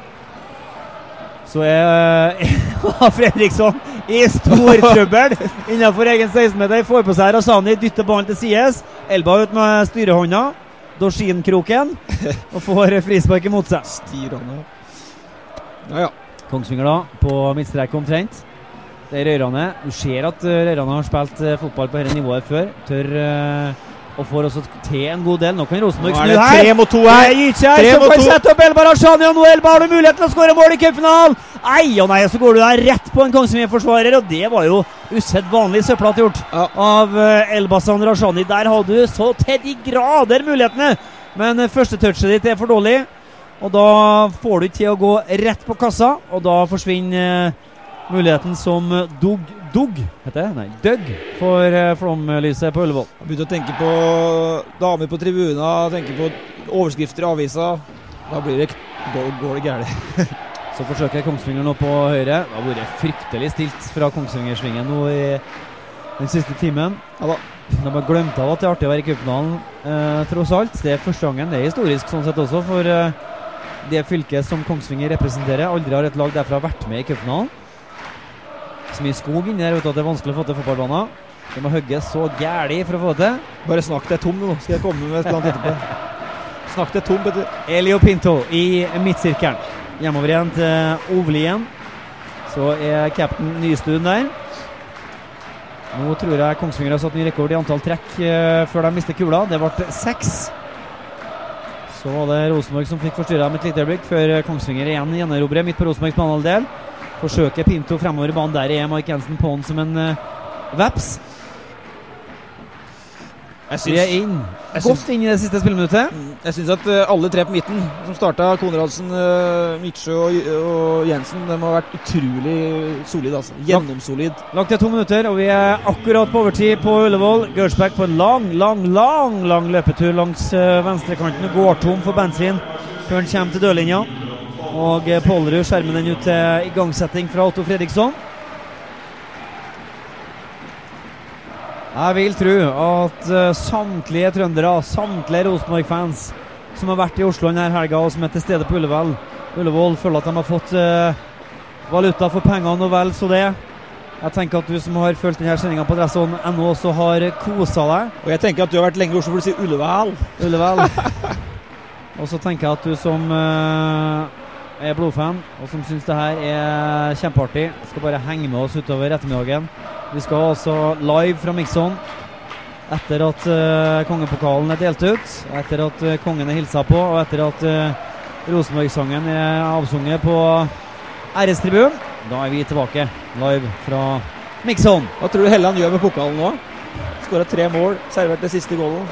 Så er Fredriksson i stor trøbbel innenfor egen 16-meter. Får på seg Rashani, dytter ballen til sides. Elba ut med styrehånda. Dorsin-kroken. Og får frispark imot seg. Styrhånda. Ja. Kongsvinger da, på midtstrek omtrent. Det er Røyrane. Du ser at Røyrane har spilt fotball på dette nivået før. Tør og får også til en god del. Nå kan Rosenborg snu her. 3 mot 2 her. Gytkjær som kan sette opp Elba Rashani, og nå Elba har du mulighet til å skåre mål i cupfinalen. Nei, så går du der rett på en Kongsvinger-forsvarer, og det var jo usedvanlig søplat gjort av Elbasan Rashani. Der har du så til de grader mulighetene, men første touchet ditt er for dårlig, og da får du til å gå rett på kassa, og da forsvinner muligheten som Dugg for flomlyset på Ullevål. Jeg begynte å tenke på damer på tribuna, tenke på overskrifter i avisa. Da blir det går det gærlig. Så forsøker Kongsvinger nå på høyre. Det har vært fryktelig stilt fra Kongsvingersvingen nå i den siste timen. Ja da. De har glemt av at det er artig å være i cupfinalen, tross alt. Det er første gangen, det er historisk sånn sett også, for det fylket som Kongsvinger representerer aldri har et lag derfra vært med i cupfinalen. Så mye skog inni her, vet du, at det er vanskelig å få til fotballbaner. Det må hugges så gærlig for å få det til. Bare snakk deg tom nå, skal jeg komme med et eller annet etterpå. Snakk deg tom, Petter. Elio Pinto i midtsirkelen. Hjemover igjen til Ovlien. Så er captain Nystuen der. Nå tror jeg Kongsvinger har satt ny rekord i antall trekk før de mistet kula. Det ble 6. Så var det Rosenborg som fikk forstyrret dem et lite øyeblikk før Kongsvinger igjen gjenerobrer midt på Rosenborgs banehalvdel. Forsøker Pinto fremover i banen. Der er Mike Jensen på den som en veps. Vi er godt inn i det siste spilleminuttet. Jeg synes at alle 3 på midten, som startet Konradsen, Mitsjø og Jensen, de har vært utrolig solid, altså. Gjennomsolid. Lagt til 2 minutter, og vi er akkurat på overtid på Ullevål. Gersbæk på en lang løpetur langs venstrekanten og går tom for bensin før han kommer til dørlinja. Og Pålerud skjermer den ut til igangsetting fra Otto Fredriksson. Jeg vil tro at samtlige trøndere, samtlige Rosenborg-fans som har vært i Oslo denne helga og som er til stede på Ullevål, føler at de har fått valuta for pengene og vel så det. Jeg tenker at du som har følt denne sendingen på Adresseånd.no også har koset deg. Og jeg tenker at du har vært lenge i Oslo for å si Ullevål. Og så tenker jeg at du som er blodfan, og som synes det her er kjempeartig, skal bare henge med oss utover ettermiddagen. Vi skal altså live fra Mixon, etter at kongepokalen er delt ut, etter at kongen er hilset på, og etter at Rosenborg-sangen er avsunget på RS-tribunen. Da er vi tilbake, live fra Mixon. Hva tror du Helland gjør med pokalen nå? Skåret 3 mål, servert det siste goalen.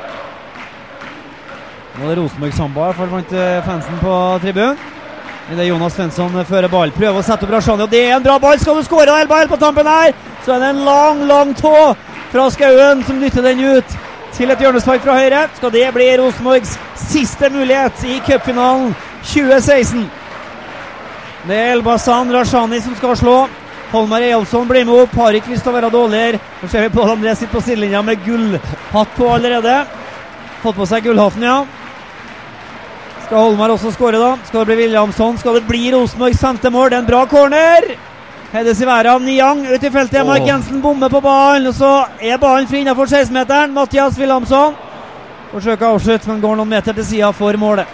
Nå er det Rosenborg-samba, i hvert fall blant fansen på tribunen. Men det er Jonas Svensson fører ball, prøver å sette opp Rashani, og det er en bra ball. Skal du skåre Elba på tampen her, så er det en lang tå fra Skauen som dytter den ut til et hjørnespark fra høyre. Skal det bli Rosenborgs siste mulighet i cupfinalen 2016. Det er Elbasan Rashani som skal slå. Holmar Eyolfsson blir med opp, har ikke lyst til å være dårligere. Så ser vi på André sitter på sidelinja med gullhatt på allerede. Fått på seg gullhatten, ja. Skal Holmar også skåre da? Skal det bli Williamson? Skal det bli Rosenborgs 5. mål? Det er en bra corner! Hedes i været av Niang ut i feltet. Mark Jensen bommer på ballen, og så er ballen fri innenfor 16-meteren. Mathias Williamson forsøker å avslutte, men går noen meter til siden for målet.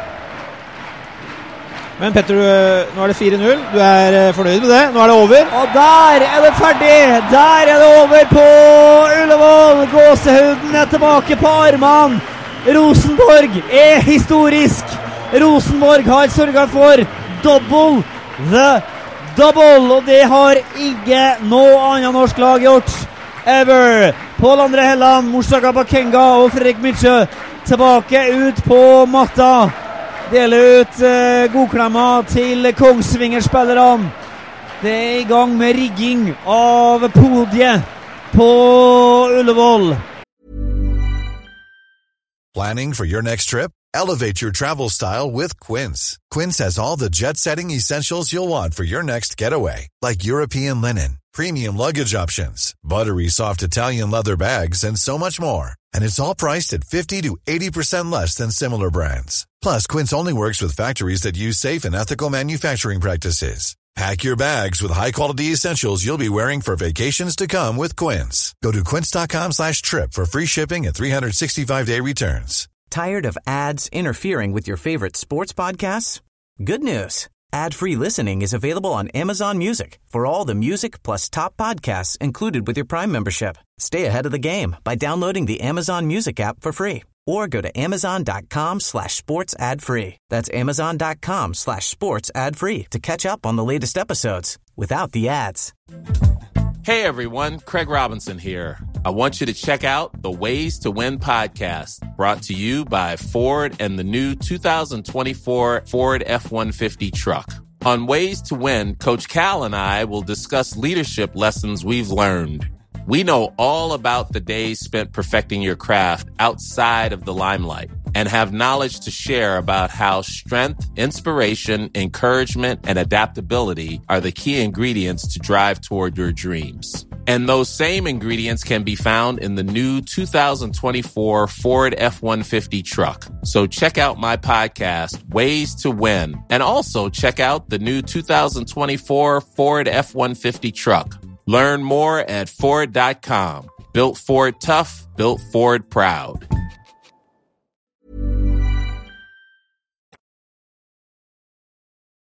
Men Petter, nå er det 4-0. Du er fornøyd med det? Nå er det over. Og der er det ferdig! Der er det over på Ullevål! Gåsehuden er tilbake på armene. Rosenborg er historisk. Rosenborg har sørget for double the double, og det har ikke noe annet norsk lag gjort ever. Pål André Helland, Mustafa Bakenga og Fredrik Mitsjø tilbake ut på matta. Deler ut godklemmer til Kongsvinger-spillerne. Det er i gang med rigging av podiet på Ullevål. Planning for your next trip? Elevate your travel style with Quince. Quince has all the jet-setting essentials you'll want for your next getaway, like European linen, premium luggage options, buttery soft Italian leather bags, and so much more. And it's all priced at 50 to 80% less than similar brands. Plus, Quince only works with factories that use safe and ethical manufacturing practices. Pack your bags with high-quality essentials you'll be wearing for vacations to come with Quince. Go to quince.com/trip for free shipping and 365-day returns. Tired of ads interfering with your favorite sports podcasts? Good news. Ad-free listening is available on Amazon Music for all the music plus top podcasts included with your Prime membership. Stay ahead of the game by downloading the Amazon Music app for free or go to amazon.com/sports ad free. That's amazon.com/sports ad free to catch up on the latest episodes without the ads. Hey everyone, Craig Robinson here. I want you to check out the Ways to Win podcast, brought to you by Ford and the new 2024 Ford F-150 truck. On Ways to Win, Coach Cal and I will discuss leadership lessons we've learned. We know all about the days spent perfecting your craft outside of the limelight and have knowledge to share about how strength, inspiration, encouragement, and adaptability are the key ingredients to drive toward your dreams. And those same ingredients can be found in the new 2024 Ford F-150 truck. So check out my podcast, Ways to Win, and also check out the new 2024 Ford F-150 truck. Learn more at Ford.com. Built Ford tough, built Ford proud.